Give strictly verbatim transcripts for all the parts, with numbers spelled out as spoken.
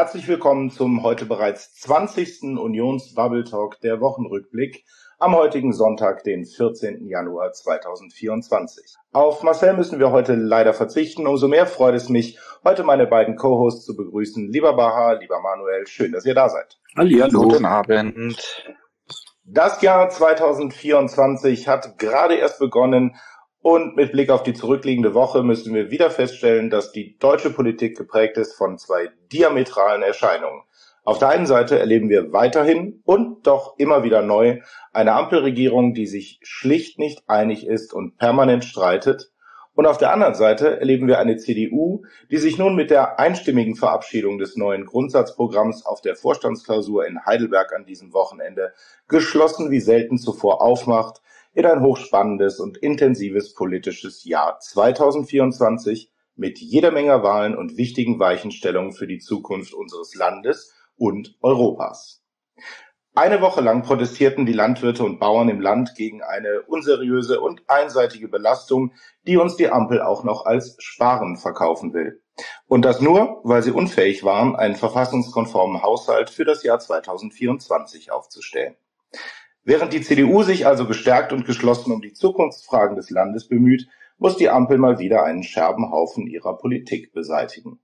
Herzlich willkommen zum heute bereits zwanzigsten Unions-Bubble-Talk der Wochenrückblick am heutigen Sonntag, den vierzehnten Januar zweitausendvierundzwanzig. Auf Marcel müssen wir heute leider verzichten. Umso mehr freut es mich, heute meine beiden Co-Hosts zu begrüßen. Lieber Baha, lieber Manuel, schön, dass ihr da seid. Hallihallo. Guten Abend. Das Jahr zweitausendvierundzwanzig hat gerade erst begonnen. Und mit Blick auf die zurückliegende Woche müssen wir wieder feststellen, dass die deutsche Politik geprägt ist von zwei diametralen Erscheinungen. Auf der einen Seite erleben wir weiterhin und doch immer wieder neu eine Ampelregierung, die sich schlicht nicht einig ist und permanent streitet. Und auf der anderen Seite erleben wir eine C D U, die sich nun mit der einstimmigen Verabschiedung des neuen Grundsatzprogramms auf der Vorstandsklausur in Heidelberg an diesem Wochenende geschlossen wie selten zuvor aufmacht, in ein hochspannendes und intensives politisches Jahr zweitausendvierundzwanzig mit jeder Menge Wahlen und wichtigen Weichenstellungen für die Zukunft unseres Landes und Europas. Eine Woche lang protestierten die Landwirte und Bauern im Land gegen eine unseriöse und einseitige Belastung, die uns die Ampel auch noch als Sparen verkaufen will. Und das nur, weil sie unfähig waren, einen verfassungskonformen Haushalt für das Jahr zweitausendvierundzwanzig aufzustellen. Während die C D U sich also gestärkt und geschlossen um die Zukunftsfragen des Landes bemüht, muss die Ampel mal wieder einen Scherbenhaufen ihrer Politik beseitigen.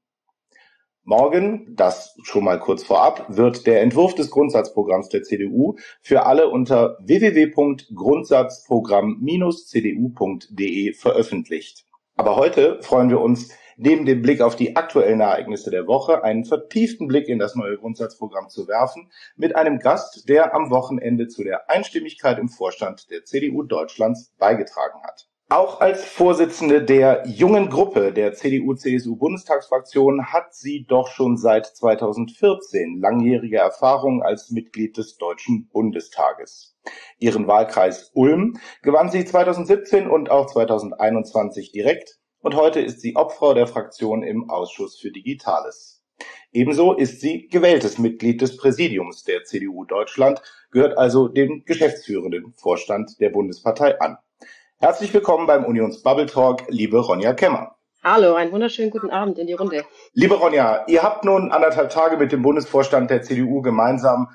Morgen, das schon mal kurz vorab, wird der Entwurf des Grundsatzprogramms der C D U für alle unter w w w punkt grundsatzprogramm Bindestrich c d u punkt d e veröffentlicht. Aber heute freuen wir uns, neben dem Blick auf die aktuellen Ereignisse der Woche einen vertieften Blick in das neue Grundsatzprogramm zu werfen, mit einem Gast, der am Wochenende zu der Einstimmigkeit im Vorstand der C D U Deutschlands beigetragen hat. Auch als Vorsitzende der jungen Gruppe der C D U C S U-Bundestagsfraktion hat sie doch schon seit zweitausendvierzehn langjährige Erfahrung als Mitglied des Deutschen Bundestages. Ihren Wahlkreis Ulm gewann sie zweitausendsiebzehn und auch zweitausendeinundzwanzig direkt. Und heute ist sie Obfrau der Fraktion im Ausschuss für Digitales. Ebenso ist sie gewähltes Mitglied des Präsidiums der C D U Deutschland, gehört also dem geschäftsführenden Vorstand der Bundespartei an. Herzlich willkommen beim Unions Bubble Talk, liebe Ronja Kemmer. Hallo, einen wunderschönen guten Abend in die Runde. Liebe Ronja, ihr habt nun anderthalb Tage mit dem Bundesvorstand der C D U gemeinsam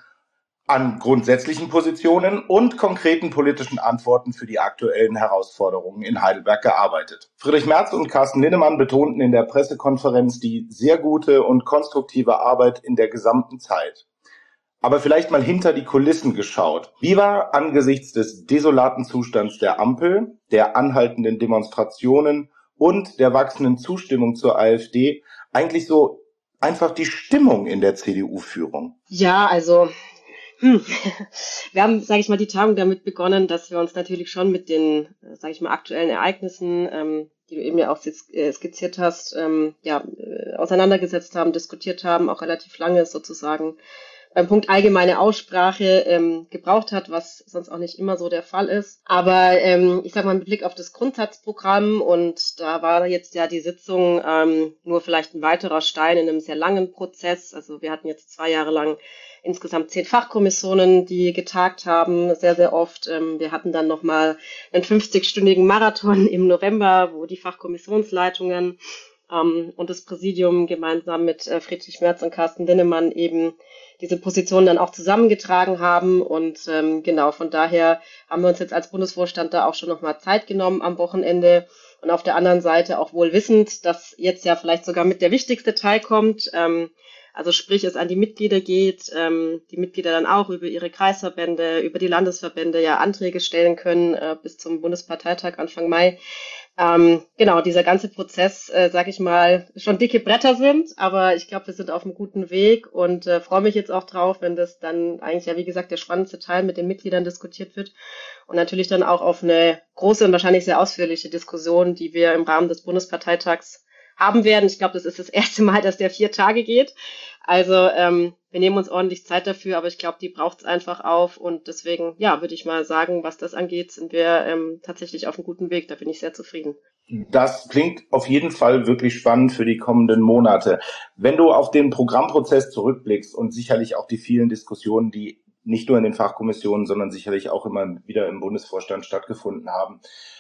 an grundsätzlichen Positionen und konkreten politischen Antworten für die aktuellen Herausforderungen in Heidelberg gearbeitet. Friedrich Merz und Carsten Linnemann betonten in der Pressekonferenz die sehr gute und konstruktive Arbeit in der gesamten Zeit. Aber vielleicht mal hinter die Kulissen geschaut. Wie war angesichts des desolaten Zustands der Ampel, der anhaltenden Demonstrationen und der wachsenden Zustimmung zur AfD eigentlich so einfach die Stimmung in der C D U-Führung? Ja, also Hm. Wir haben, sage ich mal, die Tagung damit begonnen, dass wir uns natürlich schon mit den, sage ich mal, aktuellen Ereignissen, ähm, die du eben ja auch skizziert hast, ähm, ja, auseinandergesetzt haben, diskutiert haben, auch relativ lange sozusagen beim Punkt allgemeine Aussprache ähm, gebraucht hat, was sonst auch nicht immer so der Fall ist. Aber ähm, ich sage mal mit Blick auf das Grundsatzprogramm, und da war jetzt ja die Sitzung ähm, nur vielleicht ein weiterer Stein in einem sehr langen Prozess. Also wir hatten jetzt zwei Jahre lang insgesamt zehn Fachkommissionen, die getagt haben, sehr, sehr oft. Ähm, wir hatten dann nochmal einen fünfzigstündigen Marathon im November, wo die Fachkommissionsleitungen ähm, und das Präsidium gemeinsam mit äh, Friedrich Merz und Carsten Linnemann eben diese Position dann auch zusammengetragen haben. Und ähm, genau, von daher haben wir uns jetzt als Bundesvorstand da auch schon nochmal Zeit genommen am Wochenende. Und auf der anderen Seite auch wohl wissend, dass jetzt ja vielleicht sogar mit der wichtigste Teil kommt, ähm, also sprich es an die Mitglieder geht, ähm, die Mitglieder dann auch über ihre Kreisverbände, über die Landesverbände ja Anträge stellen können äh, bis zum Bundesparteitag Anfang Mai. Ähm, genau, dieser ganze Prozess, äh, sag ich mal, schon dicke Bretter sind, aber ich glaube, wir sind auf einem guten Weg und äh, freue mich jetzt auch drauf, wenn das dann eigentlich ja, wie gesagt, der spannendste Teil mit den Mitgliedern diskutiert wird und natürlich dann auch auf eine große und wahrscheinlich sehr ausführliche Diskussion, die wir im Rahmen des Bundesparteitags haben werden. Ich glaube, das ist das erste Mal, dass der vier Tage geht. Also ähm, wir nehmen uns ordentlich Zeit dafür, aber ich glaube, die braucht es einfach auf. Und deswegen, ja, würde ich mal sagen, was das angeht, sind wir ähm, tatsächlich auf einem guten Weg. Da bin ich sehr zufrieden. Das klingt auf jeden Fall wirklich spannend für die kommenden Monate. Wenn du auf den Programmprozess zurückblickst und sicherlich auch die vielen Diskussionen, die nicht nur in den Fachkommissionen, sondern sicherlich auch immer wieder im Bundesvorstand stattgefunden haben,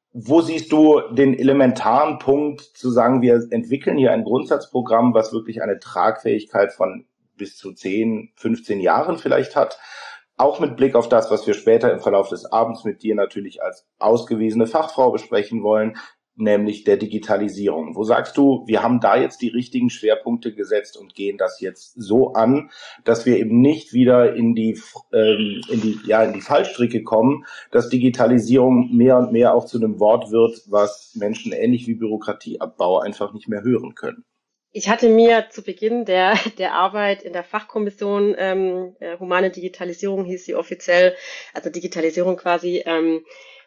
Wo siehst du den elementaren Punkt zu sagen, wir entwickeln hier ein Grundsatzprogramm, was wirklich eine Tragfähigkeit von bis zu zehn, fünfzehn Jahren vielleicht hat? Auch mit Blick auf das, was wir später im Verlauf des Abends mit dir natürlich als ausgewiesene Fachfrau besprechen wollen, nämlich der Digitalisierung. Wo sagst du, wir haben da jetzt die richtigen Schwerpunkte gesetzt und gehen das jetzt so an, dass wir eben nicht wieder in die, ähm, in die, ja, in die Fallstricke kommen, dass Digitalisierung mehr und mehr auch zu einem Wort wird, was Menschen ähnlich wie Bürokratieabbau einfach nicht mehr hören können? Ich hatte mir zu Beginn der, der Arbeit in der Fachkommission ähm, Humane Digitalisierung hieß sie offiziell, also Digitalisierung quasi, ähm,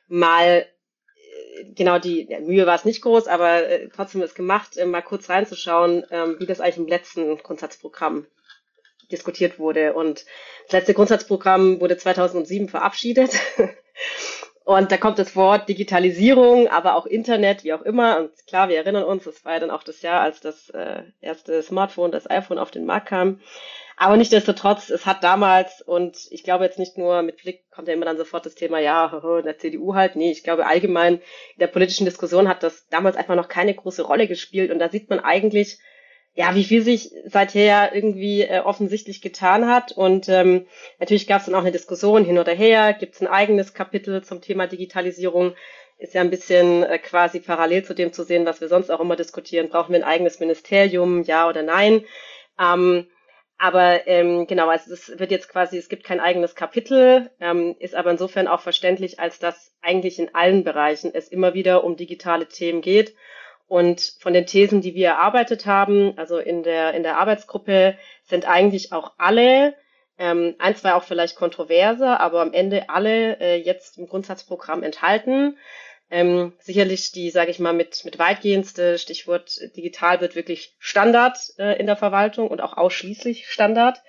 mal genau, die ja, Mühe war es nicht groß, aber äh, trotzdem ist gemacht, äh, mal kurz reinzuschauen, ähm, wie das eigentlich im letzten Grundsatzprogramm diskutiert wurde. Und das letzte Grundsatzprogramm wurde zweitausendsieben verabschiedet. Und da kommt das Wort Digitalisierung, aber auch Internet, wie auch immer. Und klar, wir erinnern uns, das war ja dann auch das Jahr, als das äh, erste Smartphone, das iPhone auf den Markt kam. Aber nichtsdestotrotz, es hat damals, und ich glaube jetzt nicht nur mit Blick, kommt ja immer dann sofort das Thema, ja, in der C D U halt, nee, ich glaube allgemein in der politischen Diskussion hat das damals einfach noch keine große Rolle gespielt. Und da sieht man eigentlich, ja, wie viel sich seither irgendwie äh, offensichtlich getan hat. Und ähm, natürlich gab es dann auch eine Diskussion hin oder her. Gibt es ein eigenes Kapitel zum Thema Digitalisierung? Ist ja ein bisschen äh, quasi parallel zu dem zu sehen, was wir sonst auch immer diskutieren. Brauchen wir ein eigenes Ministerium, ja oder nein? Ähm, aber ähm, genau, also es wird jetzt quasi, es gibt kein eigenes Kapitel, ähm, ist aber insofern auch verständlich, als dass eigentlich in allen Bereichen es immer wieder um digitale Themen geht. Und von den Thesen, die wir erarbeitet haben, also in der in der Arbeitsgruppe, sind eigentlich auch alle, ähm, ein, zwei auch vielleicht kontroverser, aber am Ende alle äh, jetzt im Grundsatzprogramm enthalten. Ähm, sicherlich die, sage ich mal, mit mit weitgehendste Stichwort digital wird wirklich Standard äh, in der Verwaltung und auch ausschließlich Standard.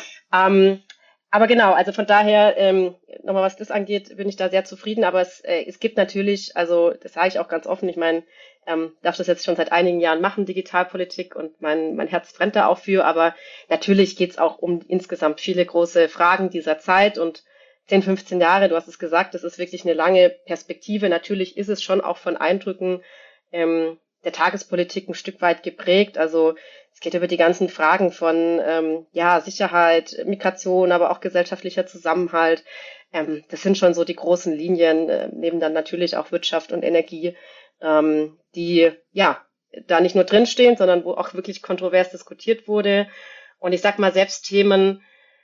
Ähm, aber genau, also von daher, ähm, nochmal was das angeht, bin ich da sehr zufrieden. Aber es, äh, es gibt natürlich, also das sage ich auch ganz offen, ich meine, ähm, darf das jetzt schon seit einigen Jahren machen, Digitalpolitik, und mein, mein Herz brennt da auch für. Aber natürlich geht es auch um insgesamt viele große Fragen dieser Zeit und zehn, fünfzehn Jahre, du hast es gesagt, das ist wirklich eine lange Perspektive. Natürlich ist es schon auch von Eindrücken ähm, der Tagespolitik ein Stück weit geprägt. Also es geht über die ganzen Fragen von ähm, ja Sicherheit, Migration, aber auch gesellschaftlicher Zusammenhalt. Ähm, das sind schon so die großen Linien, äh, neben dann natürlich auch Wirtschaft und Energie, ähm, die ja da nicht nur drinstehen, sondern wo auch wirklich kontrovers diskutiert wurde. Und ich sag mal, selbst Themen,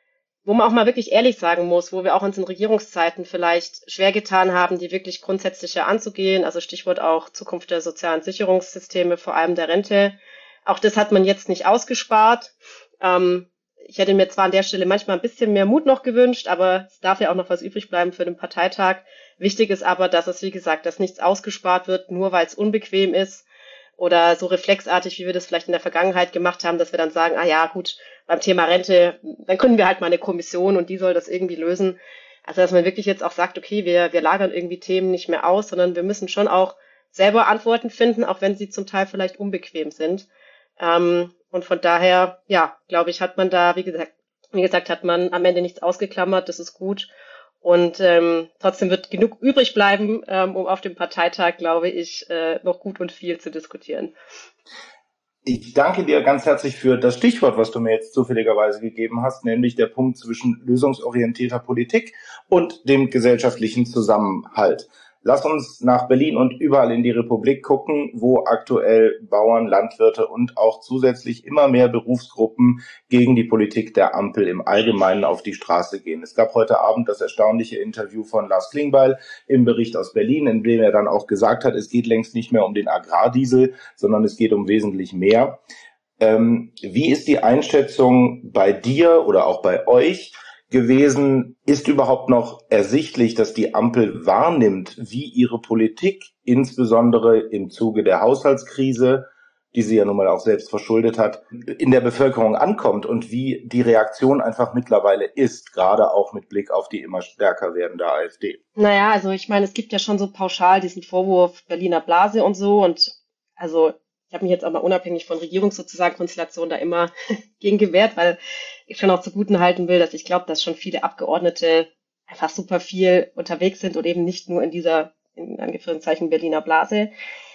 wo man auch mal wirklich ehrlich sagen muss, wo wir auch uns in Regierungszeiten vielleicht schwer getan haben, die wirklich grundsätzlicher anzugehen. Also Stichwort auch Zukunft der sozialen Sicherungssysteme, vor allem der Rente. Auch das hat man jetzt nicht ausgespart. Ähm, ich hätte mir zwar an der Stelle manchmal ein bisschen mehr Mut noch gewünscht, aber es darf ja auch noch was übrig bleiben für den Parteitag. Wichtig ist aber, dass es, wie gesagt, dass nichts ausgespart wird, nur weil es unbequem ist. Oder so reflexartig, wie wir das vielleicht in der Vergangenheit gemacht haben, dass wir dann sagen, ah ja, gut, beim Thema Rente, dann können wir halt mal eine Kommission und die soll das irgendwie lösen. Also dass man wirklich jetzt auch sagt, okay, wir, wir lagern irgendwie Themen nicht mehr aus, sondern wir müssen schon auch selber Antworten finden, auch wenn sie zum Teil vielleicht unbequem sind. Ähm, und von daher, ja, glaube ich, hat man da, wie gesagt, wie gesagt, hat man am Ende nichts ausgeklammert, das ist gut. Und ähm, trotzdem wird genug übrig bleiben, ähm, um auf dem Parteitag, glaube ich, äh, noch gut und viel zu diskutieren. Ich danke dir ganz herzlich für das Stichwort, was du mir jetzt zufälligerweise gegeben hast, nämlich der Punkt zwischen lösungsorientierter Politik und dem gesellschaftlichen Zusammenhalt. Lass uns nach Berlin und überall in die Republik gucken, wo aktuell Bauern, Landwirte und auch zusätzlich immer mehr Berufsgruppen gegen die Politik der Ampel im Allgemeinen auf die Straße gehen. Es gab heute Abend das erstaunliche Interview von Lars Klingbeil im Bericht aus Berlin, in dem er dann auch gesagt hat, es geht längst nicht mehr um den Agrardiesel, sondern es geht um wesentlich mehr. Ähm, wie ist die Einschätzung bei dir oder auch bei euch gewesen? Ist überhaupt noch ersichtlich, dass die Ampel wahrnimmt, wie ihre Politik, insbesondere im Zuge der Haushaltskrise, die sie ja nun mal auch selbst verschuldet hat, in der Bevölkerung ankommt und wie die Reaktion einfach mittlerweile ist, gerade auch mit Blick auf die immer stärker werdende AfD? Naja, also ich meine, es gibt ja schon so pauschal diesen Vorwurf Berliner Blase und so, und also ich habe mich jetzt auch mal unabhängig von Regierungs sozusagen Konstellationen da immer gegen gewehrt, weil ich schon auch zuguten halten will, dass ich glaube, dass schon viele Abgeordnete einfach super viel unterwegs sind und eben nicht nur in dieser in Anführungszeichen Berliner Blase.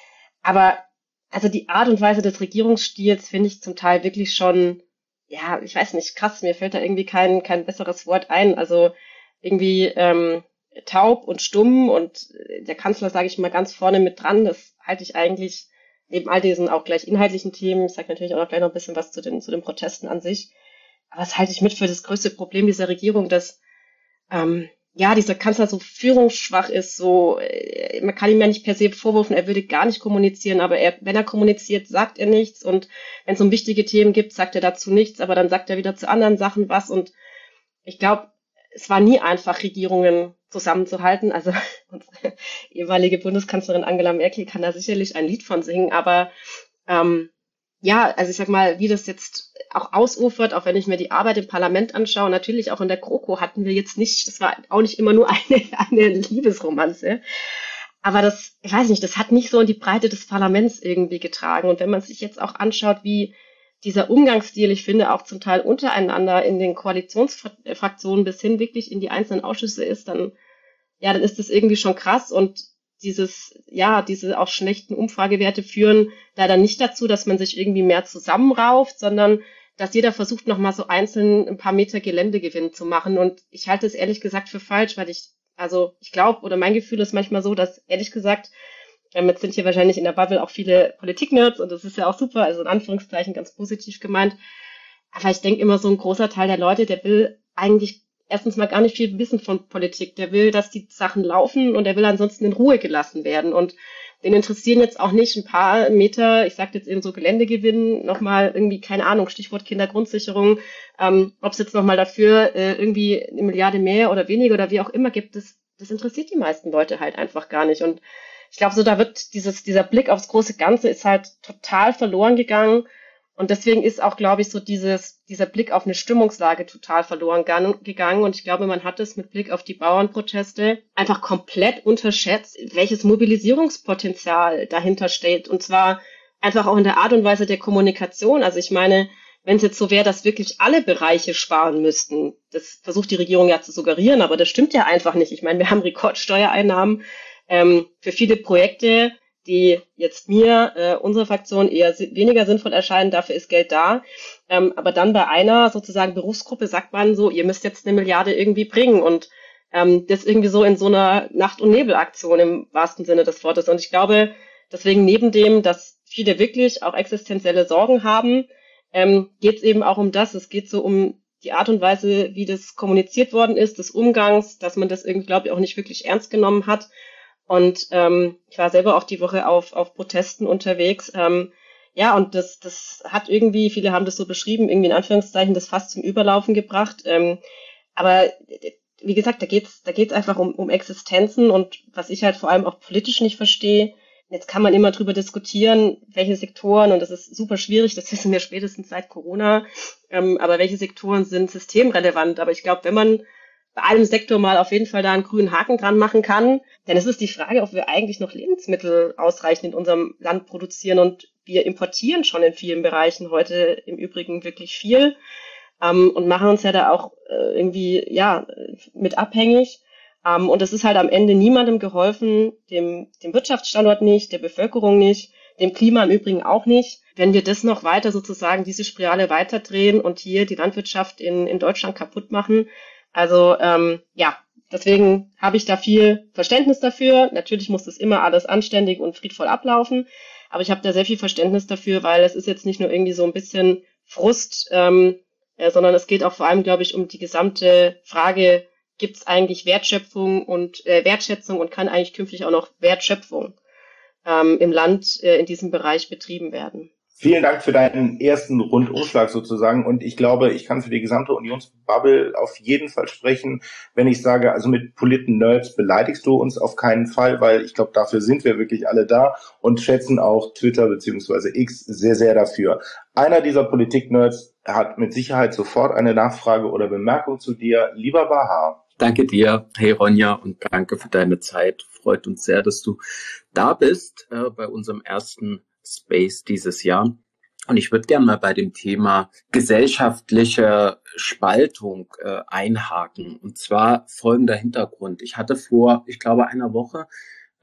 Aber also die Art und Weise des Regierungsstils finde ich zum Teil wirklich schon, ja, ich weiß nicht, krass, mir fällt da irgendwie kein kein besseres Wort ein. Also irgendwie ähm, taub und stumm und der Kanzler, sage ich mal, ganz vorne mit dran. Das halte ich eigentlich neben all diesen auch gleich inhaltlichen Themen. Ich sage natürlich auch noch gleich noch ein bisschen was zu den zu den Protesten an sich. Aber das halte ich mit für das größte Problem dieser Regierung, dass ähm, ja, dieser Kanzler so führungsschwach ist, so, äh, man kann ihm ja nicht per se vorwürfen, er würde gar nicht kommunizieren, aber er, wenn er kommuniziert, sagt er nichts und wenn es um wichtige Themen gibt, sagt er dazu nichts, aber dann sagt er wieder zu anderen Sachen was und ich glaube, es war nie einfach, Regierungen zusammenzuhalten. Also unsere ehemalige Bundeskanzlerin Angela Merkel kann da sicherlich ein Lied von singen, aber ähm, ja, also ich sag mal, wie das jetzt auch ausufert, auch wenn ich mir die Arbeit im Parlament anschaue, natürlich auch in der GroKo hatten wir jetzt nicht, das war auch nicht immer nur eine, eine Liebesromanze, aber das, ich weiß nicht, das hat nicht so in die Breite des Parlaments irgendwie getragen. Und wenn man sich jetzt auch anschaut, wie dieser Umgangsstil, ich finde, auch zum Teil untereinander in den Koalitionsfraktionen bis hin wirklich in die einzelnen Ausschüsse ist, dann, ja, dann ist das irgendwie schon krass und dieses, ja, diese auch schlechten Umfragewerte führen leider nicht dazu, dass man sich irgendwie mehr zusammenrauft, sondern dass jeder versucht, nochmal so einzeln ein paar Meter Geländegewinn zu machen. Und ich halte es ehrlich gesagt für falsch, weil ich, also ich glaube, oder mein Gefühl ist manchmal so, dass ehrlich gesagt, jetzt sind hier wahrscheinlich in der Bubble auch viele Politik-Nerds und das ist ja auch super, also in Anführungszeichen ganz positiv gemeint. Aber ich denke immer, so ein großer Teil der Leute, der will eigentlich erstens mal gar nicht viel wissen von Politik. Der will, dass die Sachen laufen und der will ansonsten in Ruhe gelassen werden. Und den interessieren jetzt auch nicht ein paar Meter, ich sage jetzt eben so Geländegewinn, nochmal irgendwie, keine Ahnung, Stichwort Kindergrundsicherung, ähm, ob es jetzt nochmal dafür äh, irgendwie eine Milliarde mehr oder weniger oder wie auch immer gibt, das, das interessiert die meisten Leute halt einfach gar nicht. Und ich glaube, so da wird dieses, dieser Blick aufs große Ganze ist halt total verloren gegangen. Und deswegen ist auch, glaube ich, so dieses, dieser Blick auf eine Stimmungslage total verloren gegangen. Und ich glaube, man hat es mit Blick auf die Bauernproteste einfach komplett unterschätzt, welches Mobilisierungspotenzial dahinter steht. Und zwar einfach auch in der Art und Weise der Kommunikation. Also ich meine, wenn es jetzt so wäre, dass wirklich alle Bereiche sparen müssten, das versucht die Regierung ja zu suggerieren, aber das stimmt ja einfach nicht. Ich meine, wir haben Rekordsteuereinnahmen ähm, für viele Projekte, die jetzt mir, äh, unserer Fraktion eher si- weniger sinnvoll erscheinen, dafür ist Geld da. Ähm, aber dann bei einer sozusagen Berufsgruppe sagt man so, ihr müsst jetzt eine Milliarde irgendwie bringen und ähm, das irgendwie so in so einer Nacht- und Nebelaktion im wahrsten Sinne des Wortes. Und ich glaube, deswegen neben dem, dass viele wirklich auch existenzielle Sorgen haben, ähm, geht es eben auch um das. Es geht so um die Art und Weise, wie das kommuniziert worden ist, des Umgangs, dass man das irgendwie, glaube ich, auch nicht wirklich ernst genommen hat. Und ähm, ich war selber auch die Woche auf auf Protesten unterwegs. Ähm, ja, und das das hat irgendwie, viele haben das so beschrieben, irgendwie in Anführungszeichen das fast zum Überlaufen gebracht. Ähm, aber wie gesagt, da geht's da geht's einfach um um Existenzen und was ich halt vor allem auch politisch nicht verstehe. Jetzt kann man immer drüber diskutieren, welche Sektoren, und das ist super schwierig, das wissen wir spätestens seit Corona, ähm, aber welche Sektoren sind systemrelevant. Aber ich glaube, wenn man bei einem Sektor mal auf jeden Fall da einen grünen Haken dran machen kann, denn es ist die Frage, ob wir eigentlich noch Lebensmittel ausreichend in unserem Land produzieren, und wir importieren schon in vielen Bereichen heute im Übrigen wirklich viel ähm, und machen uns ja da auch äh, irgendwie ja mit abhängig. Um, und es ist halt am Ende niemandem geholfen, dem, dem Wirtschaftsstandort nicht, der Bevölkerung nicht, dem Klima im Übrigen auch nicht, wenn wir das noch weiter sozusagen, diese Spirale weiterdrehen und hier die Landwirtschaft in, in Deutschland kaputt machen. Also ähm, ja, deswegen habe ich da viel Verständnis dafür. Natürlich muss das immer alles anständig und friedvoll ablaufen, aber ich habe da sehr viel Verständnis dafür, weil es ist jetzt nicht nur irgendwie so ein bisschen Frust, ähm, äh, sondern es geht auch vor allem, glaube ich, um die gesamte Frage, gibt es eigentlich Wertschöpfung und äh, Wertschätzung und kann eigentlich künftig auch noch Wertschöpfung ähm, im Land äh, in diesem Bereich betrieben werden. Vielen Dank für deinen ersten Rundumschlag sozusagen, und ich glaube, ich kann für die gesamte Unionsbubble auf jeden Fall sprechen, wenn ich sage, also mit Politen-Nerds beleidigst du uns auf keinen Fall, weil ich glaube, dafür sind wir wirklich alle da und schätzen auch Twitter bzw. X sehr, sehr dafür. Einer dieser Politik-Nerds hat mit Sicherheit sofort eine Nachfrage oder Bemerkung zu dir. Lieber Baha. Danke dir, hey Ronja, und danke für deine Zeit. Freut uns sehr, dass du da bist äh, bei unserem ersten Space dieses Jahr. Und ich würde gerne mal bei dem Thema gesellschaftliche Spaltung äh, einhaken. Und zwar folgender Hintergrund. Ich hatte vor, ich glaube, einer Woche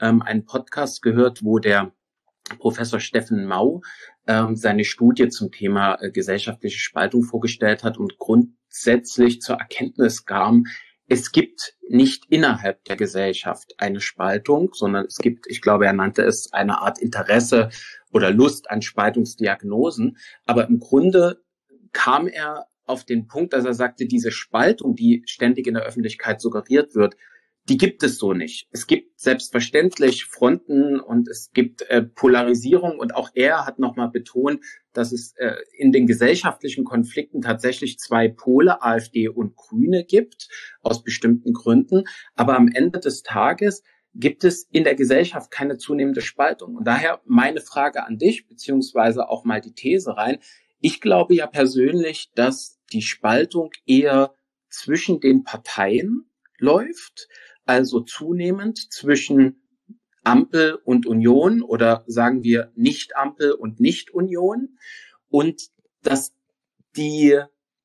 ähm, einen Podcast gehört, wo der Professor Steffen Mau ähm, seine Studie zum Thema äh, gesellschaftliche Spaltung vorgestellt hat und grundsätzlich zur Erkenntnis kam, es gibt nicht innerhalb der Gesellschaft eine Spaltung, sondern es gibt, ich glaube, er nannte es eine Art Interesse oder Lust an Spaltungsdiagnosen. Aber im Grunde kam er auf den Punkt, dass er sagte, diese Spaltung, die ständig in der Öffentlichkeit suggeriert wird, die gibt es so nicht. Es gibt selbstverständlich Fronten und es gibt äh, Polarisierung, und auch er hat nochmal betont, dass es äh, in den gesellschaftlichen Konflikten tatsächlich zwei Pole, AfD und Grüne, gibt, aus bestimmten Gründen. Aber am Ende des Tages gibt es in der Gesellschaft keine zunehmende Spaltung. Und daher meine Frage an dich, beziehungsweise auch mal die These rein. Ich glaube ja persönlich, dass die Spaltung eher zwischen den Parteien läuft, also zunehmend zwischen Ampel und Union oder sagen wir Nicht-Ampel und Nicht-Union, und dass die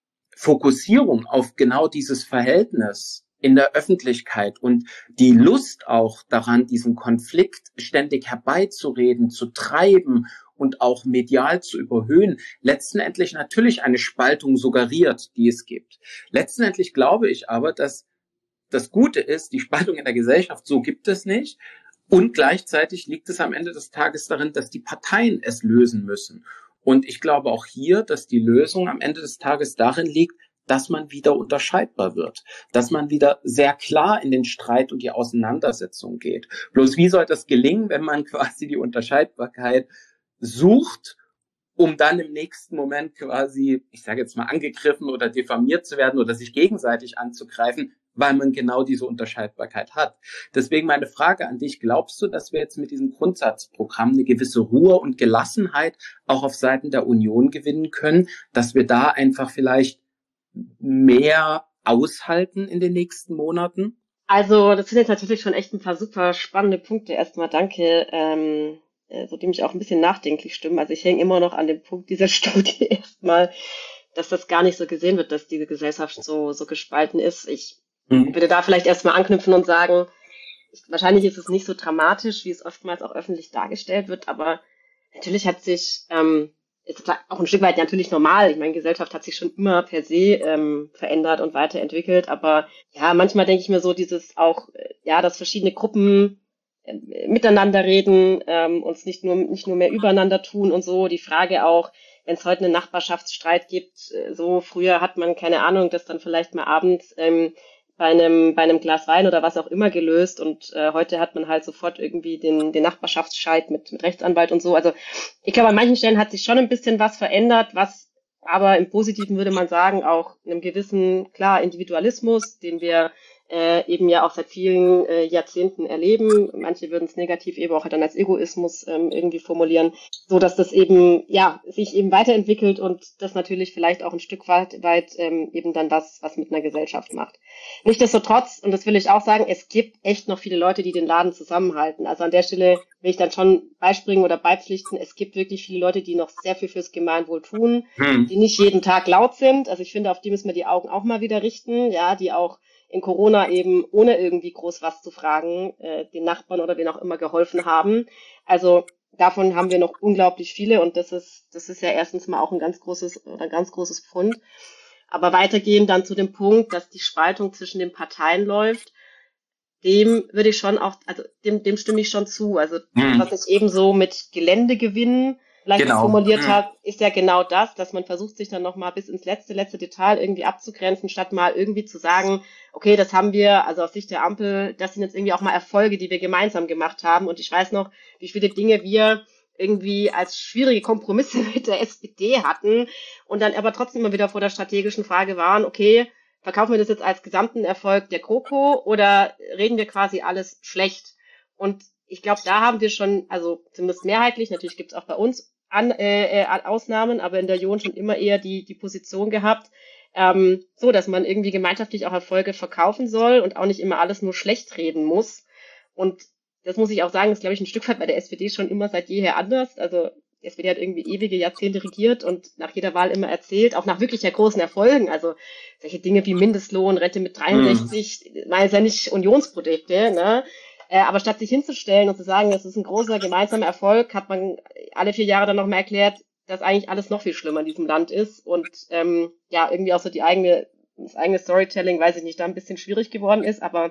Fokussierung auf genau dieses Verhältnis in der Öffentlichkeit und die Lust auch daran, diesen Konflikt ständig herbeizureden, zu treiben und auch medial zu überhöhen, letztendlich natürlich eine Spaltung suggeriert, die es gibt. Letztendlich glaube ich aber, dass das Gute ist, die Spaltung in der Gesellschaft, so gibt es nicht. Und gleichzeitig liegt es am Ende des Tages darin, dass die Parteien es lösen müssen. Und ich glaube auch hier, dass die Lösung am Ende des Tages darin liegt, dass man wieder unterscheidbar wird, dass man wieder sehr klar in den Streit und die Auseinandersetzung geht. Bloß wie soll das gelingen, wenn man quasi die Unterscheidbarkeit sucht, um dann im nächsten Moment quasi, ich sage jetzt mal, angegriffen oder diffamiert zu werden oder sich gegenseitig anzugreifen, weil man genau diese Unterscheidbarkeit hat. Deswegen meine Frage an dich, glaubst du, dass wir jetzt mit diesem Grundsatzprogramm eine gewisse Ruhe und Gelassenheit auch auf Seiten der Union gewinnen können, dass wir da einfach vielleicht mehr aushalten in den nächsten Monaten? Also das sind jetzt natürlich schon echt ein paar super spannende Punkte. Erstmal danke, ähm, so die mich auch ein bisschen nachdenklich stimmen. Also ich hänge immer noch an dem Punkt dieser Studie erstmal, dass das gar nicht so gesehen wird, dass diese Gesellschaft so so gespalten ist. Ich Ich würde da vielleicht erstmal anknüpfen und sagen, wahrscheinlich ist es nicht so dramatisch, wie es oftmals auch öffentlich dargestellt wird, aber natürlich hat sich, ähm, ist auch ein Stück weit natürlich normal. Ich meine, Gesellschaft hat sich schon immer per se ähm, verändert und weiterentwickelt, aber ja, manchmal denke ich mir so, dieses auch, ja, dass verschiedene Gruppen äh, miteinander reden, ähm, uns nicht nur nicht nur mehr übereinander tun und so. Die Frage auch, wenn es heute einen Nachbarschaftsstreit gibt, äh, so früher hat man, keine Ahnung, das dann vielleicht mal abends ähm, bei einem bei einem Glas Wein oder was auch immer gelöst, und äh, heute hat man halt sofort irgendwie den den Nachbarschaftsstreit mit mit Rechtsanwalt und so. Also ich glaube, an manchen Stellen hat sich schon ein bisschen was verändert, was aber im Positiven würde man sagen auch einem gewissen, klar, Individualismus, den wir äh, eben ja auch seit vielen äh, Jahrzehnten erleben. Manche würden es negativ eben auch dann als Egoismus ähm, irgendwie formulieren, so dass das eben ja sich eben weiterentwickelt und das natürlich vielleicht auch ein Stück weit weit ähm, eben dann was was mit einer Gesellschaft macht. Nichtsdestotrotz, und das will ich auch sagen, es gibt echt noch viele Leute, die den Laden zusammenhalten. Also an der Stelle will ich dann schon beispringen oder beipflichten. Es gibt wirklich viele Leute, die noch sehr viel fürs Gemeinwohl tun, hm. die nicht jeden Tag laut sind. Also ich finde, auf die müssen wir die Augen auch mal wieder richten, ja, die auch in Corona eben, ohne irgendwie groß was zu fragen, äh, den Nachbarn oder wen auch immer geholfen haben. Also davon haben wir noch unglaublich viele, und das ist das ist ja erstens mal auch ein ganz großes ein ganz großes Pfund. Aber weitergehend dann zu dem Punkt, dass die Spaltung zwischen den Parteien läuft, dem würde ich schon auch, also dem dem stimme ich schon zu. Also mhm. was ich eben so mit Geländegewinn vielleicht genau. formuliert mhm. hat, ist ja genau das, dass man versucht, sich dann nochmal bis ins letzte, letzte Detail irgendwie abzugrenzen, statt mal irgendwie zu sagen, okay, das haben wir, also aus Sicht der Ampel, das sind jetzt irgendwie auch mal Erfolge, die wir gemeinsam gemacht haben. Und ich weiß noch, wie viele Dinge wir irgendwie als schwierige Kompromisse mit der S P D hatten und dann aber trotzdem immer wieder vor der strategischen Frage waren, okay, verkaufen wir das jetzt als gesamten Erfolg der GroKo oder reden wir quasi alles schlecht? Und ich glaube, da haben wir schon, also zumindest mehrheitlich, natürlich gibt es auch bei uns An, äh, äh, Ausnahmen, aber in der Union schon immer eher die die Position gehabt, ähm, so, dass man irgendwie gemeinschaftlich auch Erfolge verkaufen soll und auch nicht immer alles nur schlecht reden muss. Und das muss ich auch sagen, ist, glaube ich, ein Stück weit bei der S P D schon immer seit jeher anders. Also die S P D hat irgendwie ewige Jahrzehnte regiert und nach jeder Wahl immer erzählt, auch nach wirklich ja großen Erfolgen. Also solche Dinge wie Mindestlohn, Rente mit dreiundsechzig, mhm. waren ja nicht Unionsprodukte, ne? Äh, aber statt sich hinzustellen und zu sagen, das ist ein großer gemeinsamer Erfolg, hat man alle vier Jahre dann nochmal erklärt, dass eigentlich alles noch viel schlimmer in diesem Land ist und ähm, ja, irgendwie auch so die eigene, das eigene Storytelling, weiß ich nicht, da ein bisschen schwierig geworden ist, aber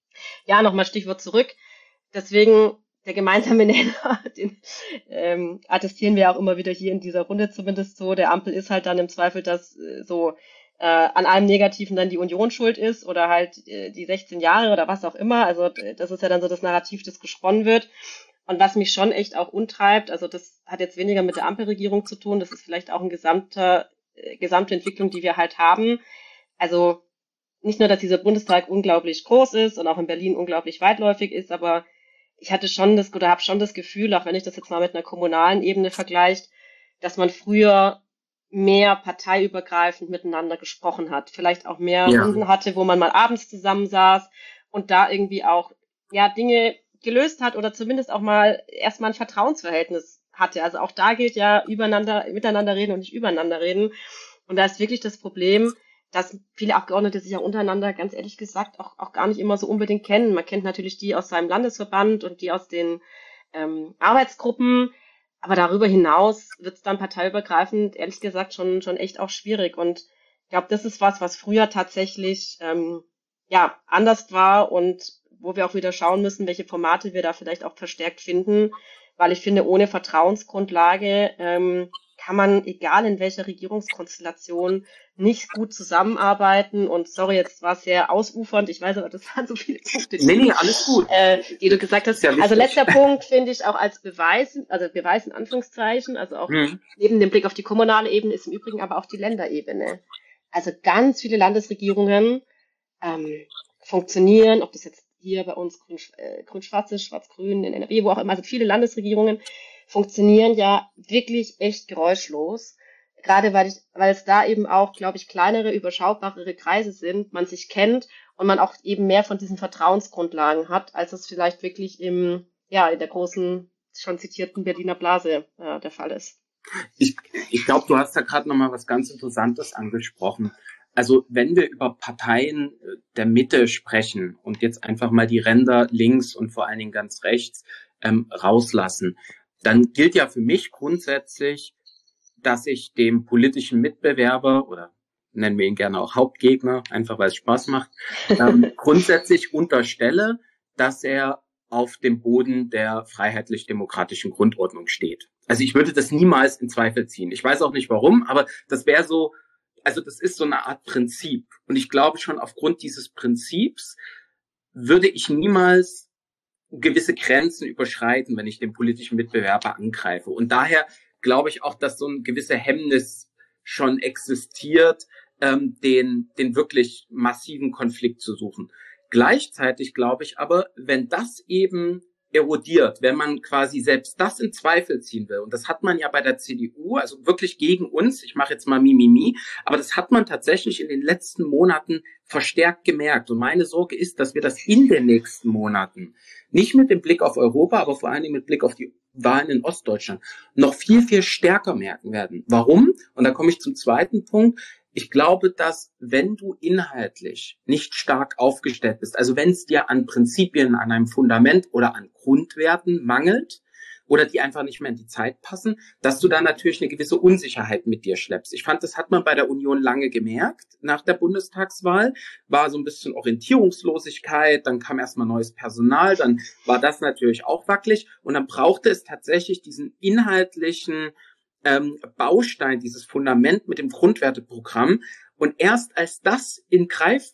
ja, nochmal Stichwort zurück. Deswegen der gemeinsame Nenner, den ähm, attestieren wir auch immer wieder hier in dieser Runde zumindest so. Der Ampel ist halt dann im Zweifel, dass äh, so äh, an allem Negativen dann die Union schuld ist oder halt äh, die sechzehn Jahre oder was auch immer. Also das ist ja dann so das Narrativ, das gesponnen wird. Und was mich schon echt auch untreibt, also das hat jetzt weniger mit der Ampelregierung zu tun, das ist vielleicht auch eine gesamte, äh, gesamte Entwicklung, die wir halt haben. Also nicht nur, dass dieser Bundestag unglaublich groß ist und auch in Berlin unglaublich weitläufig ist, aber ich hatte schon das oder habe schon das Gefühl, auch wenn ich das jetzt mal mit einer kommunalen Ebene vergleicht, dass man früher mehr parteiübergreifend miteinander gesprochen hat, vielleicht auch mehr Ja. Runden hatte, wo man mal abends zusammensaß und da irgendwie auch ja Dinge gelöst hat oder zumindest auch mal erstmal ein Vertrauensverhältnis hatte. Also auch da gilt ja übereinander, miteinander reden und nicht übereinander reden. Und da ist wirklich das Problem, dass viele Abgeordnete sich ja untereinander, ganz ehrlich gesagt, auch, auch gar nicht immer so unbedingt kennen. Man kennt natürlich die aus seinem Landesverband und die aus den ähm, Arbeitsgruppen, aber darüber hinaus wird es dann parteiübergreifend, ehrlich gesagt, schon schon echt auch schwierig. Und ich glaube, das ist was, was früher tatsächlich ähm, ja anders war und wo wir auch wieder schauen müssen, welche Formate wir da vielleicht auch verstärkt finden, weil ich finde, ohne Vertrauensgrundlage ähm, kann man, egal in welcher Regierungskonstellation, nicht gut zusammenarbeiten. Und sorry, jetzt war es sehr ausufernd. Ich weiß aber, das waren so viele Punkte, die, Nee, nee, alles gut. äh, die du gesagt hast. Ja, also letzter Punkt finde ich auch als Beweis, also Beweis in Anführungszeichen, also auch hm. neben dem Blick auf die kommunale Ebene ist im Übrigen aber auch die Länderebene. Also ganz viele Landesregierungen ähm, funktionieren, ob das jetzt hier bei uns grün, äh, grün-schwarz ist, schwarz-grün, in N R W, wo auch immer, also viele Landesregierungen funktionieren ja wirklich echt geräuschlos. Gerade weil ich, weil es da eben auch, glaube ich, kleinere, überschaubarere Kreise sind, man sich kennt und man auch eben mehr von diesen Vertrauensgrundlagen hat, als es vielleicht wirklich im, ja, in der großen, schon zitierten Berliner Blase äh, der Fall ist. Ich, ich glaube, du hast da gerade nochmal was ganz Interessantes angesprochen. Also wenn wir über Parteien der Mitte sprechen und jetzt einfach mal die Ränder links und vor allen Dingen ganz rechts ähm, rauslassen, dann gilt ja für mich grundsätzlich, dass ich dem politischen Mitbewerber oder nennen wir ihn gerne auch Hauptgegner, einfach weil es Spaß macht, ähm, grundsätzlich unterstelle, dass er auf dem Boden der freiheitlich-demokratischen Grundordnung steht. Also ich würde das niemals in Zweifel ziehen. Ich weiß auch nicht warum, aber das wäre so, also das ist so eine Art Prinzip. Und ich glaube schon aufgrund dieses Prinzips würde ich niemals gewisse Grenzen überschreiten, wenn ich den politischen Mitbewerber angreife. Und daher glaube ich auch, dass so ein gewisser Hemmnis schon existiert, ähm, den, den wirklich massiven Konflikt zu suchen. Gleichzeitig glaube ich aber, wenn das eben erodiert, wenn man quasi selbst das in Zweifel ziehen will, und das hat man ja bei der C D U, also wirklich gegen uns, ich mache jetzt mal Mimimi, aber das hat man tatsächlich in den letzten Monaten verstärkt gemerkt. Und meine Sorge ist, dass wir das in den nächsten Monaten, nicht mit dem Blick auf Europa, aber vor allen Dingen mit Blick auf die Wahlen in Ostdeutschland, noch viel, viel stärker merken werden. Warum? Und da komme ich zum zweiten Punkt. Ich glaube, dass wenn du inhaltlich nicht stark aufgestellt bist, also wenn es dir an Prinzipien, an einem Fundament oder an Grundwerten mangelt oder die einfach nicht mehr in die Zeit passen, dass du da natürlich eine gewisse Unsicherheit mit dir schleppst. Ich fand, das hat man bei der Union lange gemerkt. Nach der Bundestagswahl war so ein bisschen Orientierungslosigkeit, dann kam erstmal neues Personal, dann war das natürlich auch wackelig und dann brauchte es tatsächlich diesen inhaltlichen Ähm, Baustein, dieses Fundament mit dem Grundwerteprogramm. Und erst als das in Greif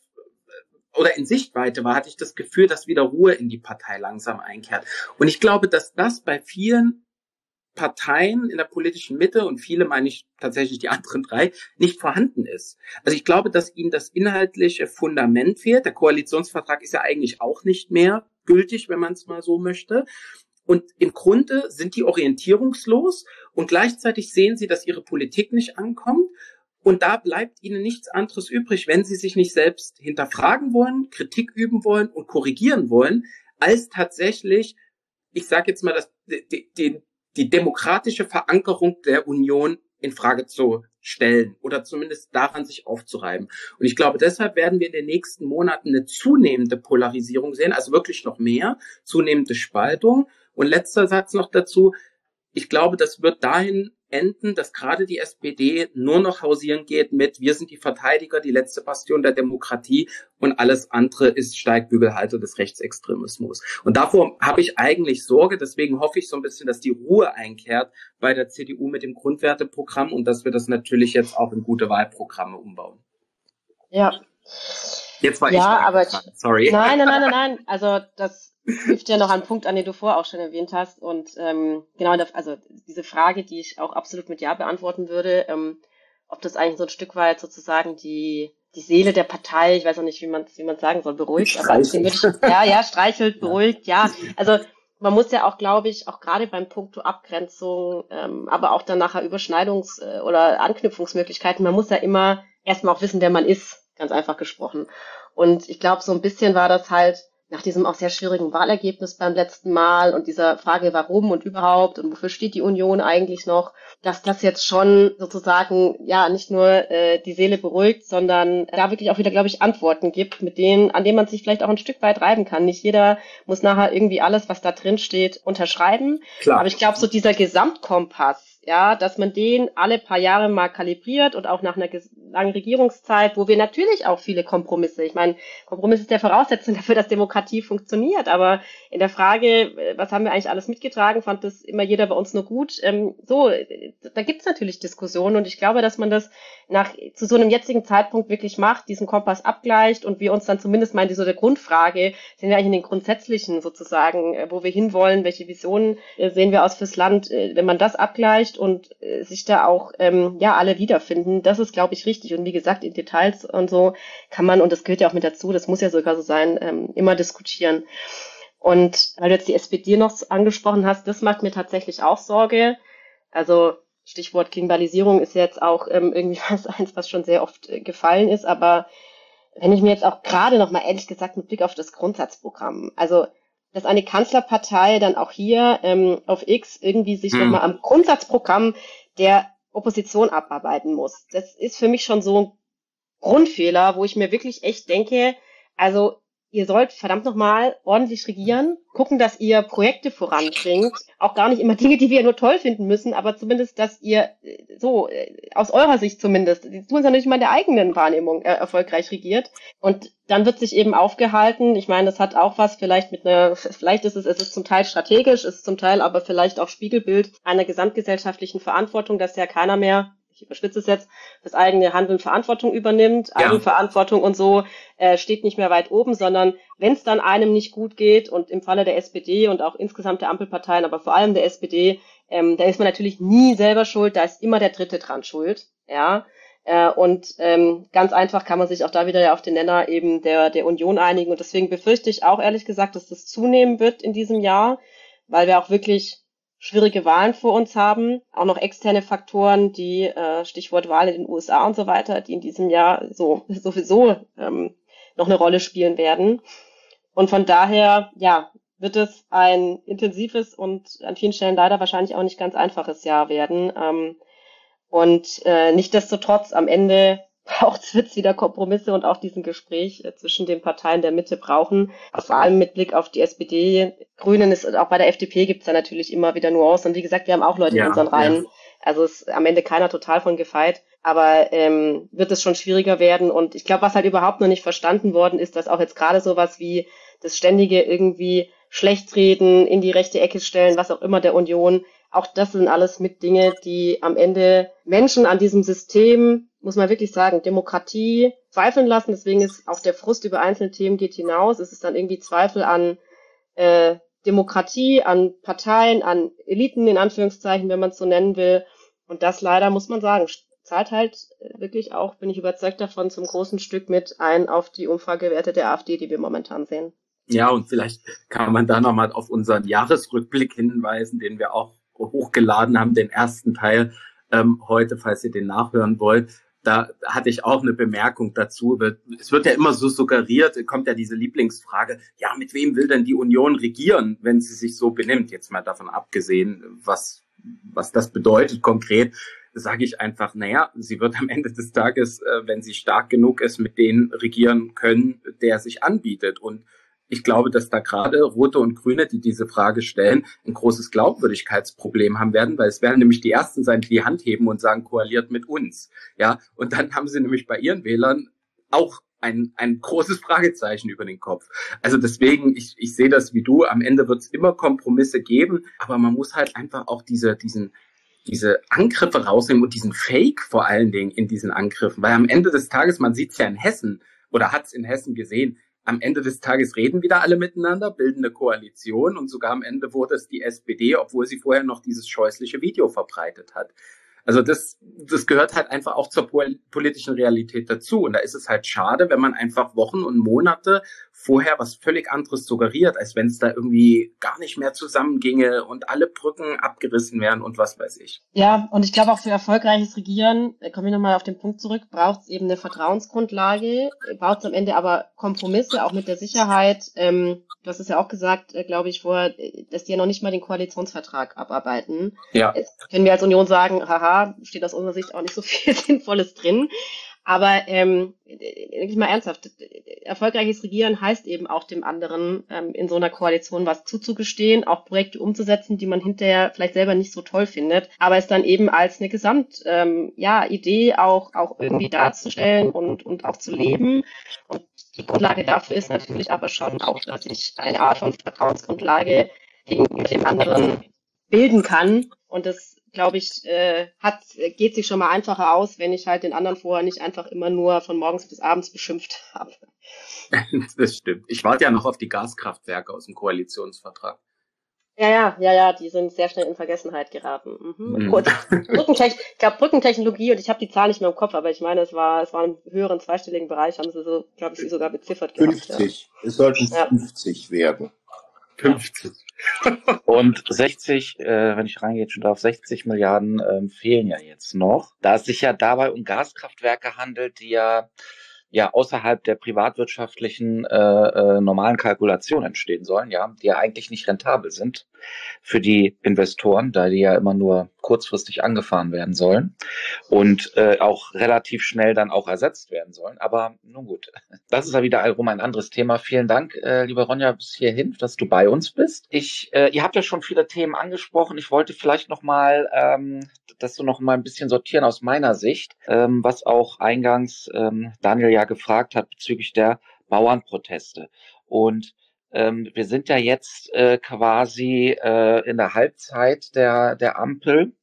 oder in Sichtweite war, hatte ich das Gefühl, dass wieder Ruhe in die Partei langsam einkehrt. Und ich glaube, dass das bei vielen Parteien in der politischen Mitte, und viele meine ich tatsächlich die anderen drei, nicht vorhanden ist. Also ich glaube, dass ihnen das inhaltliche Fundament fehlt. Der Koalitionsvertrag ist ja eigentlich auch nicht mehr gültig, wenn man es mal so möchte. Und im Grunde sind die orientierungslos und gleichzeitig sehen sie, dass ihre Politik nicht ankommt. Und da bleibt ihnen nichts anderes übrig, wenn sie sich nicht selbst hinterfragen wollen, Kritik üben wollen und korrigieren wollen, als tatsächlich, ich sage jetzt mal, das, die, die, die demokratische Verankerung der Union in Frage zu stellen oder zumindest daran sich aufzureiben. Und ich glaube, deshalb werden wir in den nächsten Monaten eine zunehmende Polarisierung sehen, also wirklich noch mehr, zunehmende Spaltung. Und letzter Satz noch dazu. Ich glaube, das wird dahin enden, dass gerade die S P D nur noch hausieren geht mit, wir sind die Verteidiger, die letzte Bastion der Demokratie und alles andere ist Steigbügelhalter des Rechtsextremismus. Und davor habe ich eigentlich Sorge, deswegen hoffe ich so ein bisschen, dass die Ruhe einkehrt bei der C D U mit dem Grundwerteprogramm und dass wir das natürlich jetzt auch in gute Wahlprogramme umbauen. Ja. Jetzt war ja, ich aber sorry. Nein, nein, nein, nein, nein. Also das knüpft ja noch einen Punkt an, den du vorher auch schon erwähnt hast. Und ähm, genau, also diese Frage, die ich auch absolut mit Ja beantworten würde, ähm, ob das eigentlich so ein Stück weit sozusagen die die Seele der Partei, ich weiß auch nicht, wie man wie man sagen soll, beruhigt, aber den würde ich, ja, ja, streichelt, beruhigt, ja. Also man muss ja auch, glaube ich, auch gerade beim Punkto Abgrenzung, ähm, aber auch dann nachher Überschneidungs- äh, oder Anknüpfungsmöglichkeiten, man muss ja immer erstmal auch wissen, wer man ist, ganz einfach gesprochen. Und ich glaube, so ein bisschen war das halt nach diesem auch sehr schwierigen Wahlergebnis beim letzten Mal und dieser Frage, warum und überhaupt und wofür steht die Union eigentlich noch, dass das jetzt schon sozusagen ja nicht nur äh, die Seele beruhigt, sondern da wirklich auch wieder, glaube ich, Antworten gibt, mit denen, an denen man sich vielleicht auch ein Stück weit reiben kann. Nicht jeder muss nachher irgendwie alles, was da drin steht, unterschreiben. Klar. Aber ich glaube, so dieser Gesamtkompass, ja, dass man den alle paar Jahre mal kalibriert und auch nach einer langen Regierungszeit, wo wir natürlich auch viele Kompromisse, ich meine, Kompromiss ist der Voraussetzung dafür, dass Demokratie funktioniert, aber in der Frage, was haben wir eigentlich alles mitgetragen, fand das immer jeder bei uns nur gut, ähm, so, da gibt's natürlich Diskussionen und ich glaube, dass man das nach zu so einem jetzigen Zeitpunkt wirklich macht, diesen Kompass abgleicht und wir uns dann zumindest mal in dieser Grundfrage, sind wir eigentlich in den grundsätzlichen sozusagen, wo wir hinwollen, welche Visionen äh, sehen wir aus fürs Land, äh, wenn man das abgleicht und äh, sich da auch ähm, ja alle wiederfinden, das ist, glaube ich, richtig. Und wie gesagt, in Details und so kann man, und das gehört ja auch mit dazu, das muss ja sogar so sein, ähm, immer diskutieren. Und weil du jetzt die S P D noch angesprochen hast, das macht mir tatsächlich auch Sorge. Also Stichwort Klimbalisierung ist jetzt auch ähm, irgendwie was eins, was schon sehr oft äh, gefallen ist. Aber wenn ich mir jetzt auch gerade noch mal ehrlich gesagt mit Blick auf das Grundsatzprogramm, also dass eine Kanzlerpartei dann auch hier ähm, auf X irgendwie sich hm. nochmal am Grundsatzprogramm der Opposition abarbeiten muss. Das ist für mich schon so ein Grundfehler, wo ich mir wirklich echt denke, also ihr sollt verdammt nochmal ordentlich regieren, gucken, dass ihr Projekte voranbringt, auch gar nicht immer Dinge, die wir nur toll finden müssen, aber zumindest, dass ihr so, aus eurer Sicht zumindest, die tun es ja nicht mal in der eigenen Wahrnehmung äh, erfolgreich regiert. Und dann wird sich eben aufgehalten, ich meine, das hat auch was vielleicht mit einer, vielleicht ist es, es ist zum Teil strategisch, es ist zum Teil aber vielleicht auch Spiegelbild einer gesamtgesellschaftlichen Verantwortung, dass ja keiner mehr, ich überspitze es jetzt, das eigene Handeln Verantwortung übernimmt. Ja. Eigenverantwortung und so äh, steht nicht mehr weit oben, sondern wenn es dann einem nicht gut geht und im Falle der S P D und auch insgesamt der Ampelparteien, aber vor allem der S P D, ähm, da ist man natürlich nie selber schuld, da ist immer der Dritte dran schuld. Ja. Äh, und ähm, ganz einfach kann man sich auch da wieder ja auf den Nenner eben der, der Union einigen. Und deswegen befürchte ich auch ehrlich gesagt, dass das zunehmen wird in diesem Jahr, weil wir auch wirklich schwierige Wahlen vor uns haben, auch noch externe Faktoren, die äh, Stichwort Wahl in den U S A und so weiter, die in diesem Jahr so sowieso ähm, noch eine Rolle spielen werden. Und von daher, ja, wird es ein intensives und an vielen Stellen leider wahrscheinlich auch nicht ganz einfaches Jahr werden. Ähm, und äh, nichtsdestotrotz am Ende braucht es wieder Kompromisse und auch diesen Gespräch äh, zwischen den Parteien der Mitte brauchen. Vor allem mit Blick auf die S P D. Grünen ist, auch bei der F D P gibt es da natürlich immer wieder Nuancen. Und wie gesagt, wir haben auch Leute ja, in unseren Reihen. Ja. Also ist am Ende keiner total von gefeit. Aber ähm, wird es schon schwieriger werden. Und ich glaube, was halt überhaupt noch nicht verstanden worden ist, dass auch jetzt gerade sowas wie das ständige irgendwie Schlechtreden, in die rechte Ecke stellen, was auch immer der Union, auch das sind alles mit Dinge, die am Ende Menschen an diesem System, muss man wirklich sagen, Demokratie zweifeln lassen. Deswegen ist auch der Frust über einzelne Themen geht hinaus. Es ist dann irgendwie Zweifel an äh, Demokratie, an Parteien, an Eliten in Anführungszeichen, wenn man es so nennen will. Und das leider, muss man sagen, zahlt halt wirklich auch, bin ich überzeugt davon, zum großen Stück mit ein auf die Umfragewerte der AfD, die wir momentan sehen. Ja, und vielleicht kann man da nochmal auf unseren Jahresrückblick hinweisen, den wir auch hochgeladen haben, den ersten Teil ähm, heute, falls ihr den nachhören wollt. Da hatte ich auch eine Bemerkung dazu. Es wird ja immer so suggeriert, kommt ja diese Lieblingsfrage, ja, mit wem will denn die Union regieren, wenn sie sich so benimmt? Jetzt mal davon abgesehen, was was das bedeutet konkret. sage ich einfach, naja, sie wird am Ende des Tages, äh, wenn sie stark genug ist, mit denen regieren können, der sich anbietet. Und ich glaube, dass da gerade Rote und Grüne, die diese Frage stellen, ein großes Glaubwürdigkeitsproblem haben werden, weil es werden nämlich die Ersten sein, die die Hand heben und sagen, koaliert mit uns. Ja, und dann haben sie nämlich bei ihren Wählern auch ein, ein großes Fragezeichen über den Kopf. Also deswegen, ich, ich sehe das wie du, am Ende wird es immer Kompromisse geben, aber man muss halt einfach auch diese, diesen, diese Angriffe rausnehmen und diesen Fake vor allen Dingen in diesen Angriffen, weil am Ende des Tages, man sieht es ja in Hessen oder hat es in Hessen gesehen, am Ende des Tages reden wieder alle miteinander, bilden eine Koalition und sogar am Ende wurde es die S P D, obwohl sie vorher noch dieses scheußliche Video verbreitet hat. Also das, das gehört halt einfach auch zur politischen Realität dazu. Und da ist es halt schade, wenn man einfach Wochen und Monate vorher was völlig anderes suggeriert, als wenn es da irgendwie gar nicht mehr zusammenginge und alle Brücken abgerissen wären und was weiß ich. Ja, und ich glaube auch für erfolgreiches Regieren, da komme ich nochmal auf den Punkt zurück, braucht es eben eine Vertrauensgrundlage, braucht es am Ende aber Kompromisse, auch mit der Sicherheit. Ähm, du hast es ja auch gesagt, äh, glaube ich, vorher, dass die ja noch nicht mal den Koalitionsvertrag abarbeiten. Ja. Jetzt können wir als Union sagen, haha, steht aus unserer Sicht auch nicht so viel Sinnvolles drin. Aber ähm, denke ich mal ernsthaft, erfolgreiches Regieren heißt eben auch dem anderen ähm, in so einer Koalition was zuzugestehen, auch Projekte umzusetzen, die man hinterher vielleicht selber nicht so toll findet, aber es dann eben als eine Gesamt ähm, ja Idee auch auch irgendwie darzustellen und und auch zu leben. Und die Grundlage dafür ist natürlich aber schon auch, dass ich eine Art von Vertrauensgrundlage gegenüber dem anderen bilden kann. Und das, glaube ich, äh, hat geht sich schon mal einfacher aus, wenn ich halt den anderen vorher nicht einfach immer nur von morgens bis abends beschimpft habe. Das stimmt. Ich warte ja noch auf die Gaskraftwerke aus dem Koalitionsvertrag. Ja, ja, ja, ja, die sind sehr schnell in Vergessenheit geraten. Mhm. Mhm. Gut. Brückentechn- ich glaube, Brückentechnologie, und ich habe die Zahl nicht mehr im Kopf, aber ich meine, es war, es war im höheren zweistelligen Bereich, haben sie so, glaube ich, sie sogar beziffert gehabt. fünfzig. Ja. Es sollten Ja. fünfzig werden. fünfzig. Und sechzig, äh, wenn ich reingehe, schon darf, sechzig Milliarden ähm, fehlen ja jetzt noch. Da es sich ja dabei um Gaskraftwerke handelt, die ja ja außerhalb der privatwirtschaftlichen äh, äh, normalen Kalkulation entstehen sollen, ja, die ja eigentlich nicht rentabel sind für die Investoren, da die ja immer nur kurzfristig angefahren werden sollen und äh, auch relativ schnell dann auch ersetzt werden sollen. Aber nun gut, das ist ja wiederum ein anderes Thema. Vielen Dank, äh, liebe Ronja, bis hierhin, dass du bei uns bist. Ich, äh, ihr habt ja schon viele Themen angesprochen. Ich wollte vielleicht noch mal, ähm, das so noch mal ein bisschen sortieren aus meiner Sicht, ähm, was auch eingangs ähm, Daniel ja gefragt hat bezüglich der Bauernproteste. Und ähm, wir sind ja jetzt äh, quasi äh, in der Halbzeit der der Ampel.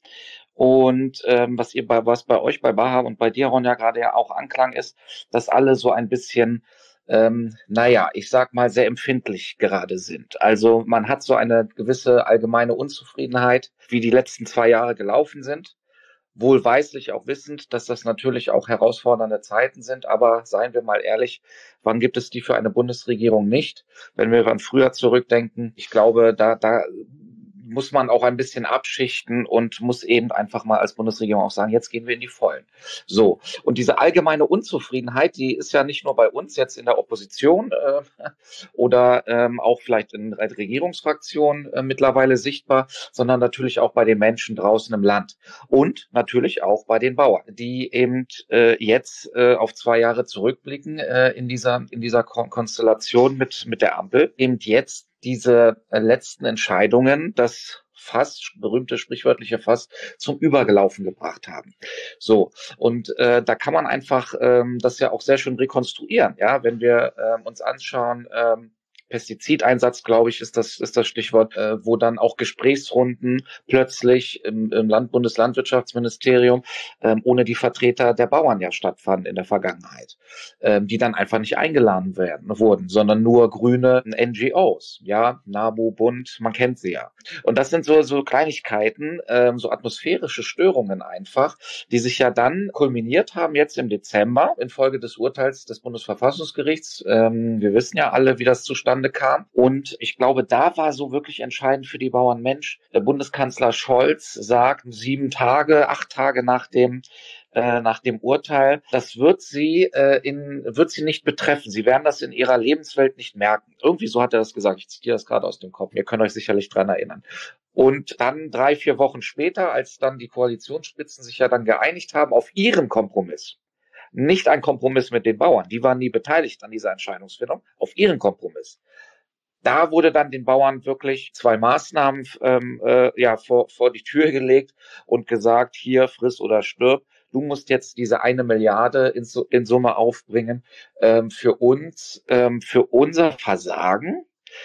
Und ähm, was ihr bei was bei euch bei Baha und bei dir, Ronja, gerade ja auch anklang, ist, dass alle so ein bisschen ähm, naja, ich sag mal, sehr empfindlich gerade sind. Also man hat so eine gewisse allgemeine Unzufriedenheit, wie die letzten zwei Jahre gelaufen sind. Wohlweislich auch wissend, dass das natürlich auch herausfordernde Zeiten sind, aber seien wir mal ehrlich, wann gibt es die für eine Bundesregierung nicht? Wenn wir an früher zurückdenken, ich glaube, da, da muss man auch ein bisschen abschichten und muss eben einfach mal als Bundesregierung auch sagen, jetzt gehen wir in die Vollen. So, und diese allgemeine Unzufriedenheit, die ist ja nicht nur bei uns jetzt in der Opposition äh, oder ähm, auch vielleicht in der Regierungsfraktion äh, mittlerweile sichtbar, sondern natürlich auch bei den Menschen draußen im Land und natürlich auch bei den Bauern, die eben äh, jetzt äh, auf zwei Jahre zurückblicken äh, in dieser in dieser Kon- Konstellation mit mit der Ampel, eben jetzt diese äh, letzten Entscheidungen, das Fass, berühmte sprichwörtliche Fass, zum Übergelaufen gebracht haben. So, und äh, da kann man einfach ähm, das ja auch sehr schön rekonstruieren, ja, wenn wir ähm, uns anschauen, ähm, Pestizideinsatz, glaube ich, ist das ist das Stichwort, äh, wo dann auch Gesprächsrunden plötzlich im, im Land Bundeslandwirtschaftsministerium ähm, ohne die Vertreter der Bauern ja stattfanden in der Vergangenheit, ähm, die dann einfach nicht eingeladen werden wurden, sondern nur grüne N G Os, ja, NABU, Bund, man kennt sie ja. Und das sind so so Kleinigkeiten, ähm, so atmosphärische Störungen einfach, die sich ja dann kulminiert haben jetzt im Dezember infolge des Urteils des Bundesverfassungsgerichts. Ähm, wir wissen ja alle, wie das zustande kam. Und ich glaube, da war so wirklich entscheidend für die Bauern, Mensch, der Bundeskanzler Scholz sagt sieben Tage, acht Tage nach dem äh, nach dem Urteil, das wird sie äh, in wird sie nicht betreffen. Sie werden das in ihrer Lebenswelt nicht merken. Irgendwie so hat er das gesagt. Ich zitiere das gerade aus dem Kopf. Ihr könnt euch sicherlich dran erinnern. Und dann drei, vier Wochen später, als dann die Koalitionsspitzen sich ja dann geeinigt haben auf ihren Kompromiss, nicht ein Kompromiss mit den Bauern, die waren nie beteiligt an dieser Entscheidungsfindung, auf ihren Kompromiss. Da wurde dann den Bauern wirklich zwei Maßnahmen ähm, äh, ja vor, vor die Tür gelegt und gesagt, hier friss oder stirb. Du musst jetzt diese eine Milliarde in, in Summe aufbringen ähm, für uns, ähm, für unser Versagen.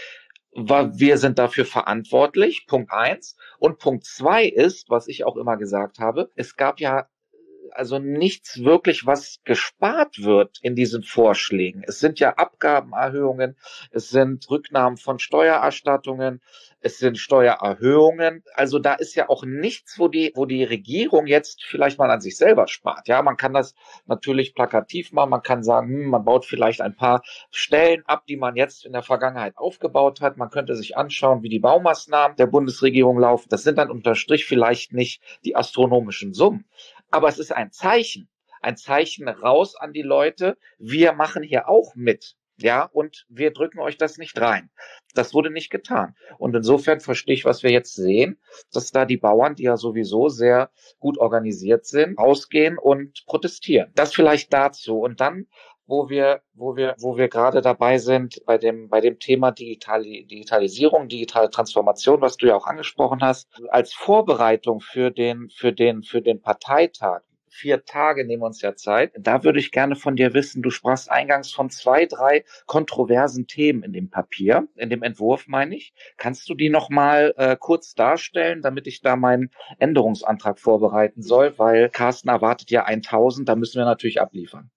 Wir sind dafür verantwortlich, Punkt eins. Und Punkt zwei ist, was ich auch immer gesagt habe, es gab ja also nichts wirklich, was gespart wird in diesen Vorschlägen. Es sind ja Abgabenerhöhungen, es sind Rücknahmen von Steuererstattungen, es sind Steuererhöhungen. Also da ist ja auch nichts, wo die, wo die Regierung jetzt vielleicht mal an sich selber spart. Ja, man kann das natürlich plakativ machen. Man kann sagen, hm, man baut vielleicht ein paar Stellen ab, die man jetzt in der Vergangenheit aufgebaut hat. Man könnte sich anschauen, wie die Baumaßnahmen der Bundesregierung laufen. Das sind dann unter Strich vielleicht nicht die astronomischen Summen. Aber es ist ein Zeichen, ein Zeichen raus an die Leute. Wir machen hier auch mit, ja, und wir drücken euch das nicht rein. Das wurde nicht getan. Und insofern verstehe ich, was wir jetzt sehen, dass da die Bauern, die ja sowieso sehr gut organisiert sind, rausgehen und protestieren. Das vielleicht dazu. Und dann, wo wir, wo wir, wo wir gerade dabei sind bei dem, bei dem Thema Digitali- Digitalisierung, digitale Transformation, was du ja auch angesprochen hast, als Vorbereitung für den, für den, für den Parteitag. Vier Tage nehmen uns ja Zeit. Da würde ich gerne von dir wissen, du sprachst eingangs von zwei, drei kontroversen Themen in dem Papier, in dem Entwurf meine ich. Kannst du die nochmal äh, kurz darstellen, damit ich da meinen Änderungsantrag vorbereiten soll? Weil Carsten erwartet ja tausend, da müssen wir natürlich abliefern.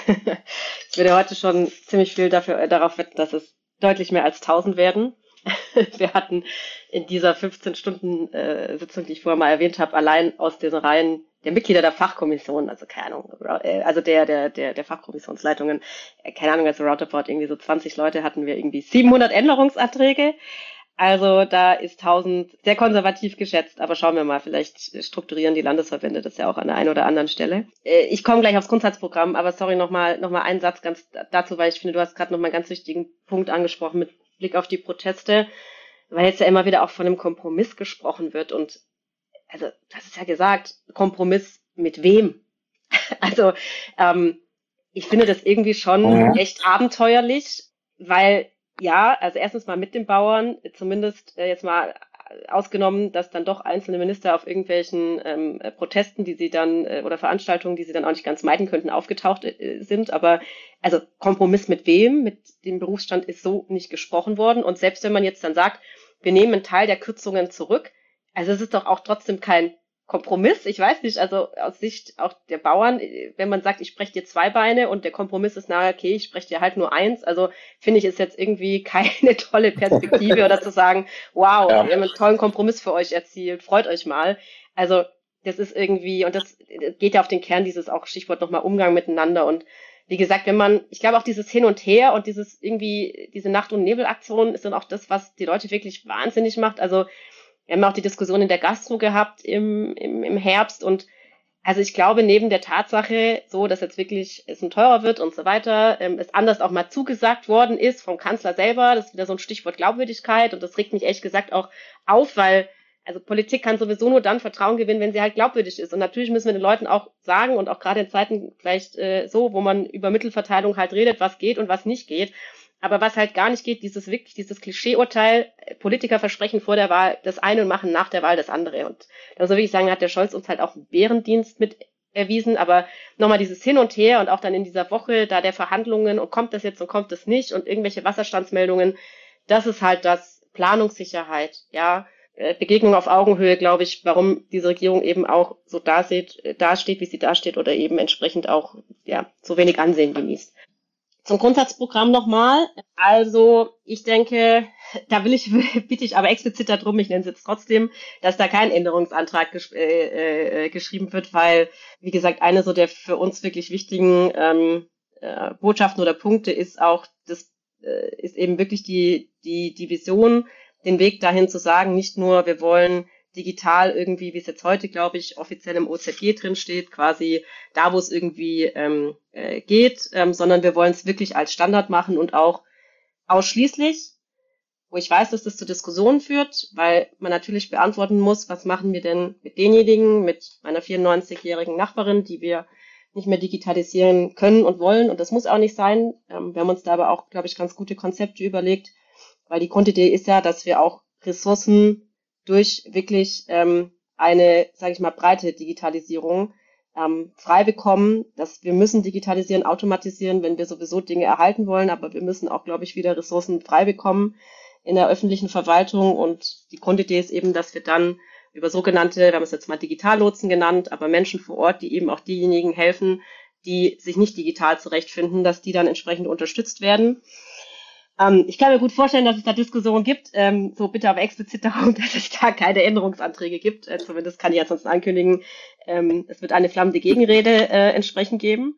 Ich würde heute schon ziemlich viel dafür, äh, darauf wetten, dass es deutlich mehr als tausend werden. Wir hatten in dieser fünfzehn Stunden äh, Sitzung, die ich vorher mal erwähnt habe, allein aus den Reihen der Mitglieder der Fachkommission, also keine Ahnung, äh, also der der der der Fachkommissionsleitungen, äh, keine Ahnung, also roundabout irgendwie so zwanzig Leute, hatten wir irgendwie siebenhundert Änderungsanträge. Also da ist tausend sehr konservativ geschätzt, aber schauen wir mal, vielleicht strukturieren die Landesverbände das ja auch an der einen oder anderen Stelle. Äh, ich komme gleich aufs Grundsatzprogramm, aber sorry, nochmal noch mal einen Satz ganz dazu, weil ich finde, du hast gerade nochmal einen ganz wichtigen Punkt angesprochen mit Blick auf die Proteste, weil jetzt ja immer wieder auch von einem Kompromiss gesprochen wird und also das ist ja gesagt, Kompromiss mit wem? Also ähm, ich finde das irgendwie schon echt abenteuerlich, weil ja, also erstens mal mit den Bauern, zumindest äh, jetzt mal ausgenommen, dass dann doch einzelne Minister auf irgendwelchen ähm, Protesten, die sie dann äh, oder Veranstaltungen, die sie dann auch nicht ganz meiden könnten, aufgetaucht äh, sind. Aber also Kompromiss mit wem? Mit dem Berufsstand ist so nicht gesprochen worden. Und selbst wenn man jetzt dann sagt, wir nehmen einen Teil der Kürzungen zurück, also es ist doch auch trotzdem kein Kompromiss. Ich weiß nicht, also aus Sicht auch der Bauern, wenn man sagt, ich spreche dir zwei Beine und der Kompromiss ist, na okay, ich spreche dir halt nur eins, also finde ich, ist jetzt irgendwie keine tolle Perspektive oder zu sagen, wow, ja, wir haben einen tollen Kompromiss für euch erzielt, freut euch mal. Also das ist irgendwie, und das geht ja auf den Kern dieses auch Stichwort nochmal Umgang miteinander und wie gesagt, wenn man, ich glaube auch dieses Hin und Her und dieses irgendwie, diese Nacht- und Nebelaktion ist dann auch das, was die Leute wirklich wahnsinnig macht. Also wir haben auch die Diskussion in der Gastro gehabt im, im, im Herbst und also ich glaube, neben der Tatsache, so, dass jetzt wirklich es ein teurer wird und so weiter, ähm, es anders auch mal zugesagt worden ist vom Kanzler selber, das ist wieder so ein Stichwort Glaubwürdigkeit und das regt mich ehrlich gesagt auch auf, weil also Politik kann sowieso nur dann Vertrauen gewinnen, wenn sie halt glaubwürdig ist und natürlich müssen wir den Leuten auch sagen und auch gerade in Zeiten vielleicht äh, so, wo man über Mittelverteilung halt redet, was geht und was nicht geht. Aber was halt gar nicht geht, dieses wirklich, dieses Klischeeurteil, Politiker versprechen vor der Wahl das eine und machen nach der Wahl das andere. Und da muss ich sagen, hat der Scholz uns halt auch einen Bärendienst mit erwiesen. Aber nochmal dieses Hin und Her und auch dann in dieser Woche da der Verhandlungen und kommt das jetzt und kommt das nicht und irgendwelche Wasserstandsmeldungen, das ist halt das Planungssicherheit, ja. Begegnung auf Augenhöhe, glaube ich, warum diese Regierung eben auch so dasteht, dasteht, wie sie dasteht oder eben entsprechend auch, ja, so wenig Ansehen genießt. Zum Grundsatzprogramm nochmal. Also ich denke, da will ich, bitte ich aber explizit darum, ich nenne es jetzt trotzdem, dass da kein Änderungsantrag gesch- äh, äh, geschrieben wird, weil, wie gesagt, eine so der für uns wirklich wichtigen ähm, äh, Botschaften oder Punkte ist auch, das äh, ist eben wirklich die, die, die Vision, den Weg dahin zu sagen, nicht nur, wir wollen digital irgendwie, wie es jetzt heute, glaube ich, offiziell im O Z G drin steht, quasi da, wo es irgendwie ähm, äh, geht, ähm, sondern wir wollen es wirklich als Standard machen und auch ausschließlich. wo ich weiß, dass das zu Diskussionen führt, weil man natürlich beantworten muss, was machen wir denn mit denjenigen, mit meiner vierundneunzigjährigen Nachbarin, die wir nicht mehr digitalisieren können und wollen. Und das muss auch nicht sein. Ähm, wir haben uns da aber auch, glaube ich, ganz gute Konzepte überlegt, weil die Grundidee ist ja, dass wir auch Ressourcen durch wirklich ähm, eine, sage ich mal, breite Digitalisierung ähm, frei bekommen, dass wir müssen digitalisieren, automatisieren, wenn wir sowieso Dinge erhalten wollen, aber wir müssen auch, glaube ich, wieder Ressourcen frei bekommen in der öffentlichen Verwaltung. Und die Grundidee ist eben, dass wir dann über sogenannte, wir haben es jetzt mal Digitallotsen genannt, aber Menschen vor Ort, die eben auch diejenigen helfen, die sich nicht digital zurechtfinden, dass die dann entsprechend unterstützt werden. Ähm, ich kann mir gut vorstellen, dass es da Diskussionen gibt, ähm, so bitte aber explizit darum, dass es da keine Änderungsanträge gibt. Äh, zumindest kann ich ansonsten ankündigen, ähm, es wird eine flammende Gegenrede äh, entsprechend geben.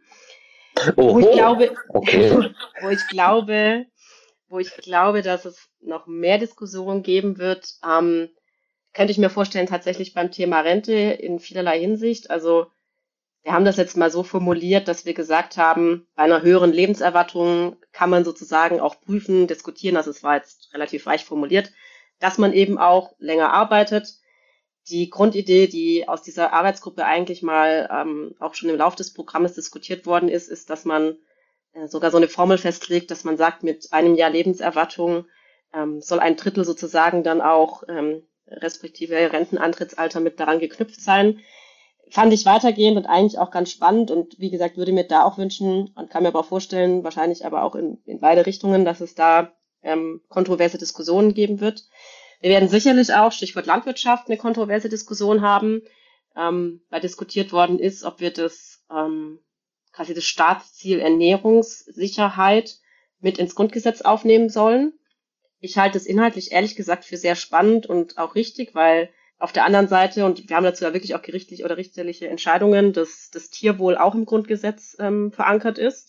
Oho. Wo ich glaube, Okay. wo ich glaube, wo ich glaube, dass es noch mehr Diskussionen geben wird, ähm, könnte ich mir vorstellen, tatsächlich beim Thema Rente in vielerlei Hinsicht. Also wir haben das jetzt mal so formuliert, dass wir gesagt haben, bei einer höheren Lebenserwartung kann man sozusagen auch prüfen, diskutieren, also es war jetzt relativ weich formuliert, dass man eben auch länger arbeitet. Die Grundidee, die aus dieser Arbeitsgruppe eigentlich mal ähm, auch schon im Laufe des Programmes diskutiert worden ist, ist, dass man äh, sogar so eine Formel festlegt, dass man sagt, mit einem Jahr Lebenserwartung ähm, soll ein Drittel sozusagen dann auch ähm, respektive Rentenantrittsalter mit daran geknüpft sein. Fand ich weitergehend und eigentlich auch ganz spannend und wie gesagt, würde mir da auch wünschen und kann mir aber auch vorstellen, wahrscheinlich aber auch in, in beide Richtungen, dass es da ähm, kontroverse Diskussionen geben wird. Wir werden sicherlich auch, Stichwort Landwirtschaft, eine kontroverse Diskussion haben, ähm, weil diskutiert worden ist, ob wir das ähm, quasi das Staatsziel Ernährungssicherheit mit ins Grundgesetz aufnehmen sollen. Ich halte es inhaltlich ehrlich gesagt für sehr spannend und auch richtig, weil auf der anderen Seite, und wir haben dazu ja wirklich auch gerichtliche oder richterliche Entscheidungen, dass das Tierwohl auch im Grundgesetz ähm, verankert ist.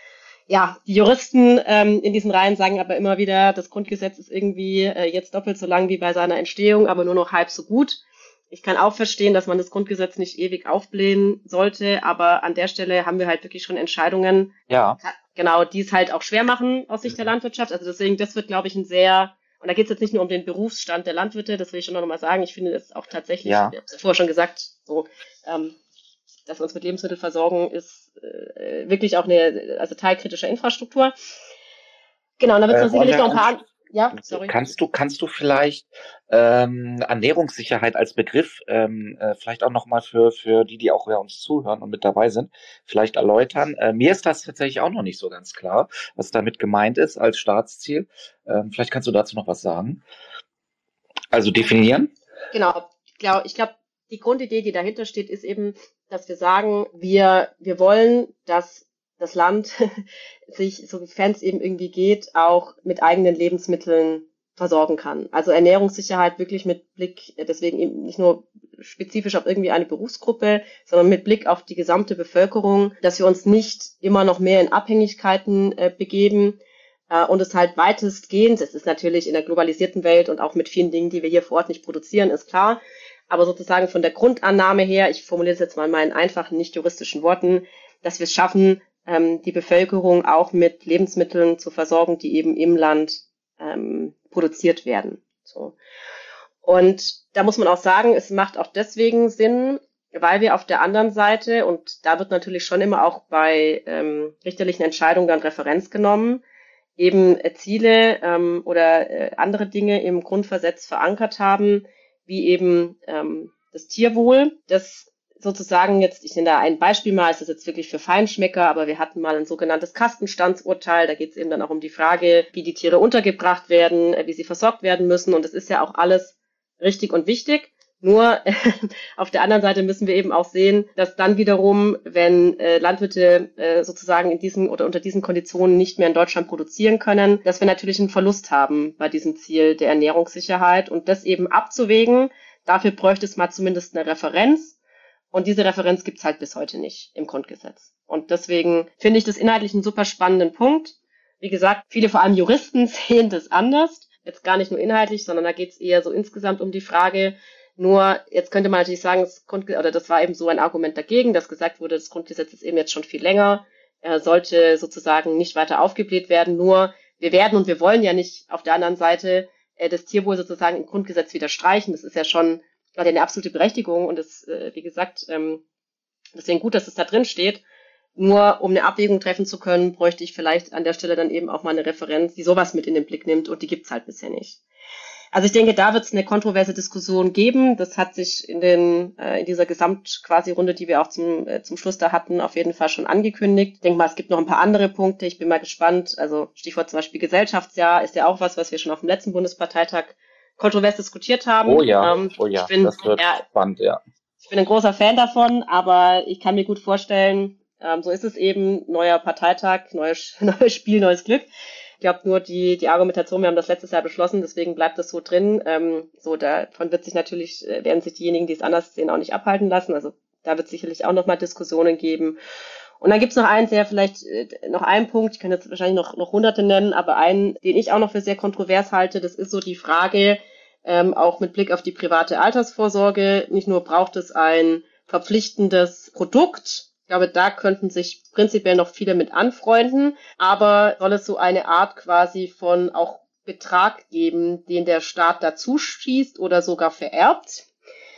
Ja, die Juristen ähm, in diesen Reihen sagen aber immer wieder, das Grundgesetz ist irgendwie äh, jetzt doppelt so lang wie bei seiner Entstehung, aber nur noch halb so gut. Ich kann auch verstehen, dass man das Grundgesetz nicht ewig aufblähen sollte, aber an der Stelle haben wir halt wirklich schon Entscheidungen, ja, genau, die es halt auch schwer machen aus Sicht der Landwirtschaft. Also deswegen, das wird, glaube ich, ein sehr, und da geht es jetzt nicht nur um den Berufsstand der Landwirte, das will ich schon noch mal sagen, ich finde das auch tatsächlich, ja. ich habe es ja vorher schon gesagt, so, ähm, dass wir uns mit Lebensmitteln versorgen, ist äh, wirklich auch eine, also Teil kritischer Infrastruktur. Genau, und da wird es äh, sicherlich noch ein paar... Ja, sorry. Kannst du, kannst du vielleicht ähm, Ernährungssicherheit als Begriff ähm, äh, vielleicht auch nochmal für, für die, die auch ja uns zuhören und mit dabei sind, vielleicht erläutern? Äh, mir ist das tatsächlich auch noch nicht so ganz klar, was damit gemeint ist als Staatsziel. Ähm, vielleicht kannst du dazu noch was sagen. Also definieren? Genau, ich glaube, ich glaub, die Grundidee, die dahinter steht, ist eben, dass wir sagen, wir, wir wollen, dass das Land sich, sofern es eben irgendwie geht, auch mit eigenen Lebensmitteln versorgen kann. Also Ernährungssicherheit wirklich mit Blick, deswegen eben nicht nur spezifisch auf irgendwie eine Berufsgruppe, sondern mit Blick auf die gesamte Bevölkerung, dass wir uns nicht immer noch mehr in Abhängigkeiten äh, begeben äh, und es halt weitestgehend, es ist natürlich in der globalisierten Welt und auch mit vielen Dingen, die wir hier vor Ort nicht produzieren, ist klar, aber sozusagen von der Grundannahme her, ich formuliere es jetzt mal in meinen einfachen, nicht juristischen Worten, dass wir es schaffen, die Bevölkerung auch mit Lebensmitteln zu versorgen, die eben im Land ähm, produziert werden. So. Und da muss man auch sagen, es macht auch deswegen Sinn, weil wir auf der anderen Seite, und da wird natürlich schon immer auch bei ähm, richterlichen Entscheidungen dann Referenz genommen, eben äh, Ziele ähm, oder äh, andere Dinge im Grundgesetz verankert haben, wie eben ähm, das Tierwohl, das sozusagen jetzt, ich nenne da ein Beispiel mal, es ist jetzt wirklich für Feinschmecker, aber wir hatten mal ein sogenanntes Kastenstandsurteil, da geht es eben dann auch um die Frage, wie die Tiere untergebracht werden, wie sie versorgt werden müssen und das ist ja auch alles richtig und wichtig, nur auf der anderen Seite müssen wir eben auch sehen, dass dann wiederum, wenn äh, Landwirte äh, sozusagen in diesen oder unter diesen Konditionen nicht mehr in Deutschland produzieren können, dass wir natürlich einen Verlust haben bei diesem Ziel der Ernährungssicherheit und das eben abzuwägen, dafür bräuchte es mal zumindest eine Referenz. Und diese Referenz gibt's halt bis heute nicht im Grundgesetz. Und deswegen finde ich das inhaltlich einen super spannenden Punkt. Wie gesagt, viele, vor allem Juristen, sehen das anders. Jetzt gar nicht nur inhaltlich, sondern da geht's eher so insgesamt um die Frage. Nur, jetzt könnte man natürlich sagen, das Grundgesetz, oder das war eben so ein Argument dagegen, dass gesagt wurde, das Grundgesetz ist eben jetzt schon viel länger, er sollte sozusagen nicht weiter aufgebläht werden. Nur, wir werden und wir wollen ja nicht auf der anderen Seite äh, das Tierwohl sozusagen im Grundgesetz wieder streichen. Das ist ja schon gerade eine absolute Berechtigung und das, äh, wie gesagt, ähm, deswegen gut, dass es da drin steht. Nur um eine Abwägung treffen zu können, bräuchte ich vielleicht an der Stelle dann eben auch mal eine Referenz, die sowas mit in den Blick nimmt und die gibt's halt bisher nicht. Also ich denke, da wird es eine kontroverse Diskussion geben. Das hat sich in den äh, in dieser Gesamt quasi Runde, die wir auch zum äh, zum Schluss da hatten, auf jeden Fall schon angekündigt. Ich denke mal, es gibt noch ein paar andere Punkte. Ich bin mal gespannt. Also Stichwort zum Beispiel Gesellschaftsjahr ist ja auch was, was wir schon auf dem letzten Bundesparteitag kontrovers diskutiert haben. Oh ja, ähm, oh ja, ich bin, das wird ja, spannend, ja. Ich bin ein großer Fan davon, aber ich kann mir gut vorstellen, ähm, so ist es eben, neuer Parteitag, neues, neues Spiel, neues Glück. Ich glaube nur die die Argumentation, wir haben das letztes Jahr beschlossen, deswegen bleibt das so drin. Ähm, so davon wird sich natürlich, äh, werden sich diejenigen, die es anders sehen, auch nicht abhalten lassen. Also da wird sicherlich auch nochmal Diskussionen geben. Und dann gibt's noch einen, sehr vielleicht äh, noch einen Punkt, ich kann jetzt wahrscheinlich noch noch hunderte nennen, aber einen, den ich auch noch für sehr kontrovers halte, das ist so die Frage, ähm, auch mit Blick auf die private Altersvorsorge, nicht nur braucht es ein verpflichtendes Produkt. Ich glaube, da könnten sich prinzipiell noch viele mit anfreunden, aber soll es so eine Art quasi von auch Betrag geben, den der Staat dazu schießt oder sogar vererbt?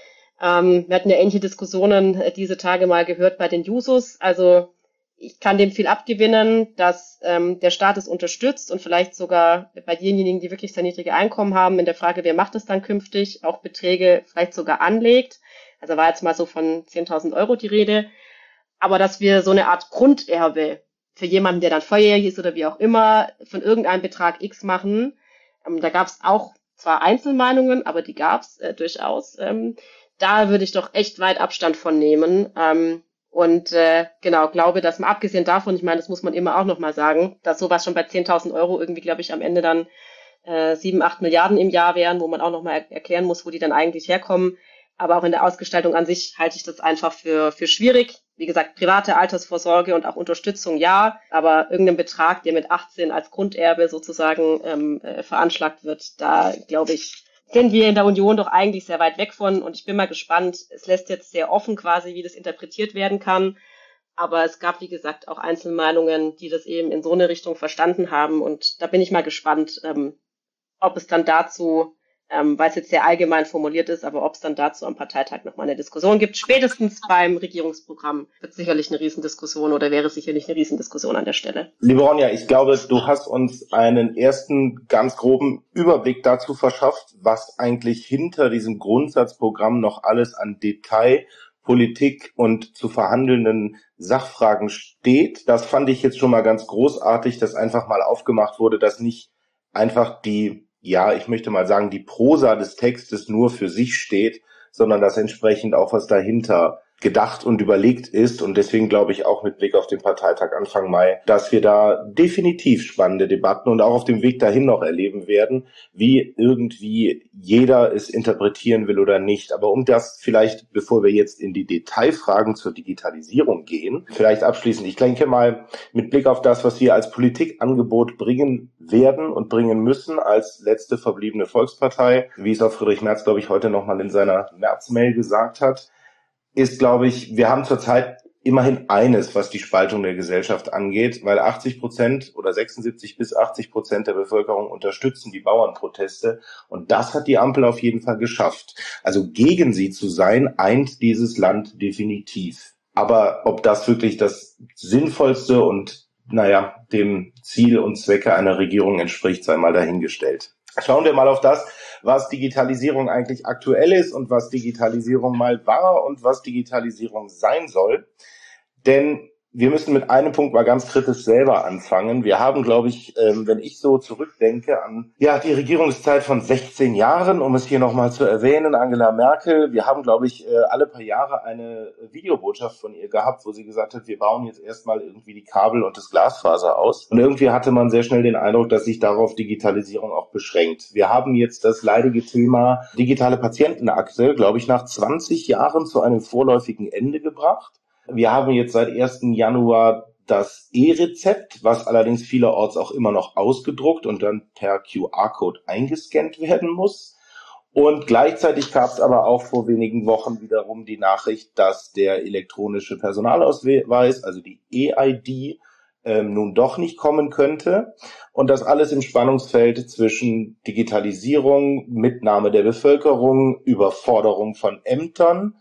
Ähm, wir hatten ja ähnliche Diskussionen äh, diese Tage mal gehört bei den Jusos. Also ich kann dem viel abgewinnen, dass ähm, der Staat es unterstützt und vielleicht sogar bei denjenigen, die wirklich sehr niedrige Einkommen haben, in der Frage, wer macht es dann künftig, auch Beträge vielleicht sogar anlegt. Also war jetzt mal so von zehntausend Euro die Rede. Aber dass wir so eine Art Grunderbe für jemanden, der dann volljährig ist oder wie auch immer, von irgendeinem Betrag X machen. Ähm, da gab es auch zwar Einzelmeinungen, aber die gab es äh, durchaus. Ähm, da würde ich doch echt weit Abstand von nehmen. Ähm, und äh, genau, glaube, dass man abgesehen davon, ich meine, das muss man immer auch nochmal sagen, dass sowas schon bei zehntausend Euro irgendwie, glaube ich, am Ende dann äh, sieben, acht Milliarden im Jahr wären, wo man auch nochmal er- erklären muss, wo die dann eigentlich herkommen. Aber auch in der Ausgestaltung an sich halte ich das einfach für für schwierig. Wie gesagt, private Altersvorsorge und auch Unterstützung ja, aber irgendein Betrag, der mit achtzehn als Grunderbe sozusagen ähm, äh, veranschlagt wird, da glaube ich, sind wir in der Union doch eigentlich sehr weit weg von. Und ich bin mal gespannt. Es lässt jetzt sehr offen quasi, wie das interpretiert werden kann. Aber es gab, wie gesagt, auch Einzelmeinungen, die das eben in so eine Richtung verstanden haben. Und da bin ich mal gespannt, ähm, ob es dann dazu, ähm, weil es jetzt sehr allgemein formuliert ist, aber ob es dann dazu am Parteitag nochmal eine Diskussion gibt. Spätestens beim Regierungsprogramm wird sicherlich eine Riesendiskussion oder wäre sicherlich eine Riesendiskussion an der Stelle. Liebe Ronja, ich glaube, du hast uns einen ersten ganz groben Überblick dazu verschafft, was eigentlich hinter diesem Grundsatzprogramm noch alles an Detail, Politik und zu verhandelnden Sachfragen steht. Das fand ich jetzt schon mal ganz großartig, dass einfach mal aufgemacht wurde, dass nicht einfach die, ja, ich möchte mal sagen, die Prosa des Textes nur für sich steht, sondern dass entsprechend auch was dahinter gedacht und überlegt ist. Und deswegen glaube ich auch mit Blick auf den Parteitag Anfang Mai, dass wir da definitiv spannende Debatten und auch auf dem Weg dahin noch erleben werden, wie irgendwie jeder es interpretieren will oder nicht. Aber um das vielleicht, bevor wir jetzt in die Detailfragen zur Digitalisierung gehen, vielleicht abschließend, ich denke mal, mit Blick auf das, was wir als Politikangebot bringen werden und bringen müssen als letzte verbliebene Volkspartei, wie es auch Friedrich Merz, glaube ich, heute nochmal in seiner März-Mail gesagt hat, ist, glaube ich, wir haben zurzeit immerhin eines, was die Spaltung der Gesellschaft angeht, weil achtzig Prozent oder sechsundsiebzig bis achtzig Prozent der Bevölkerung unterstützen die Bauernproteste und das hat die Ampel auf jeden Fall geschafft. Also gegen sie zu sein, eint dieses Land definitiv. Aber ob das wirklich das Sinnvollste und, naja, dem Ziel und Zwecke einer Regierung entspricht, sei mal dahingestellt. Schauen wir mal auf das, was Digitalisierung eigentlich aktuell ist und was Digitalisierung mal war und was Digitalisierung sein soll. Denn wir müssen mit einem Punkt mal ganz kritisch selber anfangen. Wir haben, glaube ich, ähm, wenn ich so zurückdenke an ja die Regierungszeit von sechzehn Jahren, um es hier nochmal zu erwähnen, Angela Merkel, wir haben, glaube ich, äh, alle paar Jahre eine Videobotschaft von ihr gehabt, wo sie gesagt hat, wir bauen jetzt erstmal irgendwie die Kabel und das Glasfaser aus. Und irgendwie hatte man sehr schnell den Eindruck, dass sich darauf Digitalisierung auch beschränkt. Wir haben jetzt das leidige Thema digitale Patientenakte, glaube ich, nach zwanzig Jahren zu einem vorläufigen Ende gebracht. Wir haben jetzt seit ersten Januar das E-Rezept, was allerdings vielerorts auch immer noch ausgedruckt und dann per Q R-Code eingescannt werden muss. Und gleichzeitig gab es aber auch vor wenigen Wochen wiederum die Nachricht, dass der elektronische Personalausweis, also die E I D, ähm, nun doch nicht kommen könnte. Und das alles im Spannungsfeld zwischen Digitalisierung, Mitnahme der Bevölkerung, Überforderung von Ämtern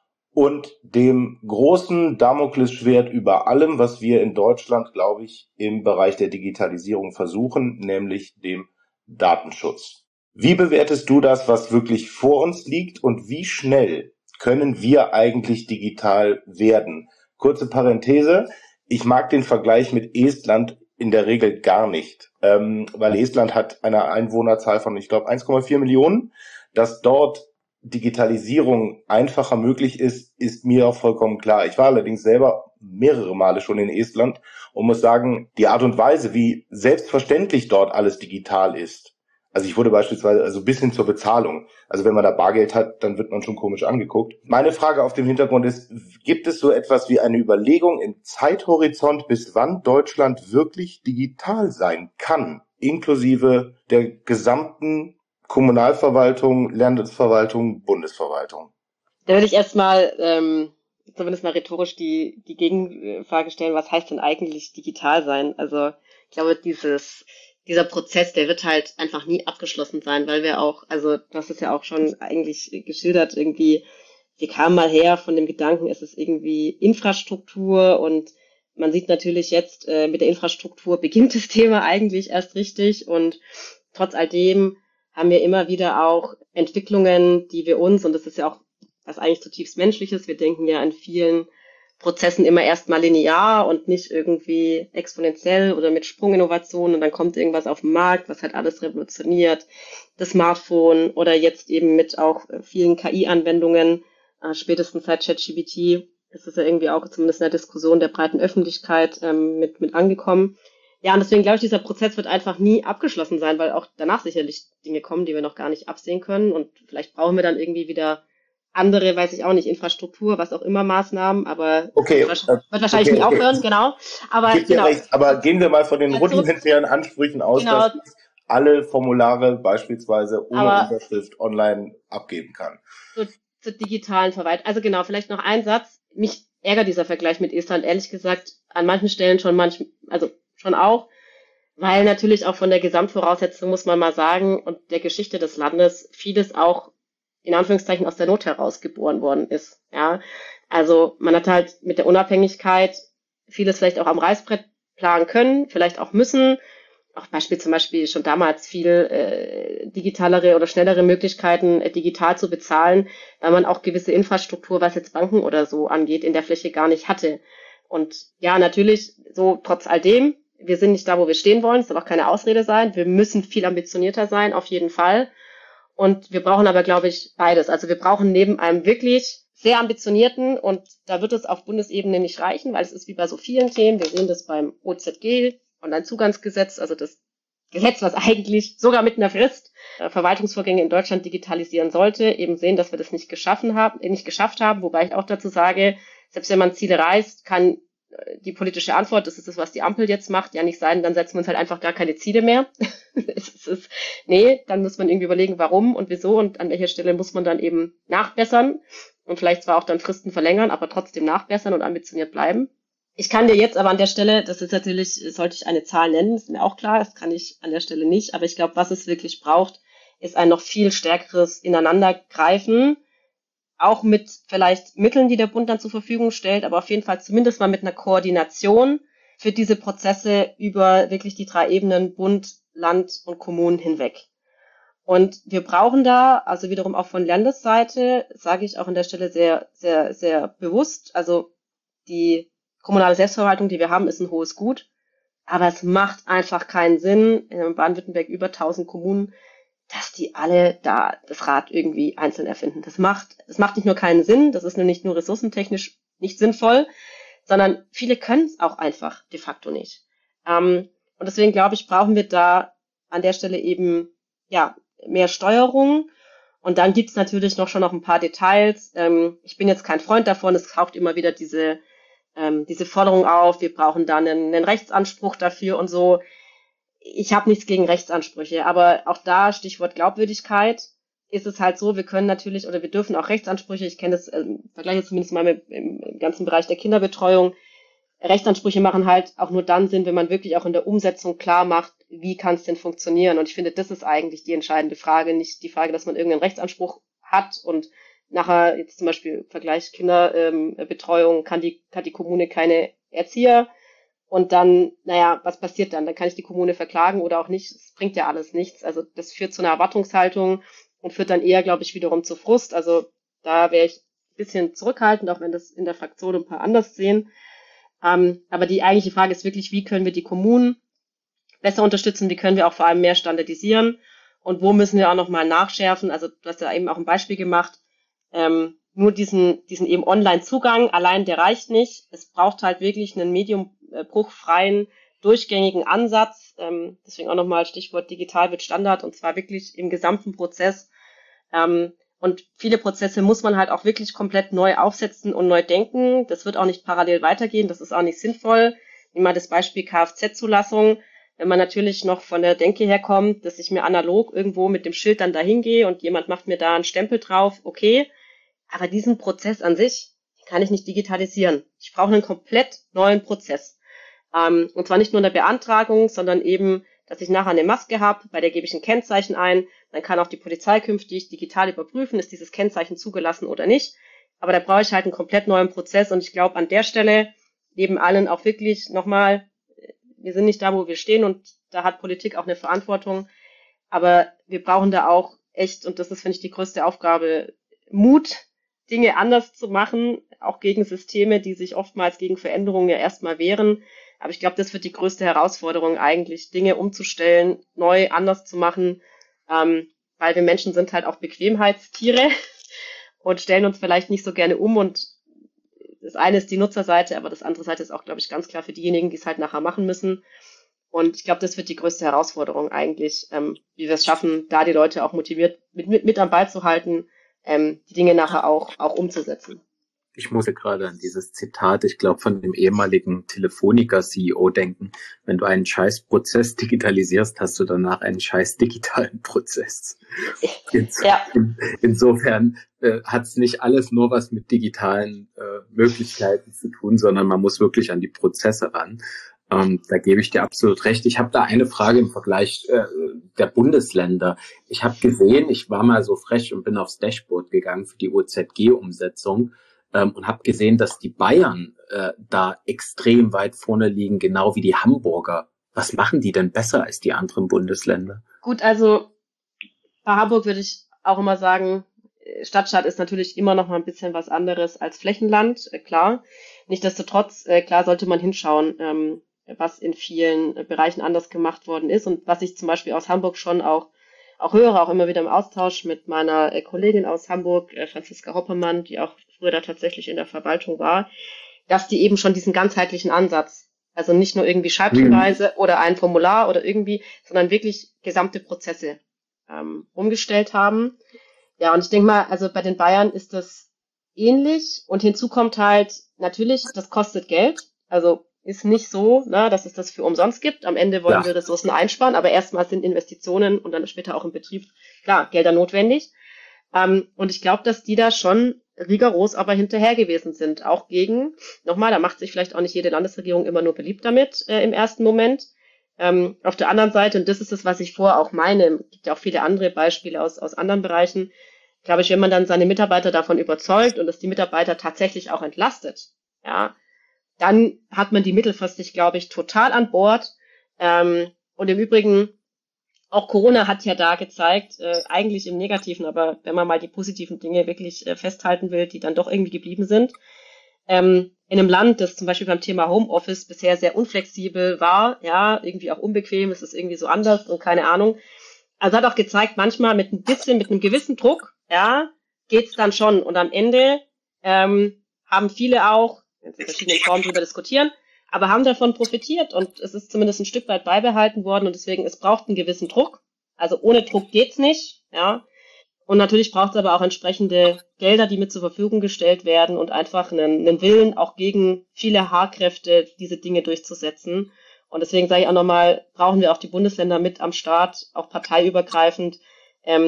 und dem großen Damoklesschwert über allem, was wir in Deutschland, glaube ich, im Bereich der Digitalisierung versuchen, nämlich dem Datenschutz. Wie bewertest du das, was wirklich vor uns liegt, und wie schnell können wir eigentlich digital werden? Kurze Parenthese, ich mag den Vergleich mit Estland in der Regel gar nicht, ähm, weil Estland hat eine Einwohnerzahl von, ich glaube, eins Komma vier Millionen. Dass dort Digitalisierung einfacher möglich ist, ist mir auch vollkommen klar. Ich war allerdings selber mehrere Male schon in Estland und muss sagen, die Art und Weise, wie selbstverständlich dort alles digital ist. Also ich wurde beispielsweise, also bis hin zur Bezahlung. Also wenn man da Bargeld hat, dann wird man schon komisch angeguckt. Meine Frage auf dem Hintergrund ist, gibt es so etwas wie eine Überlegung im Zeithorizont, bis wann Deutschland wirklich digital sein kann, inklusive der gesamten Kommunalverwaltung, Landesverwaltung, Bundesverwaltung? Da würde ich erstmal ähm, zumindest mal rhetorisch die, die Gegenfrage stellen, was heißt denn eigentlich digital sein? Also ich glaube, dieses dieser Prozess, der wird halt einfach nie abgeschlossen sein, weil wir auch, also das ist ja auch schon eigentlich geschildert, irgendwie, wir kamen mal her von dem Gedanken, es ist irgendwie Infrastruktur, und man sieht natürlich jetzt, äh, mit der Infrastruktur beginnt das Thema eigentlich erst richtig, und trotz all dem haben wir immer wieder auch Entwicklungen, die wir uns, und das ist ja auch was eigentlich zutiefst Menschliches, wir denken ja an vielen Prozessen immer erstmal linear und nicht irgendwie exponentiell oder mit Sprunginnovationen, und dann kommt irgendwas auf den Markt, was halt alles revolutioniert. Das Smartphone oder jetzt eben mit auch vielen K I-Anwendungen, äh, spätestens seit ChatGPT ist es ja irgendwie auch zumindest in der Diskussion der breiten Öffentlichkeit ähm, mit, mit angekommen. Ja, und deswegen glaube ich, dieser Prozess wird einfach nie abgeschlossen sein, weil auch danach sicherlich Dinge kommen, die wir noch gar nicht absehen können, und vielleicht brauchen wir dann irgendwie wieder andere, weiß ich auch nicht, Infrastruktur, was auch immer, Maßnahmen, aber okay, wird wahrscheinlich okay, nie okay. aufhören, genau. Aber Gibt genau. Recht, aber gehen wir mal von den rudimentären Ansprüchen aus, genau. dass ich alle Formulare beispielsweise ohne aber Unterschrift online abgeben kann. Zur, zur digitalen Verwaltung. Also genau, vielleicht noch ein Satz. Mich ärgert dieser Vergleich mit Estland, ehrlich gesagt, an manchen Stellen schon manch, also schon auch, weil natürlich auch von der Gesamtvoraussetzung, muss man mal sagen, und der Geschichte des Landes vieles auch in Anführungszeichen aus der Not heraus geboren worden ist. Ja, also man hat halt mit der Unabhängigkeit vieles vielleicht auch am Reißbrett planen können, vielleicht auch müssen. Auch Beispiel zum Beispiel schon damals viel äh, digitalere oder schnellere Möglichkeiten, äh, digital zu bezahlen, weil man auch gewisse Infrastruktur, was jetzt Banken oder so angeht, in der Fläche gar nicht hatte. Und ja, natürlich, so trotz all dem, wir sind nicht da, wo wir stehen wollen, es soll auch keine Ausrede sein. Wir müssen viel ambitionierter sein, auf jeden Fall. Und wir brauchen aber, glaube ich, beides. Also wir brauchen neben einem wirklich sehr ambitionierten, und da wird es auf Bundesebene nicht reichen, weil es ist wie bei so vielen Themen. Wir sehen das beim O Z G, Onlinezugangsgesetz, also das Gesetz, was eigentlich sogar mit einer Frist äh, Verwaltungsvorgänge in Deutschland digitalisieren sollte, eben sehen, dass wir das nicht geschaffen haben, äh, nicht geschafft haben. Wobei ich auch dazu sage, selbst wenn man Ziele reißt, kann die politische Antwort, das ist das, was die Ampel jetzt macht, ja nicht sein, dann setzen wir uns halt einfach gar keine Ziele mehr. es ist, nee, dann muss man irgendwie überlegen, warum und wieso und an welcher Stelle muss man dann eben nachbessern und vielleicht zwar auch dann Fristen verlängern, aber trotzdem nachbessern und ambitioniert bleiben. Ich kann dir jetzt aber an der Stelle, das ist natürlich, sollte ich eine Zahl nennen, ist mir auch klar, das kann ich an der Stelle nicht, aber ich glaube, was es wirklich braucht, ist ein noch viel stärkeres Ineinandergreifen, auch mit vielleicht Mitteln, die der Bund dann zur Verfügung stellt, aber auf jeden Fall zumindest mal mit einer Koordination für diese Prozesse über wirklich die drei Ebenen Bund, Land und Kommunen hinweg. Und wir brauchen da, also wiederum auch von Landesseite, sage ich auch an der Stelle sehr, sehr, sehr bewusst, also die kommunale Selbstverwaltung, die wir haben, ist ein hohes Gut, aber es macht einfach keinen Sinn, in Baden-Württemberg über tausend Kommunen, dass die alle da das Rad irgendwie einzeln erfinden. Das macht, das macht nicht nur keinen Sinn, das ist nur nicht nur ressourcentechnisch nicht sinnvoll, sondern viele können es auch einfach de facto nicht. Ähm, und deswegen glaube ich, brauchen wir da an der Stelle eben ja mehr Steuerung. Und dann gibt's natürlich noch schon noch ein paar Details. Ähm, ich bin jetzt kein Freund davon, es taucht immer wieder diese ähm, diese Forderung auf, wir brauchen dann einen, einen Rechtsanspruch dafür und so. Ich habe nichts gegen Rechtsansprüche, aber auch da, Stichwort Glaubwürdigkeit, ist es halt so, wir können natürlich oder wir dürfen auch Rechtsansprüche, ich kenne das, ähm, vergleiche zumindest mal mit, im, im ganzen Bereich der Kinderbetreuung, Rechtsansprüche machen halt auch nur dann Sinn, wenn man wirklich auch in der Umsetzung klar macht, wie kann es denn funktionieren. Und ich finde, das ist eigentlich die entscheidende Frage, nicht die Frage, dass man irgendeinen Rechtsanspruch hat und nachher jetzt zum Beispiel Vergleich Kinderbetreuung, ähm, kann die, kann die Kommune keine Erzieher und dann, naja, was passiert dann? Dann kann ich die Kommune verklagen oder auch nicht. Es bringt ja alles nichts. Also das führt zu einer Erwartungshaltung und führt dann eher, glaube ich, wiederum zu Frust. Also da wäre ich ein bisschen zurückhaltend, auch wenn das in der Fraktion ein paar anders sehen. Ähm, aber die eigentliche Frage ist wirklich, wie können wir die Kommunen besser unterstützen? Wie können wir auch vor allem mehr standardisieren? Und wo müssen wir auch nochmal nachschärfen? Also du hast ja eben auch ein Beispiel gemacht. Ähm, nur diesen, diesen eben Online-Zugang allein, der reicht nicht. Es braucht halt wirklich einen mediumbruchfreien, durchgängigen Ansatz. Ähm, deswegen auch nochmal Stichwort digital wird Standard und zwar wirklich im gesamten Prozess. Ähm, und viele Prozesse muss man halt auch wirklich komplett neu aufsetzen und neu denken. Das wird auch nicht parallel weitergehen. Das ist auch nicht sinnvoll. Nehmen wir mal das Beispiel Kfz-Zulassung. Wenn man natürlich noch von der Denke herkommt, dass ich mir analog irgendwo mit dem Schild dann dahin gehe und jemand macht mir da einen Stempel drauf, okay. Aber diesen Prozess an sich kann ich nicht digitalisieren. Ich brauche einen komplett neuen Prozess. Ähm, und zwar nicht nur in der Beantragung, sondern eben, dass ich nachher eine Maske habe, bei der gebe ich ein Kennzeichen ein. Dann kann auch die Polizei künftig digital überprüfen, ist dieses Kennzeichen zugelassen oder nicht. Aber da brauche ich halt einen komplett neuen Prozess. Und ich glaube, an der Stelle neben allen auch wirklich nochmal, wir sind nicht da, wo wir stehen und da hat Politik auch eine Verantwortung. Aber wir brauchen da auch echt, und das ist, finde ich, die größte Aufgabe, Mut, Dinge anders zu machen, auch gegen Systeme, die sich oftmals gegen Veränderungen ja erstmal wehren. Aber ich glaube, das wird die größte Herausforderung eigentlich, Dinge umzustellen, neu, anders zu machen, ähm, weil wir Menschen sind halt auch Bequemheitstiere und stellen uns vielleicht nicht so gerne um. Und das eine ist die Nutzerseite, aber das andere Seite ist auch, glaube ich, ganz klar für diejenigen, die es halt nachher machen müssen. Und ich glaube, das wird die größte Herausforderung eigentlich, ähm, wie wir es schaffen, da die Leute auch motiviert mit, mit, mit am Ball zu halten, ähm, die Dinge nachher auch, auch umzusetzen. Ich musste gerade an dieses Zitat, ich glaube, von dem ehemaligen Telefonica-C E O denken. Wenn du einen Scheiß-Prozess digitalisierst, hast du danach einen scheiß digitalen Prozess. Ins, ja. in, insofern äh, hat es nicht alles nur was mit digitalen äh, Möglichkeiten zu tun, sondern man muss wirklich an die Prozesse ran. Ähm, da gebe ich dir absolut recht. Ich habe da eine Frage im Vergleich äh, der Bundesländer. Ich habe gesehen, ich war mal so frech und bin aufs Dashboard gegangen für die O Z G-Umsetzung ähm, und habe gesehen, dass die Bayern äh, da extrem weit vorne liegen, genau wie die Hamburger. Was machen die denn besser als die anderen Bundesländer? Gut, also bei Hamburg würde ich auch immer sagen, Stadtstaat ist natürlich immer noch mal ein bisschen was anderes als Flächenland, äh, klar. Nichtsdestotrotz, äh, klar sollte man hinschauen, ähm, was in vielen Bereichen anders gemacht worden ist und was ich zum Beispiel aus Hamburg schon auch auch höre, auch immer wieder im Austausch mit meiner äh, Kollegin aus Hamburg, äh, Franziska Hoppermann, die auch früher da tatsächlich in der Verwaltung war, dass die eben schon diesen ganzheitlichen Ansatz, also nicht nur irgendwie scheibchenweise mhm. oder ein Formular oder irgendwie, sondern wirklich gesamte Prozesse ähm, umgestellt haben. Ja, und ich denke mal, also bei den Bayern ist das ähnlich und hinzu kommt halt natürlich, das kostet Geld, also ist nicht so, ne, dass es das für umsonst gibt. Am Ende wollen ja. wir Ressourcen einsparen, aber erstmal sind Investitionen und dann später auch im Betrieb, klar, Gelder notwendig. Ähm, und ich glaube, dass die da schon rigoros aber hinterher gewesen sind, auch gegen, nochmal, da macht sich vielleicht auch nicht jede Landesregierung immer nur beliebt damit äh, im ersten Moment. Ähm, auf der anderen Seite, und das ist es, was ich vorher auch meine, es gibt ja auch viele andere Beispiele aus, aus anderen Bereichen, glaube ich, wenn man dann seine Mitarbeiter davon überzeugt und dass die Mitarbeiter tatsächlich auch entlastet, ja, dann hat man die mittelfristig, glaube ich, total an Bord. Ähm, und im Übrigen, auch Corona hat ja da gezeigt, äh, eigentlich im Negativen, aber wenn man mal die positiven Dinge wirklich äh, festhalten will, die dann doch irgendwie geblieben sind, ähm, in einem Land, das zum Beispiel beim Thema Homeoffice bisher sehr unflexibel war, ja, irgendwie auch unbequem, es ist irgendwie so anders und keine Ahnung. Also hat auch gezeigt, manchmal mit ein bisschen, mit einem gewissen Druck, ja, geht's dann schon. Und am Ende ähm, haben viele auch, in verschiedenen Formen darüber diskutieren, aber haben davon profitiert und es ist zumindest ein Stück weit beibehalten worden und deswegen, es braucht einen gewissen Druck. Also ohne Druck geht's nicht, ja. Und natürlich braucht es aber auch entsprechende Gelder, die mit zur Verfügung gestellt werden und einfach einen, einen Willen, auch gegen viele Haarkräfte diese Dinge durchzusetzen. Und deswegen sage ich auch nochmal, brauchen wir auch die Bundesländer mit am Start, auch parteiübergreifend, ähm,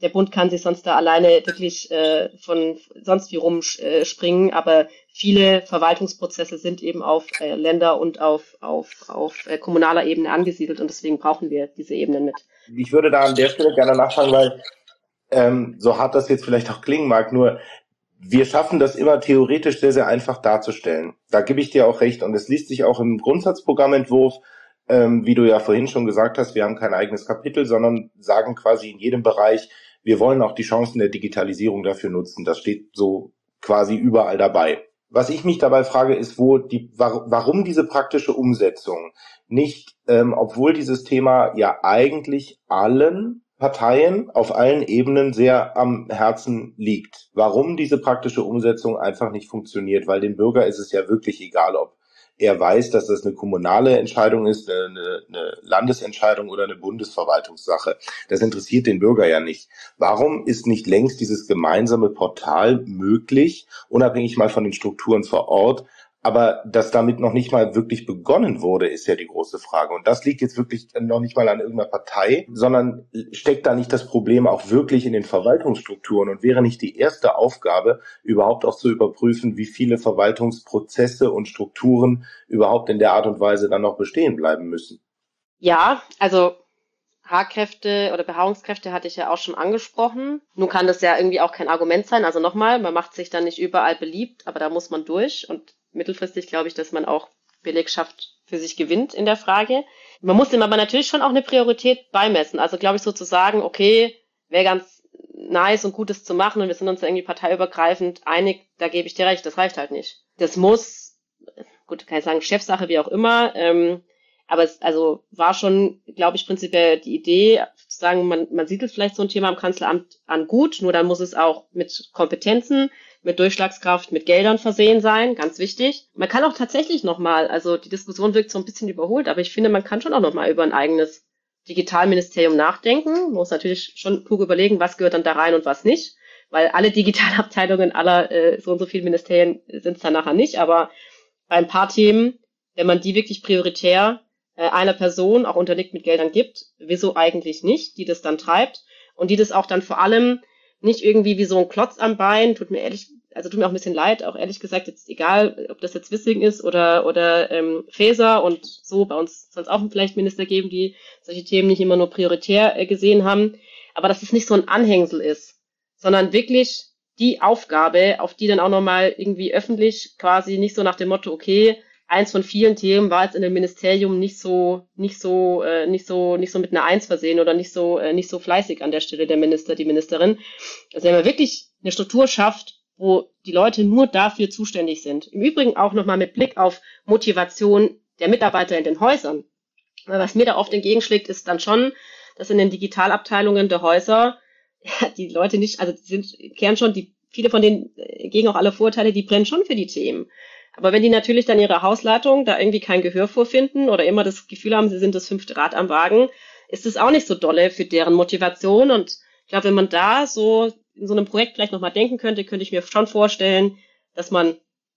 der Bund kann sich sonst da alleine wirklich äh, von sonst wie rumspringen, aber viele Verwaltungsprozesse sind eben auf äh, Länder- und auf, auf, auf äh, kommunaler Ebene angesiedelt und deswegen brauchen wir diese Ebenen mit. Ich würde da an der Stelle gerne nachfragen, weil ähm, so hart das jetzt vielleicht auch klingen mag, nur wir schaffen das immer theoretisch sehr, sehr einfach darzustellen. Da gebe ich dir auch recht und es liest sich auch im Grundsatzprogrammentwurf, ähm, wie du ja vorhin schon gesagt hast, wir haben kein eigenes Kapitel, sondern sagen quasi in jedem Bereich, wir wollen auch die Chancen der Digitalisierung dafür nutzen. Das steht so quasi überall dabei. Was ich mich dabei frage, ist, wo die, warum diese praktische Umsetzung nicht, ähm, obwohl dieses Thema ja eigentlich allen Parteien auf allen Ebenen sehr am Herzen liegt. Warum diese praktische Umsetzung einfach nicht funktioniert? Weil dem Bürger ist es ja wirklich egal, ob er weiß, dass das eine kommunale Entscheidung ist, eine, eine Landesentscheidung oder eine Bundesverwaltungssache. Das interessiert den Bürger ja nicht. Warum ist nicht längst dieses gemeinsame Portal möglich, unabhängig mal von den Strukturen vor Ort? Aber dass damit noch nicht mal wirklich begonnen wurde, ist ja die große Frage. Und das liegt jetzt wirklich noch nicht mal an irgendeiner Partei, sondern steckt da nicht das Problem auch wirklich in den Verwaltungsstrukturen? Und wäre nicht die erste Aufgabe, überhaupt auch zu überprüfen, wie viele Verwaltungsprozesse und Strukturen überhaupt in der Art und Weise dann noch bestehen bleiben müssen? Ja, also Haarkräfte oder Behaarungskräfte hatte ich ja auch schon angesprochen. Nun kann das ja irgendwie auch kein Argument sein. Also nochmal, man macht sich dann nicht überall beliebt, aber da muss man durch. Und mittelfristig glaube ich, dass man auch Belegschaft für sich gewinnt in der Frage. Man muss dem aber natürlich schon auch eine Priorität beimessen. Also glaube ich sozusagen, okay, wäre ganz nice und Gutes zu machen und wir sind uns irgendwie parteiübergreifend einig, da gebe ich dir recht, das reicht halt nicht. Das muss, gut, kann ich sagen, Chefsache, wie auch immer, ähm, aber es also war schon, glaube ich, prinzipiell die Idee, zu sagen, man, man siedelt vielleicht so ein Thema im Kanzleramt an gut, nur dann muss es auch mit Kompetenzen, mit Durchschlagskraft, mit Geldern versehen sein, ganz wichtig. Man kann auch tatsächlich nochmal, also die Diskussion wirkt so ein bisschen überholt, aber ich finde, man kann schon auch nochmal über ein eigenes Digitalministerium nachdenken. Man muss natürlich schon klug überlegen, was gehört dann da rein und was nicht, weil alle Digitalabteilungen aller äh, so und so viele Ministerien sind es dann nachher nicht, aber bei ein paar Themen, wenn man die wirklich prioritär äh, einer Person auch unterlegt mit Geldern gibt, wieso eigentlich nicht, die das dann treibt und die das auch dann vor allem nicht irgendwie wie so ein Klotz am Bein, tut mir ehrlich, also tut mir auch ein bisschen leid, auch ehrlich gesagt, jetzt egal, ob das jetzt Wissing ist oder oder ähm, Faeser und so, bei uns soll es auch vielleicht Minister geben, die solche Themen nicht immer nur prioritär äh, gesehen haben, aber dass es nicht so ein Anhängsel ist, sondern wirklich die Aufgabe, auf die dann auch nochmal irgendwie öffentlich quasi nicht so nach dem Motto, okay, eins von vielen Themen war jetzt in dem Ministerium nicht so, nicht so, äh, nicht so, nicht so mit einer Eins versehen oder nicht so, äh, nicht so fleißig an der Stelle der Minister, die Ministerin. Also wenn man wirklich eine Struktur schafft, wo die Leute nur dafür zuständig sind. Im Übrigen auch nochmal mit Blick auf Motivation der Mitarbeiter in den Häusern. Weil was mir da oft entgegenschlägt, ist dann schon, dass in den Digitalabteilungen der Häuser ja, die Leute nicht, also die sind, kehren schon, die, viele von denen äh, gegen auch alle Vorurteile, die brennen schon für die Themen. Aber wenn die natürlich dann ihre Hausleitung da irgendwie kein Gehör vorfinden oder immer das Gefühl haben, sie sind das fünfte Rad am Wagen, ist es auch nicht so dolle für deren Motivation. Und ich glaube, wenn man da so in so einem Projekt vielleicht nochmal denken könnte, könnte ich mir schon vorstellen, dass man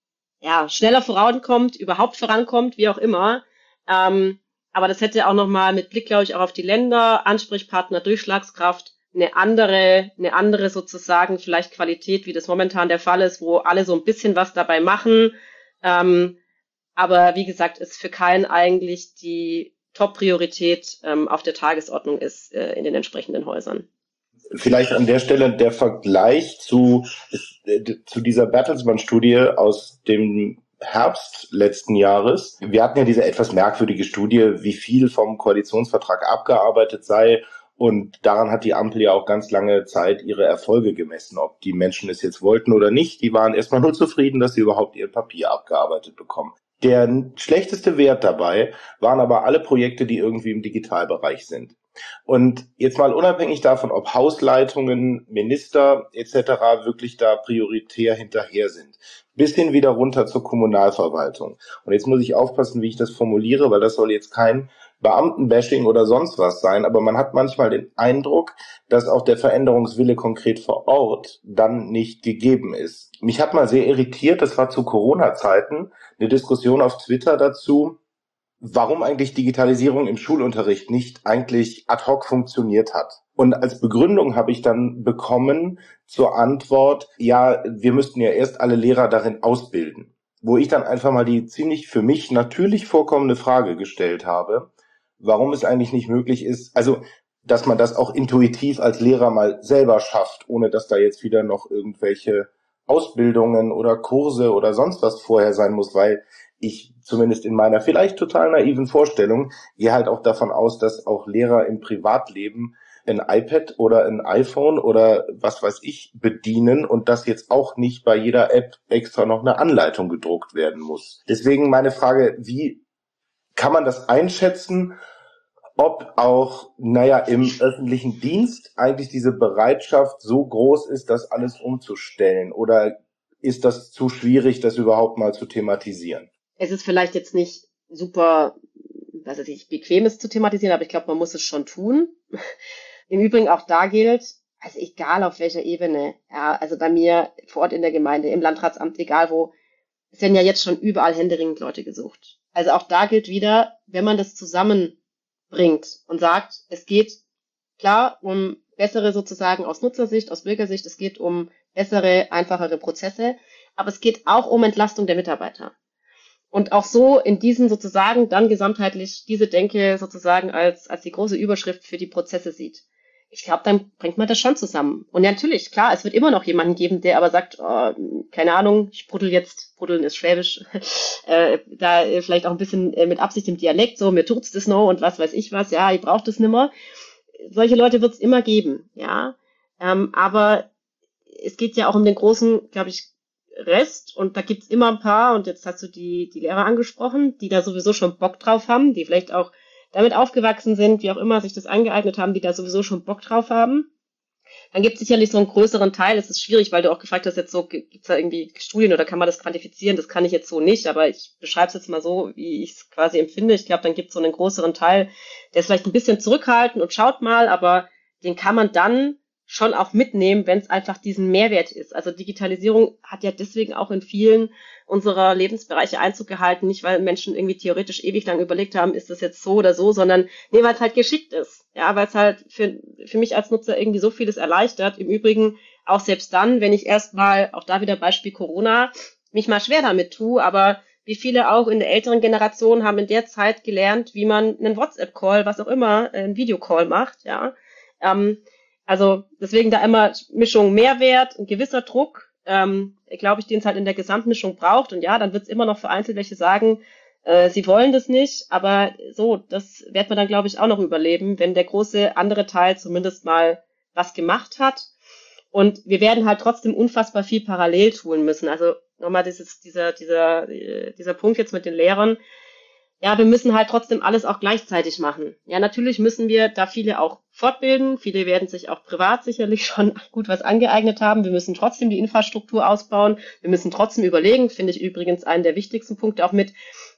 ja schneller vorankommt, überhaupt vorankommt, wie auch immer. Ähm, aber das hätte auch nochmal mit Blick, glaube ich, auch auf die Länder, Ansprechpartner, Durchschlagskraft, eine andere, eine andere sozusagen vielleicht Qualität, wie das momentan der Fall ist, wo alle so ein bisschen was dabei machen. Ähm, aber wie gesagt, es für keinen eigentlich die Top-Priorität ähm, auf der Tagesordnung ist äh, in den entsprechenden Häusern. Vielleicht an der Stelle der Vergleich zu, äh, zu dieser Bertelsmann-Studie aus dem Herbst letzten Jahres. Wir hatten ja diese etwas merkwürdige Studie, wie viel vom Koalitionsvertrag abgearbeitet sei. Und daran hat die Ampel ja auch ganz lange Zeit ihre Erfolge gemessen, ob die Menschen es jetzt wollten oder nicht. Die waren erstmal nur zufrieden, dass sie überhaupt ihr Papier abgearbeitet bekommen. Der schlechteste Wert dabei waren aber alle Projekte, die irgendwie im Digitalbereich sind. Und jetzt mal unabhängig davon, ob Hausleitungen, Minister et cetera wirklich da prioritär hinterher sind, bis hin wieder runter zur Kommunalverwaltung. Und jetzt muss ich aufpassen, wie ich das formuliere, weil das soll jetzt kein Beamtenbashing oder sonst was sein, aber man hat manchmal den Eindruck, dass auch der Veränderungswille konkret vor Ort dann nicht gegeben ist. Mich hat mal sehr irritiert, das war zu Corona-Zeiten, eine Diskussion auf Twitter dazu, warum eigentlich Digitalisierung im Schulunterricht nicht eigentlich ad hoc funktioniert hat. Und als Begründung habe ich dann bekommen zur Antwort, ja, wir müssten ja erst alle Lehrer darin ausbilden. Wo ich dann einfach mal die ziemlich für mich natürlich vorkommende Frage gestellt habe, warum es eigentlich nicht möglich ist, also dass man das auch intuitiv als Lehrer mal selber schafft, ohne dass da jetzt wieder noch irgendwelche Ausbildungen oder Kurse oder sonst was vorher sein muss, weil ich zumindest in meiner vielleicht total naiven Vorstellung gehe halt auch davon aus, dass auch Lehrer im Privatleben ein iPad oder ein iPhone oder was weiß ich bedienen und dass jetzt auch nicht bei jeder App extra noch eine Anleitung gedruckt werden muss. Deswegen meine Frage, wie kann man das einschätzen, ob auch, naja, im öffentlichen Dienst eigentlich diese Bereitschaft so groß ist, das alles umzustellen? Oder ist das zu schwierig, das überhaupt mal zu thematisieren? Es ist vielleicht jetzt nicht super, was weiß ich, bequem ist zu thematisieren, aber ich glaube, man muss es schon tun. Im Übrigen auch da gilt, also egal auf welcher Ebene, ja, also bei mir vor Ort in der Gemeinde, im Landratsamt, egal wo, es werden ja jetzt schon überall händeringend Leute gesucht. Also auch da gilt wieder, wenn man das zusammenbringt und sagt, es geht klar um bessere sozusagen aus Nutzersicht, aus Bürgersicht, es geht um bessere, einfachere Prozesse, aber es geht auch um Entlastung der Mitarbeiter. Und auch so in diesen sozusagen dann gesamtheitlich diese Denke sozusagen als als die große Überschrift für die Prozesse sieht. Ich glaube, dann bringt man das schon zusammen. Und ja, natürlich, klar, es wird immer noch jemanden geben, der aber sagt, oh, keine Ahnung, ich bruddel jetzt, bruddeln ist Schwäbisch, äh, da äh, vielleicht auch ein bisschen äh, mit Absicht im Dialekt, so, mir tut's das noch und was weiß ich was, ja, ihr braucht das nimmer. Solche Leute wird es immer geben, ja. Ähm, aber es geht ja auch um den großen, glaube ich, Rest und da gibt's immer ein paar und jetzt hast du die die Lehrer angesprochen, die da sowieso schon Bock drauf haben, die vielleicht auch damit aufgewachsen sind, wie auch immer sich das angeeignet haben, die da sowieso schon Bock drauf haben. Dann gibt es sicherlich so einen größeren Teil, es ist schwierig, weil du auch gefragt hast, jetzt so, gibt's da irgendwie Studien oder kann man das quantifizieren? Das kann ich jetzt so nicht, aber ich beschreibe es jetzt mal so, wie ich es quasi empfinde. Ich glaube, dann gibt es so einen größeren Teil, der ist vielleicht ein bisschen zurückhaltend und schaut mal, aber den kann man dann schon auch mitnehmen, wenn es einfach diesen Mehrwert ist. Also Digitalisierung hat ja deswegen auch in vielen unserer Lebensbereiche Einzug gehalten, nicht weil Menschen irgendwie theoretisch ewig lang überlegt haben, ist das jetzt so oder so, sondern nee, weil es halt geschickt ist. Ja, weil es halt für, für mich als Nutzer irgendwie so vieles erleichtert. Im Übrigen auch selbst dann, wenn ich erstmal, auch da wieder Beispiel Corona, mich mal schwer damit tue, aber wie viele auch in der älteren Generation haben in der Zeit gelernt, wie man einen WhatsApp-Call, was auch immer, einen Videocall macht, ja. Ähm, Also deswegen da immer Mischung Mehrwert, ein gewisser Druck, ähm, glaube ich, den es halt in der Gesamtmischung braucht. Und ja, dann wird es immer noch vereinzelt welche sagen, äh, sie wollen das nicht. Aber so, das wird man dann, glaube ich, auch noch überleben, wenn der große andere Teil zumindest mal was gemacht hat. Und wir werden halt trotzdem unfassbar viel parallel tun müssen. Also nochmal dieses, dieser, dieser, dieser Punkt jetzt mit den Lehrern. Ja, wir müssen halt trotzdem alles auch gleichzeitig machen. Ja, natürlich müssen wir da viele auch fortbilden. Viele werden sich auch privat sicherlich schon gut was angeeignet haben. Wir müssen trotzdem die Infrastruktur ausbauen. Wir müssen trotzdem überlegen, finde ich übrigens einen der wichtigsten Punkte auch mit,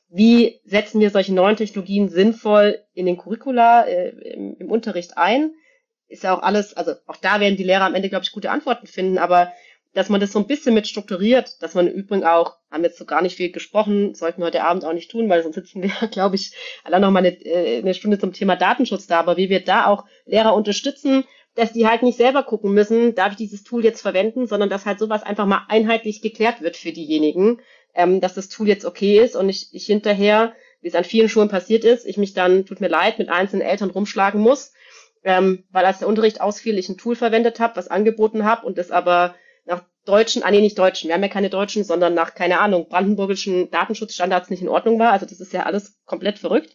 wie setzen wir solche neuen Technologien sinnvoll in den Curricula, äh, im, im Unterricht ein. Ist ja auch alles, also auch da werden die Lehrer am Ende, glaube ich, gute Antworten finden, aber dass man das so ein bisschen mit strukturiert, dass man im Übrigen auch, haben jetzt so gar nicht viel gesprochen, sollten wir heute Abend auch nicht tun, weil sonst sitzen wir, glaube ich, allein noch mal eine, eine Stunde zum Thema Datenschutz da, aber wie wir da auch Lehrer unterstützen, dass die halt nicht selber gucken müssen, darf ich dieses Tool jetzt verwenden, sondern dass halt sowas einfach mal einheitlich geklärt wird für diejenigen, ähm, dass das Tool jetzt okay ist und ich, ich hinterher, wie es an vielen Schulen passiert ist, ich mich dann, tut mir leid, mit einzelnen Eltern rumschlagen muss, ähm, weil als der Unterricht ausfiel, ich ein Tool verwendet habe, was angeboten habe und das aber nach deutschen, ah nee, nicht deutschen, wir haben ja keine deutschen, sondern nach, keine Ahnung, brandenburgischen Datenschutzstandards nicht in Ordnung war. Also das ist ja alles komplett verrückt.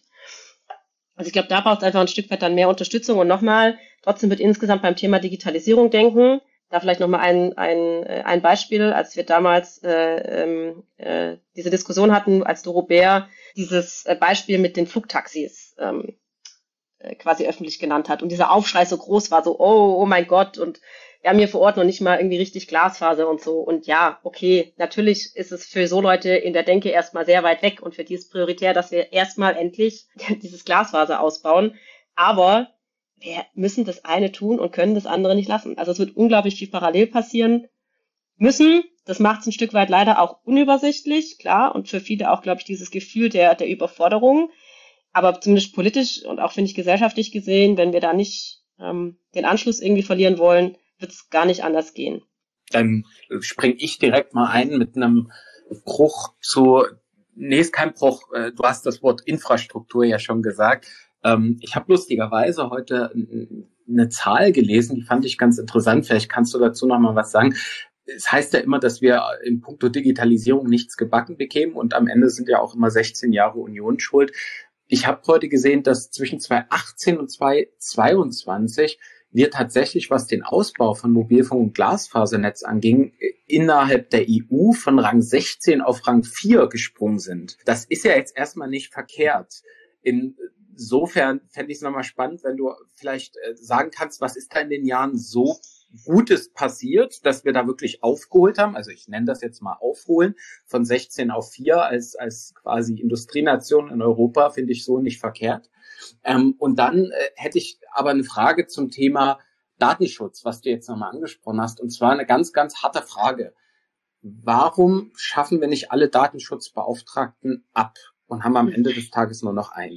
Also ich glaube, da braucht es einfach ein Stück weit dann mehr Unterstützung. Und nochmal, trotzdem wird insgesamt beim Thema Digitalisierung denken. Da vielleicht nochmal ein, ein, ein Beispiel, als wir damals äh, äh, diese Diskussion hatten, als Doro Bär dieses Beispiel mit den Flugtaxis ähm, äh, quasi öffentlich genannt hat. Und dieser Aufschrei so groß war, so, oh, oh mein Gott, und wir haben hier vor Ort noch nicht mal irgendwie richtig Glasfaser und so. Und ja, okay, natürlich ist es für so Leute in der Denke erstmal sehr weit weg und für die ist prioritär, dass wir erstmal endlich dieses Glasfaser ausbauen. Aber wir müssen das eine tun und können das andere nicht lassen. Also es wird unglaublich viel parallel passieren müssen. Das macht es ein Stück weit leider auch unübersichtlich, klar. Und für viele auch, glaube ich, dieses Gefühl der, der Überforderung. aber zumindest politisch und auch, finde ich, gesellschaftlich gesehen, wenn wir da nicht ähm, den Anschluss irgendwie verlieren wollen, wird es gar nicht anders gehen. Dann springe ich direkt mal ein mit einem Bruch zu, nee, ist kein Bruch, du hast das Wort Infrastruktur ja schon gesagt. Ich habe lustigerweise heute eine Zahl gelesen, die fand ich ganz interessant, vielleicht kannst du dazu noch mal was sagen. Es heißt ja immer, dass wir in puncto Digitalisierung nichts gebacken bekämen und am Ende sind ja auch immer sechzehn Jahre Union schuld. Ich habe heute gesehen, dass zwischen zweitausendachtzehn und zweitausendzweiundzwanzig wir tatsächlich, was den Ausbau von Mobilfunk- und Glasfasernetz anging, innerhalb der E U von Rang sechzehn auf Rang vier gesprungen sind. Das ist ja jetzt erstmal nicht verkehrt. Insofern fände ich es nochmal spannend, wenn du vielleicht sagen kannst, was ist da in den Jahren so Gutes passiert, dass wir da wirklich aufgeholt haben. Also ich nenne das jetzt mal aufholen, von sechzehn auf vier als, als quasi Industrienation in Europa, finde ich so nicht verkehrt. Ähm, und dann äh, hätte ich aber eine Frage zum Thema Datenschutz, was du jetzt nochmal angesprochen hast. Und zwar eine ganz, ganz harte Frage. Warum schaffen wir nicht alle Datenschutzbeauftragten ab und haben am Ende des Tages nur noch einen?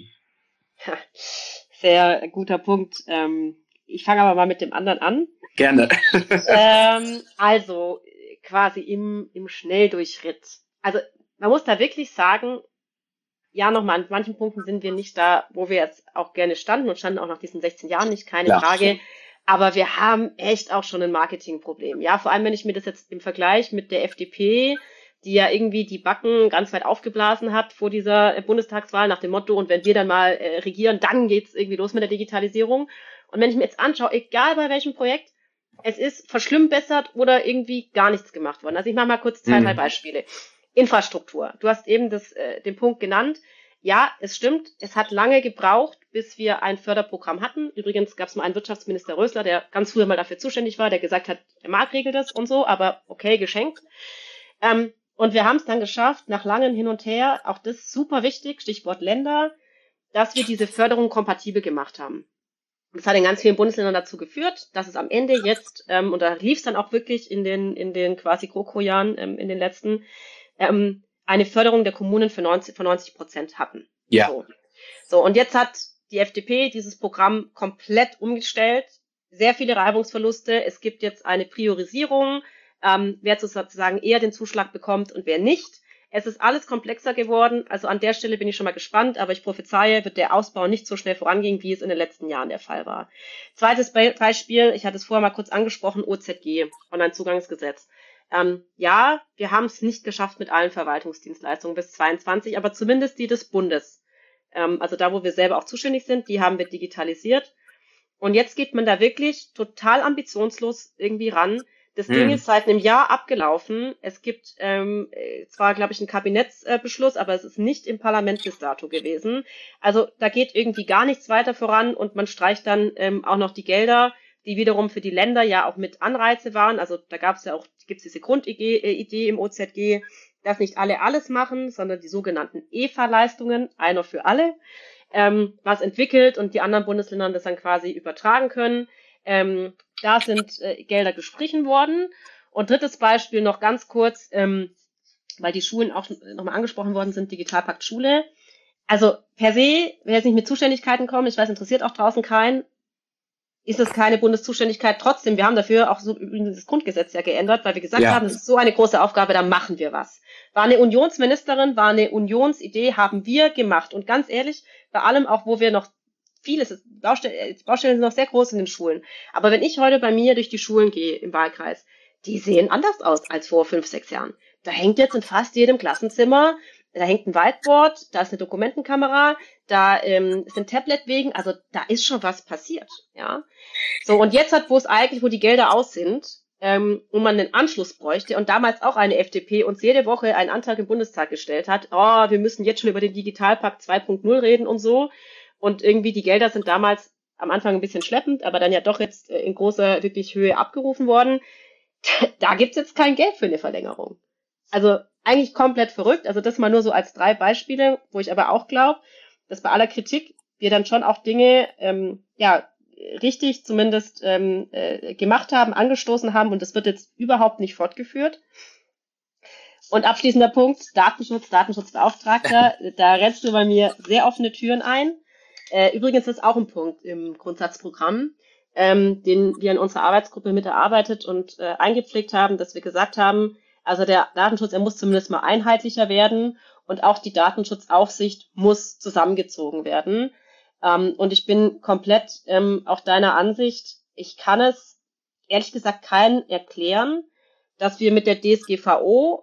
Sehr guter Punkt. Ähm, ich fange aber mal mit dem anderen an. Gerne. ähm, also quasi im, im Schnelldurchritt. Also man muss da wirklich sagen, ja, nochmal, an manchen Punkten sind wir nicht da, wo wir jetzt auch gerne standen und standen auch nach diesen sechzehn Jahren nicht, keine ja. Frage. Aber wir haben echt auch schon ein Marketingproblem. Ja, vor allem, wenn ich mir das jetzt im Vergleich mit der F D P, die ja irgendwie die Backen ganz weit aufgeblasen hat vor dieser Bundestagswahl nach dem Motto, und wenn wir dann mal äh, regieren, dann geht's irgendwie los mit der Digitalisierung. Und wenn ich mir jetzt anschaue, egal bei welchem Projekt, es ist verschlimmbessert oder irgendwie gar nichts gemacht worden. Also ich mache mal kurz zwei, mhm. drei Beispiele. Infrastruktur. Du hast eben das, äh, den Punkt genannt. Ja, es stimmt, es hat lange gebraucht, bis wir ein Förderprogramm hatten. Übrigens gab es mal einen Wirtschaftsminister Rösler, der ganz früher mal dafür zuständig war, der gesagt hat, der Markt regelt das und so, aber okay, geschenkt. Ähm, und wir haben es dann geschafft, nach langem Hin und Her, auch das super wichtig, Stichwort Länder, dass wir diese Förderung kompatibel gemacht haben. Das hat in ganz vielen Bundesländern dazu geführt, dass es am Ende jetzt, ähm, und da lief es dann auch wirklich in den, in den quasi GroKo-Jahren, ähm, in den letzten, ähm, eine Förderung der Kommunen für neunzig, von neunzig Prozent hatten. Ja. So. so, und jetzt hat die F D P dieses Programm komplett umgestellt. Sehr viele Reibungsverluste. Es gibt jetzt eine Priorisierung, ähm, wer sozusagen eher den Zuschlag bekommt und wer nicht. Es ist alles komplexer geworden. Also an der Stelle bin ich schon mal gespannt, aber ich prophezeie, wird der Ausbau nicht so schnell vorangehen, wie es in den letzten Jahren der Fall war. Zweites Be- Beispiel, ich hatte es vorher mal kurz angesprochen, O Z G, Onlinezugangsgesetz. Ähm, ja, wir haben es nicht geschafft mit allen Verwaltungsdienstleistungen bis zweiundzwanzig, aber zumindest die des Bundes. Ähm, also da, wo wir selber auch zuständig sind, die haben wir digitalisiert. Und jetzt geht man da wirklich total ambitionslos irgendwie ran. Das hm. Ding ist seit einem Jahr abgelaufen. Es gibt ähm, zwar, glaube ich, einen Kabinettsbeschluss, aber es ist nicht im Parlament bis dato gewesen. Also da geht irgendwie gar nichts weiter voran und man streicht dann ähm, auch noch die Gelder, die wiederum für die Länder ja auch mit Anreize waren. Also da gab es ja auch, gibt es diese Grundidee äh, Idee im O Z G, dass nicht alle alles machen, sondern die sogenannten E F A-Leistungen, einer für alle, ähm, was entwickelt und die anderen Bundesländer das dann quasi übertragen können. Ähm, da sind äh, Gelder gestrichen worden. Und drittes Beispiel noch ganz kurz, ähm, weil die Schulen auch nochmal angesprochen worden sind, Digitalpakt Schule. Also per se, wenn jetzt nicht mit Zuständigkeiten kommen, ich weiß, interessiert auch draußen keinen, ist es keine Bundeszuständigkeit. Trotzdem, wir haben dafür auch so das Grundgesetz ja geändert, weil wir gesagt ja. haben, das ist so eine große Aufgabe, da machen wir was. War eine Unionsministerin, war eine Unionsidee, haben wir gemacht. Und ganz ehrlich, bei allem auch, wo wir noch vieles, Baustellen, Baustellen sind noch sehr groß in den Schulen. Aber wenn ich heute bei mir durch die Schulen gehe im Wahlkreis, die sehen anders aus als vor fünf, sechs Jahren. Da hängt jetzt in fast jedem Klassenzimmer, da hängt ein Whiteboard, da ist eine Dokumentenkamera, da ähm, sind Tabletwegen, also da ist schon was passiert, ja. So, und jetzt hat, wo es eigentlich, wo die Gelder aus sind, ähm, wo man einen Anschluss bräuchte und damals auch eine F D P uns jede Woche einen Antrag im Bundestag gestellt hat, oh, wir müssen jetzt schon über den Digitalpakt zwei Punkt null reden und so. Und irgendwie die Gelder sind damals am Anfang ein bisschen schleppend, aber dann ja doch jetzt in großer wirklich Höhe abgerufen worden. Da gibt's jetzt kein Geld für eine Verlängerung. Also eigentlich komplett verrückt. Also das mal nur so als drei Beispiele, wo ich aber auch glaube, dass bei aller Kritik wir dann schon auch Dinge ähm, ja richtig zumindest ähm, äh, gemacht haben, angestoßen haben und das wird jetzt überhaupt nicht fortgeführt. Und abschließender Punkt, Datenschutz, Datenschutzbeauftragter, da rennst du bei mir sehr offene Türen ein. Äh, übrigens ist auch ein Punkt im Grundsatzprogramm, ähm, den wir in unserer Arbeitsgruppe mit erarbeitet und äh, eingepflegt haben, dass wir gesagt haben, also der Datenschutz, er muss zumindest mal einheitlicher werden und auch die Datenschutzaufsicht muss zusammengezogen werden. Ähm, und ich bin komplett ähm, auch deiner Ansicht, ich kann es ehrlich gesagt keinen erklären, dass wir mit der D S G V O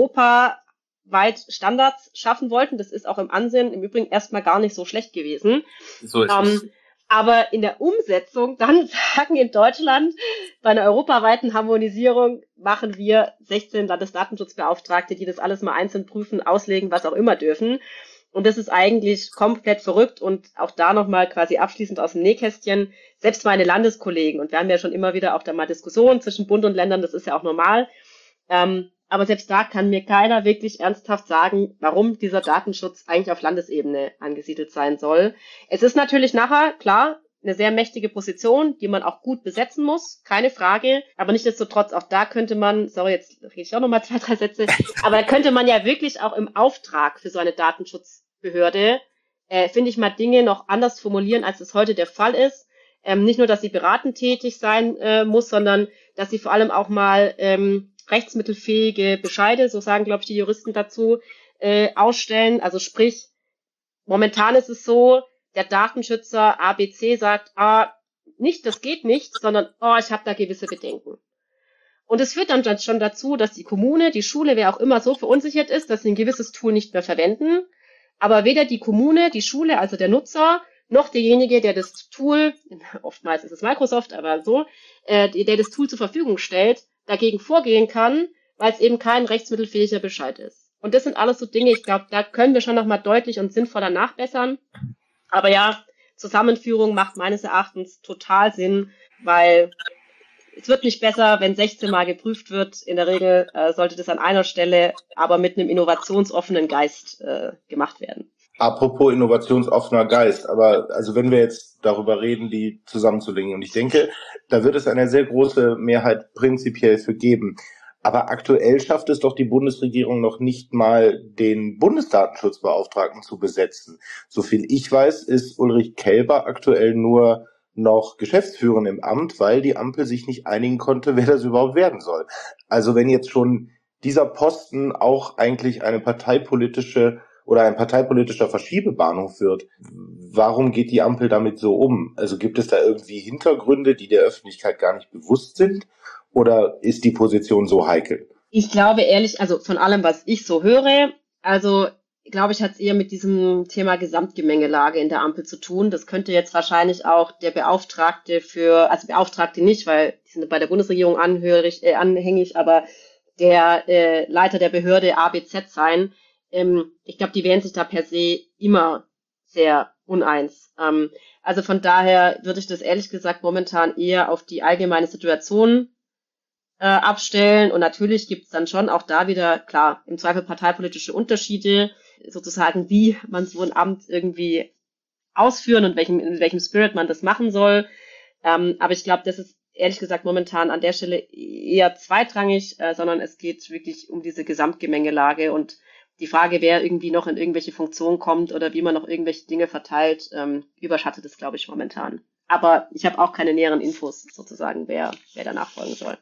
europaweit Standards schaffen wollten. Das ist auch im Ansehen im Übrigen erstmal gar nicht so schlecht gewesen. So ist ähm, es. Aber in der Umsetzung, dann sagen in Deutschland, bei einer europaweiten Harmonisierung machen wir sechzehn Landesdatenschutzbeauftragte, die das alles mal einzeln prüfen, auslegen, was auch immer dürfen. Und das ist eigentlich komplett verrückt und auch da nochmal quasi abschließend aus dem Nähkästchen. Selbst meine Landeskollegen, und wir haben ja schon immer wieder auch da mal Diskussionen zwischen Bund und Ländern, das ist ja auch normal, ähm, aber selbst da kann mir keiner wirklich ernsthaft sagen, warum dieser Datenschutz eigentlich auf Landesebene angesiedelt sein soll. Es ist natürlich nachher, klar, eine sehr mächtige Position, die man auch gut besetzen muss, keine Frage. Aber nichtsdestotrotz, auch da könnte man, sorry, jetzt rede ich auch nochmal zwei, drei Sätze, aber da könnte man ja wirklich auch im Auftrag für so eine Datenschutzbehörde, äh, finde ich mal, Dinge noch anders formulieren, als es heute der Fall ist. Ähm, nicht nur, dass sie beratend tätig sein äh, muss, sondern dass sie vor allem auch mal ähm, rechtsmittelfähige Bescheide, so sagen, glaube ich, die Juristen dazu, äh, ausstellen. Also sprich, momentan ist es so, der Datenschützer A B C sagt, ah, nicht, das geht nicht, sondern, oh, ich habe da gewisse Bedenken. Und es führt dann schon dazu, dass die Kommune, die Schule, wer auch immer, so verunsichert ist, dass sie ein gewisses Tool nicht mehr verwenden. Aber weder die Kommune, die Schule, also der Nutzer, noch derjenige, der das Tool, oftmals ist es Microsoft, aber so, äh, der das Tool zur Verfügung stellt, dagegen vorgehen kann, weil es eben kein rechtsmittelfähiger Bescheid ist. Und das sind alles so Dinge, ich glaube, da können wir schon nochmal deutlich und sinnvoller nachbessern. Aber ja, Zusammenführung macht meines Erachtens total Sinn, weil es wird nicht besser, wenn sechzehn Mal geprüft wird. In der Regel äh, sollte das an einer Stelle, aber mit einem innovationsoffenen Geist äh, gemacht werden. Apropos innovationsoffener Geist, aber also wenn wir jetzt darüber reden, die zusammenzulegen, und ich denke, da wird es eine sehr große Mehrheit prinzipiell für geben. Aber aktuell schafft es doch die Bundesregierung noch nicht mal, den Bundesdatenschutzbeauftragten zu besetzen. Soviel ich weiß, ist Ulrich Kelber aktuell nur noch Geschäftsführer im Amt, weil die Ampel sich nicht einigen konnte, wer das überhaupt werden soll. Also wenn jetzt schon dieser Posten auch eigentlich eine parteipolitische oder ein parteipolitischer Verschiebebahnhof wird, warum geht die Ampel damit so um? Also gibt es da irgendwie Hintergründe, die der Öffentlichkeit gar nicht bewusst sind? Oder ist die Position so heikel? Ich glaube ehrlich, also von allem, was ich so höre, also glaube ich, hat es eher mit diesem Thema Gesamtgemengelage in der Ampel zu tun. Das könnte jetzt wahrscheinlich auch der Beauftragte für, also Beauftragte nicht, weil die sind bei der Bundesregierung anhörig, äh, anhängig, aber der äh, Leiter der Behörde A B Z sein. Ähm, ich glaube, die wären sich da per se immer sehr uneins. Ähm, also von daher würde ich das ehrlich gesagt momentan eher auf die allgemeine Situation äh, abstellen. Und natürlich gibt es dann schon auch da wieder, klar, im Zweifel parteipolitische Unterschiede, sozusagen, wie man so ein Amt irgendwie ausführen und welchem, in welchem Spirit man das machen soll. Ähm, aber ich glaube, das ist ehrlich gesagt momentan an der Stelle eher zweitrangig, äh, sondern es geht wirklich um diese Gesamtgemengelage und die Frage, wer irgendwie noch in irgendwelche Funktionen kommt oder wie man noch irgendwelche Dinge verteilt, ähm, überschattet es, glaube ich, momentan. Aber ich habe auch keine näheren Infos sozusagen, wer, wer danach folgen soll.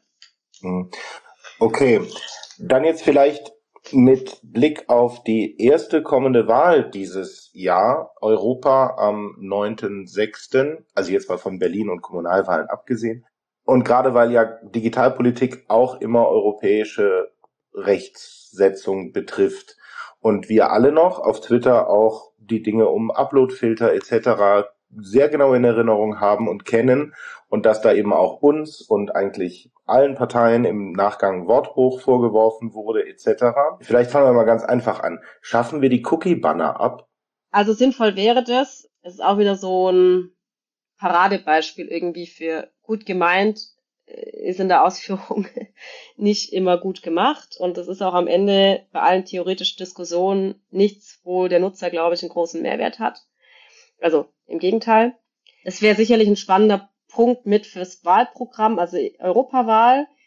Okay, dann jetzt vielleicht mit Blick auf die erste kommende Wahl dieses Jahr, Europa am neunten sechsten, also jetzt mal von Berlin und Kommunalwahlen abgesehen. Und gerade weil ja Digitalpolitik auch immer europäische Rechtssetzung betrifft und wir alle noch auf Twitter auch die Dinge um Uploadfilter et cetera sehr genau in Erinnerung haben und kennen und dass da eben auch uns und eigentlich allen Parteien im Nachgang Wortbruch vorgeworfen wurde et cetera. Vielleicht fangen wir mal ganz einfach an. Schaffen wir die Cookie-Banner ab? Also sinnvoll wäre das. Es ist auch wieder so ein Paradebeispiel irgendwie für gut gemeint, ist in der Ausführung nicht immer gut gemacht. Und das ist auch am Ende bei allen theoretischen Diskussionen nichts, wo der Nutzer, glaube ich, einen großen Mehrwert hat. Also im Gegenteil. Es wäre sicherlich ein spannender Punkt mit fürs Wahlprogramm, also Europawahl.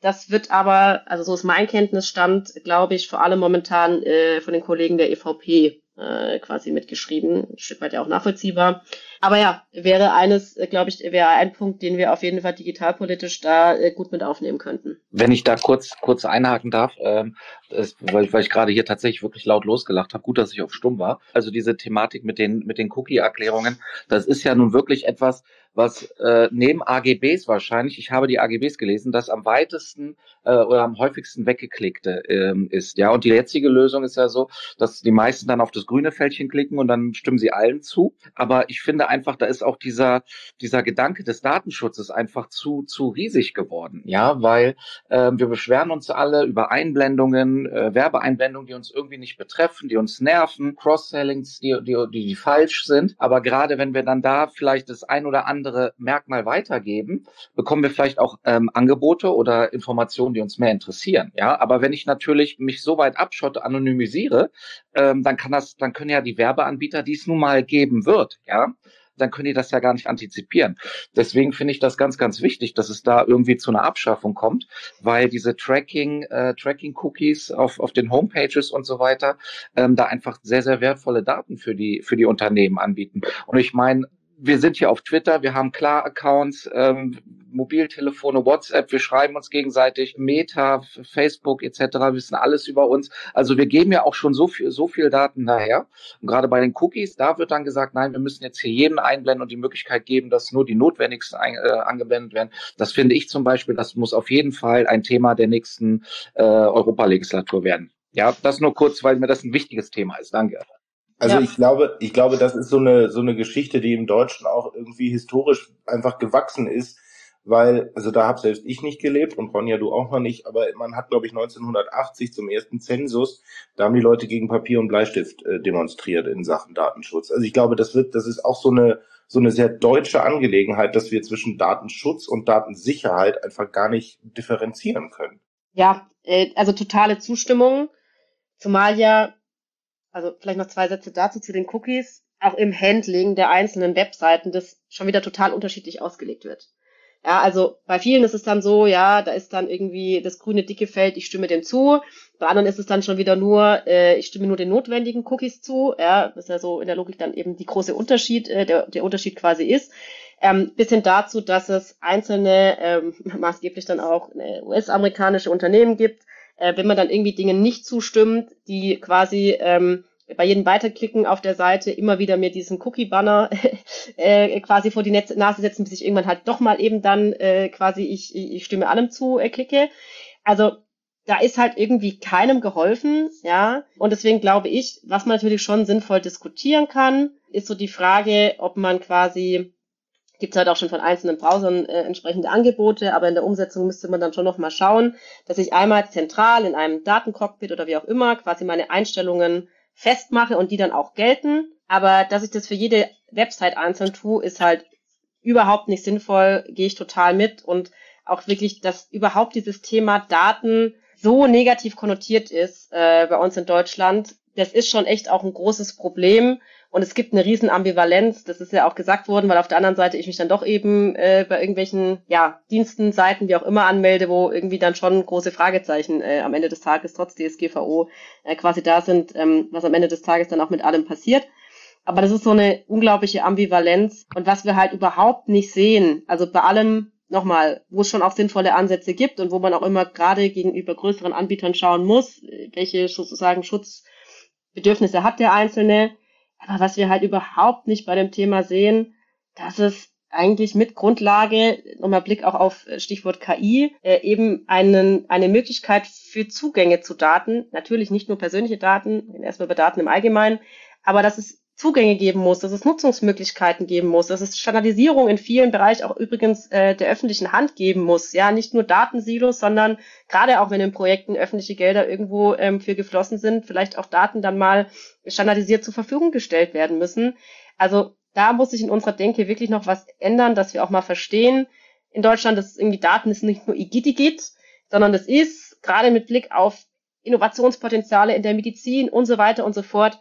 Das wird aber, also so ist mein Kenntnisstand, glaube ich, vor allem momentan äh, von den Kollegen der E V P äh, quasi mitgeschrieben. Ein Stück weit ja auch nachvollziehbar. Aber ja, wäre eines, äh, glaube ich, wäre ein Punkt, den wir auf jeden Fall digitalpolitisch da äh, gut mit aufnehmen könnten. Wenn ich da kurz kurz einhaken darf, ähm, das, weil, weil ich gerade hier tatsächlich wirklich laut losgelacht habe. Gut, dass ich auf stumm war. Also diese Thematik mit den mit den Cookie-Erklärungen, das ist ja nun wirklich etwas, was äh, neben A G Bs wahrscheinlich, ich habe die A G Bs gelesen, das am weitesten äh, oder am häufigsten weggeklickte ähm, ist. Ja, und die jetzige Lösung ist ja so, dass die meisten dann auf das grüne Fältchen klicken und dann stimmen sie allen zu. Aber ich finde einfach, da ist auch dieser dieser Gedanke des Datenschutzes einfach zu zu riesig geworden. Ja, weil äh, wir beschweren uns alle über Einblendungen, äh, Werbeeinblendungen, die uns irgendwie nicht betreffen, die uns nerven, Cross-Sellings, die, die, die, die falsch sind. Aber gerade wenn wir dann da vielleicht das ein oder andere Merkmal weitergeben, bekommen wir vielleicht auch ähm, Angebote oder Informationen, die uns mehr interessieren. Ja, aber wenn ich natürlich mich so weit abschotte, anonymisiere, ähm, dann kann das, dann können ja die Werbeanbieter, die es nun mal geben wird, ja, dann können die das ja gar nicht antizipieren. Deswegen finde ich das ganz, ganz wichtig, dass es da irgendwie zu einer Abschaffung kommt, weil diese Tracking, äh, Tracking-Cookies auf, auf den Homepages und so weiter, ähm, da einfach sehr, sehr wertvolle Daten für die, für die Unternehmen anbieten. Und ich meine, wir sind hier auf Twitter, wir haben Klar-Accounts, ähm, Mobiltelefone, WhatsApp, wir schreiben uns gegenseitig, Meta, Facebook et cetera, wissen alles über uns. Also wir geben ja auch schon so viel, so viel Daten daher. Und gerade bei den Cookies, da wird dann gesagt, nein, wir müssen jetzt hier jeden einblenden und die Möglichkeit geben, dass nur die notwendigsten ein, äh, angeblendet werden. Das finde ich zum Beispiel, das muss auf jeden Fall ein Thema der nächsten äh, Europalegislatur werden. Ja, das nur kurz, weil mir das ein wichtiges Thema ist. Danke. Also Ja. ich glaube, ich glaube, das ist so eine so eine Geschichte, die im Deutschen auch irgendwie historisch einfach gewachsen ist, weil, also da habe selbst ich nicht gelebt und Ronja, du auch noch nicht, aber man hat, glaube ich, neunzehnhundertachtzig zum ersten Zensus, da haben die Leute gegen Papier und Bleistift äh, demonstriert in Sachen Datenschutz. Also ich glaube, das wird, das ist auch so eine so eine sehr deutsche Angelegenheit, dass wir zwischen Datenschutz und Datensicherheit einfach gar nicht differenzieren können. Ja, äh, also totale Zustimmung, zumal ja, also vielleicht noch zwei Sätze dazu zu den Cookies, auch im Handling der einzelnen Webseiten das schon wieder total unterschiedlich ausgelegt wird. Ja, also bei vielen ist es dann so, ja, da ist dann irgendwie das grüne dicke Feld, ich stimme dem zu. Bei anderen ist es dann schon wieder nur, äh, ich stimme nur den notwendigen Cookies zu. Ja, das ist ja so in der Logik dann eben die große Unterschied, äh, der, der Unterschied quasi ist. Ähm, bis hin dazu, dass es einzelne, ähm, maßgeblich dann auch äh, U S-amerikanische Unternehmen gibt, äh, wenn man dann irgendwie Dingen nicht zustimmt, die quasi ähm, bei jedem Weiterklicken auf der Seite immer wieder mir diesen Cookie-Banner äh, quasi vor die Netz- Nase setzen, bis ich irgendwann halt doch mal eben dann äh, quasi ich, ich stimme allem zu äh, klicke. Also da ist halt irgendwie keinem geholfen, ja. Und deswegen glaube ich, was man natürlich schon sinnvoll diskutieren kann, ist so die Frage, ob man quasi, gibt es halt auch schon von einzelnen Browsern äh, entsprechende Angebote, aber in der Umsetzung müsste man dann schon noch mal schauen, dass ich einmal zentral in einem Datencockpit oder wie auch immer quasi meine Einstellungen festmache und die dann auch gelten. Aber dass ich das für jede Website einzeln tue, ist halt überhaupt nicht sinnvoll, gehe ich total mit. Und auch wirklich, dass überhaupt dieses Thema Daten so negativ konnotiert ist äh, bei uns in Deutschland, das ist schon echt auch ein großes Problem. Und es gibt eine riesen Ambivalenz, das ist ja auch gesagt worden, weil auf der anderen Seite ich mich dann doch eben äh, bei irgendwelchen ja Diensten, Seiten, wie auch immer anmelde, wo irgendwie dann schon große Fragezeichen äh, am Ende des Tages trotz D S G V O äh, quasi da sind, ähm, was am Ende des Tages dann auch mit allem passiert. Aber das ist so eine unglaubliche Ambivalenz und was wir halt überhaupt nicht sehen, also bei allem nochmal, wo es schon auch sinnvolle Ansätze gibt und wo man auch immer gerade gegenüber größeren Anbietern schauen muss, welche sozusagen Schutzbedürfnisse hat der Einzelne. Aber was wir halt überhaupt nicht bei dem Thema sehen, dass es eigentlich mit Grundlage, nochmal Blick auch auf Stichwort K I, äh, eben einen, eine Möglichkeit für Zugänge zu Daten, natürlich nicht nur persönliche Daten, erstmal über Daten im Allgemeinen, aber dass es Zugänge geben muss, dass es Nutzungsmöglichkeiten geben muss, dass es Standardisierung in vielen Bereichen auch übrigens äh, der öffentlichen Hand geben muss. Ja, nicht nur Datensilos, sondern gerade auch wenn in Projekten öffentliche Gelder irgendwo ähm, für geflossen sind, vielleicht auch Daten dann mal standardisiert zur Verfügung gestellt werden müssen. Also da muss sich in unserer Denke wirklich noch was ändern, dass wir auch mal verstehen, in Deutschland, dass irgendwie Daten ist nicht nur Igitt, sondern das ist, gerade mit Blick auf Innovationspotenziale in der Medizin und so weiter und so fort,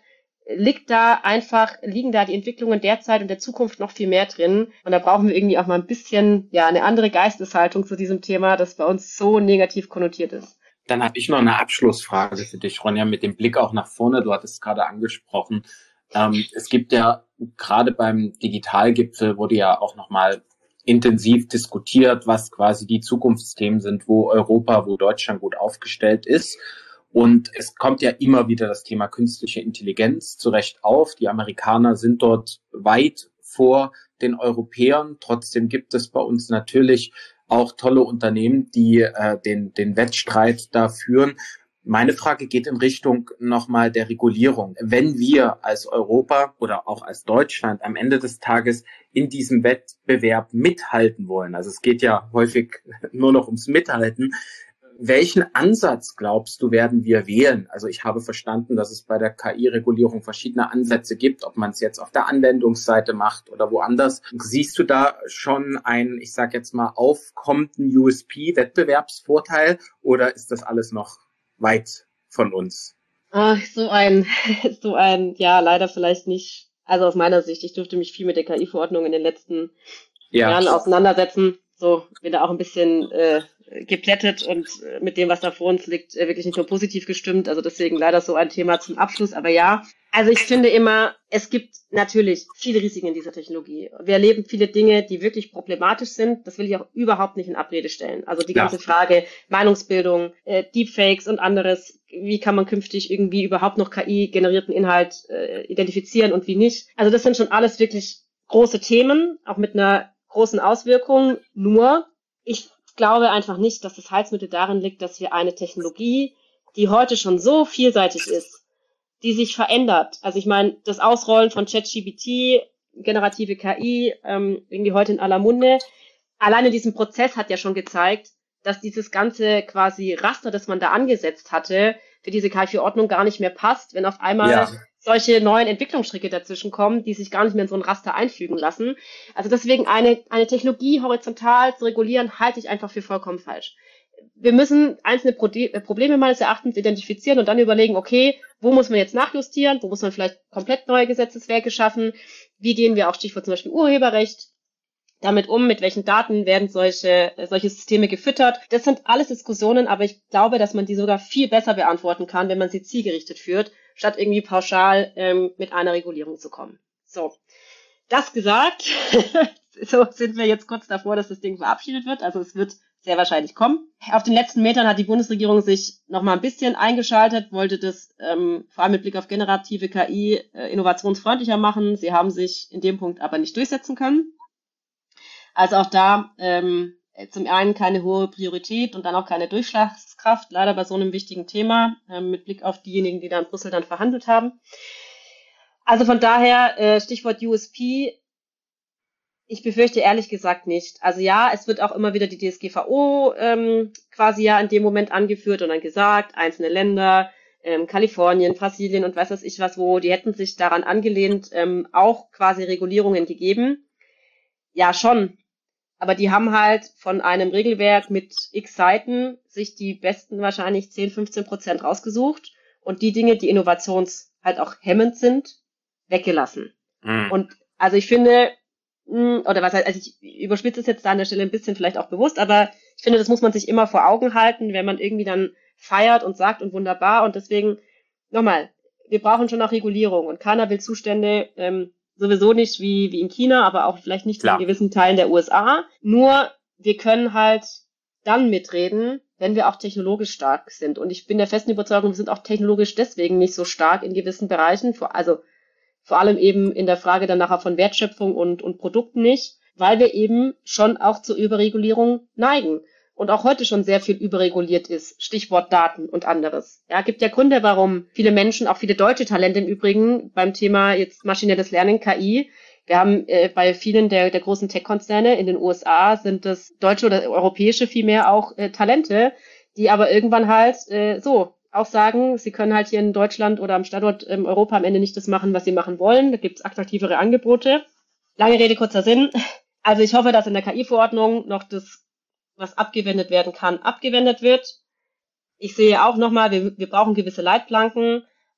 liegt da einfach, liegen da die Entwicklungen derzeit und der Zukunft noch viel mehr drin. Und da brauchen wir irgendwie auch mal ein bisschen, ja, eine andere Geisteshaltung zu diesem Thema, das bei uns so negativ konnotiert ist. Dann habe ich noch eine Abschlussfrage für dich, Ronja, mit dem Blick auch nach vorne. Du hattest es gerade angesprochen. Ähm, es gibt ja gerade beim Digitalgipfel wurde ja auch nochmal intensiv diskutiert, was quasi die Zukunftsthemen sind, wo Europa, wo Deutschland gut aufgestellt ist. Und es kommt ja immer wieder das Thema künstliche Intelligenz zu Recht auf. Die Amerikaner sind dort weit vor den Europäern. Trotzdem gibt es bei uns natürlich auch tolle Unternehmen, die äh, den, den Wettstreit da führen. Meine Frage geht in Richtung nochmal der Regulierung. Wenn wir als Europa oder auch als Deutschland am Ende des Tages in diesem Wettbewerb mithalten wollen, also es geht ja häufig nur noch ums Mithalten, welchen Ansatz, glaubst du, werden wir wählen? Also ich habe verstanden, dass es bei der K I-Regulierung verschiedene Ansätze gibt, ob man es jetzt auf der Anwendungsseite macht oder woanders. Siehst du da schon einen, ich sage jetzt mal, aufkommenden U S P-Wettbewerbsvorteil oder ist das alles noch weit von uns? Ach, so ein, so ein, ja, leider vielleicht nicht. Also aus meiner Sicht, ich durfte mich viel mit der K I-Verordnung in den letzten ja. Jahren auseinandersetzen. So, bin da auch ein bisschen äh, geplättet und äh, mit dem, was da vor uns liegt, äh, wirklich nicht nur positiv gestimmt. Also deswegen leider so ein Thema zum Abschluss. Aber ja, also ich finde immer, es gibt natürlich viele Risiken in dieser Technologie. Wir erleben viele Dinge, die wirklich problematisch sind. Das will ich auch überhaupt nicht in Abrede stellen. Also die ganze ja. Frage Meinungsbildung, äh, Deepfakes und anderes. Wie kann man künftig irgendwie überhaupt noch K I-generierten Inhalt äh, identifizieren und wie nicht? Also das sind schon alles wirklich große Themen, auch mit einer großen Auswirkungen. Nur, ich glaube einfach nicht, dass das Heilsmittel darin liegt, dass wir eine Technologie, die heute schon so vielseitig ist, die sich verändert. Also ich meine, das Ausrollen von ChatGPT, generative K I, ähm, irgendwie heute in aller Munde. Alleine diesen Prozess hat ja schon gezeigt, dass dieses ganze quasi Raster, das man da angesetzt hatte, für diese K I-Verordnung gar nicht mehr passt, wenn auf einmal ja. solche neuen Entwicklungsschritte dazwischen kommen, die sich gar nicht mehr in so ein Raster einfügen lassen. Also deswegen eine, eine Technologie horizontal zu regulieren, halte ich einfach für vollkommen falsch. Wir müssen einzelne Pro- Probleme meines Erachtens identifizieren und dann überlegen, okay, wo muss man jetzt nachjustieren, wo muss man vielleicht komplett neue Gesetzeswerke schaffen, wie gehen wir auch, Stichwort zum Beispiel Urheberrecht, damit um, mit welchen Daten werden solche solche Systeme gefüttert. Das sind alles Diskussionen, aber ich glaube, dass man die sogar viel besser beantworten kann, wenn man sie zielgerichtet führt, statt irgendwie pauschal ähm, mit einer Regulierung zu kommen. So, das gesagt, so sind wir jetzt kurz davor, dass das Ding verabschiedet wird. Also es wird sehr wahrscheinlich kommen. Auf den letzten Metern hat die Bundesregierung sich noch mal ein bisschen eingeschaltet, wollte das ähm, vor allem mit Blick auf generative K I äh, innovationsfreundlicher machen. Sie haben sich in dem Punkt aber nicht durchsetzen können. Also auch da ähm, zum einen keine hohe Priorität und dann auch keine Durchschlagskraft, leider bei so einem wichtigen Thema, ähm, mit Blick auf diejenigen, die da in Brüssel dann verhandelt haben. Also von daher, äh, Stichwort U S P, ich befürchte ehrlich gesagt nicht. Also ja, es wird auch immer wieder die D S G V O ähm, quasi ja in dem Moment angeführt und dann gesagt, einzelne Länder, ähm, Kalifornien, Brasilien und weiß was ich was wo, die hätten sich daran angelehnt, ähm, auch quasi Regulierungen gegeben. Ja, schon. Aber die haben halt von einem Regelwerk mit x Seiten sich die besten wahrscheinlich zehn, fünfzehn Prozent rausgesucht und die Dinge, die innovations halt auch hemmend sind, weggelassen. Mhm. Und also ich finde, oder was heißt, also ich überspitze es jetzt da an der Stelle ein bisschen vielleicht auch bewusst, aber ich finde, das muss man sich immer vor Augen halten, wenn man irgendwie dann feiert und sagt und wunderbar. Und deswegen, nochmal, wir brauchen schon auch Regulierung und keiner will Zustände, ähm, sowieso nicht wie wie in China, aber auch vielleicht nicht Klar. in gewissen Teilen der U S A. Nur wir können halt dann mitreden, wenn wir auch technologisch stark sind. Und ich bin der festen Überzeugung, wir sind auch technologisch deswegen nicht so stark in gewissen Bereichen, also vor allem eben in der Frage dann nachher von Wertschöpfung und und Produkten nicht, weil wir eben schon auch zur Überregulierung neigen. Und auch heute schon sehr viel überreguliert ist, Stichwort Daten und anderes. Ja, gibt ja Gründe, warum viele Menschen, auch viele deutsche Talente im Übrigen, beim Thema jetzt maschinelles Lernen, K I, wir haben äh, bei vielen der, der großen Tech-Konzerne in den U S A sind das deutsche oder europäische vielmehr auch äh, Talente, die aber irgendwann halt äh, so auch sagen, sie können halt hier in Deutschland oder am Standort ähm, Europa am Ende nicht das machen, was sie machen wollen. Da gibt's attraktivere Angebote. Lange Rede, kurzer Sinn. Also ich hoffe, dass in der K I-Verordnung noch das, was abgewendet werden kann, abgewendet wird. Ich sehe auch nochmal, wir, wir brauchen gewisse Leitplanken,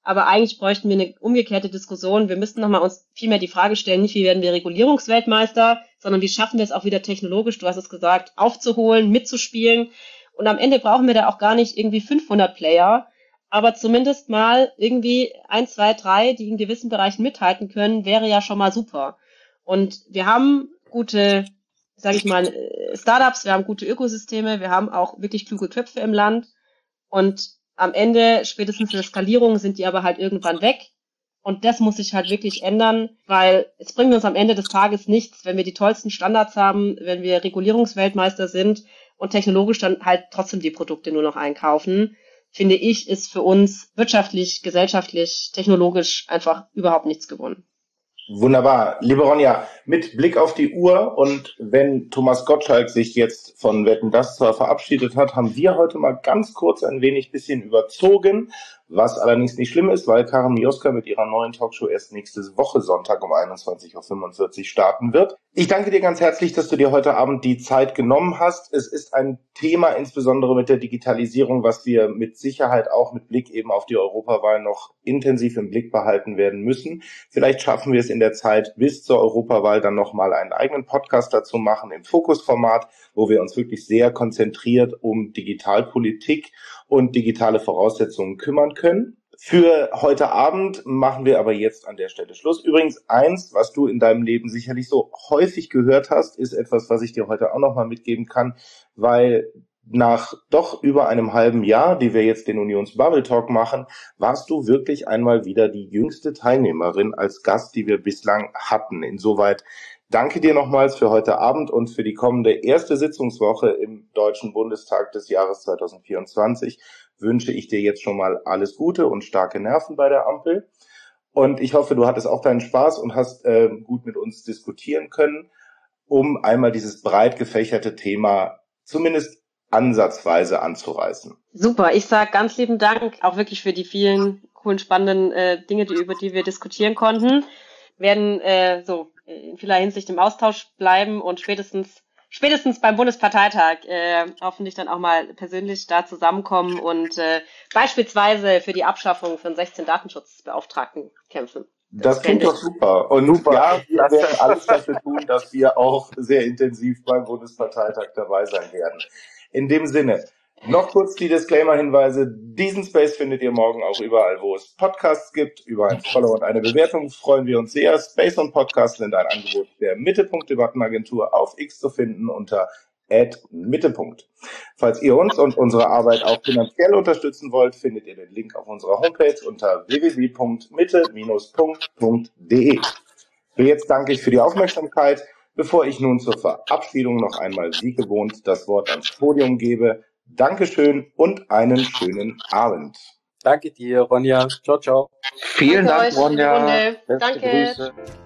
Aber eigentlich bräuchten wir eine umgekehrte Diskussion. Wir müssten nochmal uns viel mehr die Frage stellen, nicht wie werden wir Regulierungsweltmeister, sondern wie schaffen wir es auch wieder technologisch, du hast es gesagt, aufzuholen, mitzuspielen. Und am Ende brauchen wir da auch gar nicht irgendwie fünfhundert Player, aber zumindest mal irgendwie ein, zwei, drei, die in gewissen Bereichen mithalten können, wäre ja schon mal super. Und wir haben gute, sage ich mal, Startups, wir haben gute Ökosysteme, wir haben auch wirklich kluge Köpfe im Land. Und am Ende, spätestens in der Skalierung, sind die aber halt irgendwann weg. Und das muss sich halt wirklich ändern, weil es bringt uns am Ende des Tages nichts, wenn wir die tollsten Standards haben, wenn wir Regulierungsweltmeister sind und technologisch dann halt trotzdem die Produkte nur noch einkaufen. Finde ich, ist für uns wirtschaftlich, gesellschaftlich, technologisch einfach überhaupt nichts gewonnen. Wunderbar. Liebe Ronja, mit Blick auf die Uhr und wenn Thomas Gottschalk sich jetzt von Wetten, dass zwar verabschiedet hat, haben wir heute mal ganz kurz ein wenig bisschen überzogen, was allerdings nicht schlimm ist, weil Karin Mioska mit ihrer neuen Talkshow erst nächste Woche Sonntag um einundzwanzig Uhr fünfundvierzig starten wird. Ich danke dir ganz herzlich, dass du dir heute Abend die Zeit genommen hast. Es ist ein Thema, insbesondere mit der Digitalisierung, was wir mit Sicherheit auch mit Blick eben auf die Europawahl noch intensiv im Blick behalten werden müssen. Vielleicht schaffen wir es in der Zeit bis zur Europawahl dann nochmal einen eigenen Podcast dazu machen im Fokusformat, wo wir uns wirklich sehr konzentriert um Digitalpolitik und digitale Voraussetzungen kümmern können. Für heute Abend machen wir aber jetzt an der Stelle Schluss. Übrigens eins, was du in deinem Leben sicherlich so häufig gehört hast, ist etwas, was ich dir heute auch nochmal mitgeben kann, weil nach doch über einem halben Jahr, die wir jetzt den Unions Bubble Talk machen, warst du wirklich einmal wieder die jüngste Teilnehmerin als Gast, die wir bislang hatten. Insoweit danke dir nochmals für heute Abend und für die kommende erste Sitzungswoche im Deutschen Bundestag des Jahres zweitausendvierundzwanzig wünsche ich dir jetzt schon mal alles Gute und starke Nerven bei der Ampel. Und ich hoffe, du hattest auch deinen Spaß und hast äh, gut mit uns diskutieren können, um einmal dieses breit gefächerte Thema zumindest ansatzweise anzureißen. Super, ich sage ganz lieben Dank auch wirklich für die vielen coolen, spannenden äh, Dinge, die, über die wir diskutieren konnten. Wir werden äh, so in vieler Hinsicht im Austausch bleiben und spätestens spätestens beim Bundesparteitag äh, hoffentlich dann auch mal persönlich da zusammenkommen und äh, beispielsweise für die Abschaffung von sechzehn Datenschutzbeauftragten kämpfen. Das, das klingt doch super. Und super. Ja, wir werden alles dafür tun, dass wir auch sehr intensiv beim Bundesparteitag dabei sein werden. In dem Sinne, noch kurz die Disclaimer-Hinweise. Diesen Space findet ihr morgen auch überall, wo es Podcasts gibt. Über ein Follow und eine Bewertung freuen wir uns sehr. Space und Podcast sind ein Angebot der Mittelpunkt-Debattenagentur auf X zu finden unter at Mittelpunkt. Falls ihr uns und unsere Arbeit auch finanziell unterstützen wollt, findet ihr den Link auf unserer Homepage unter w w w punkt mitte punkt punkt d e. Für jetzt danke ich für die Aufmerksamkeit. Bevor ich nun zur Verabschiedung noch einmal wie gewohnt das Wort ans Podium gebe, Dankeschön und einen schönen Abend. Danke dir, Ronja. Ciao, ciao. Vielen Danke Dank, euch, Ronja. Beste Danke. Grüße.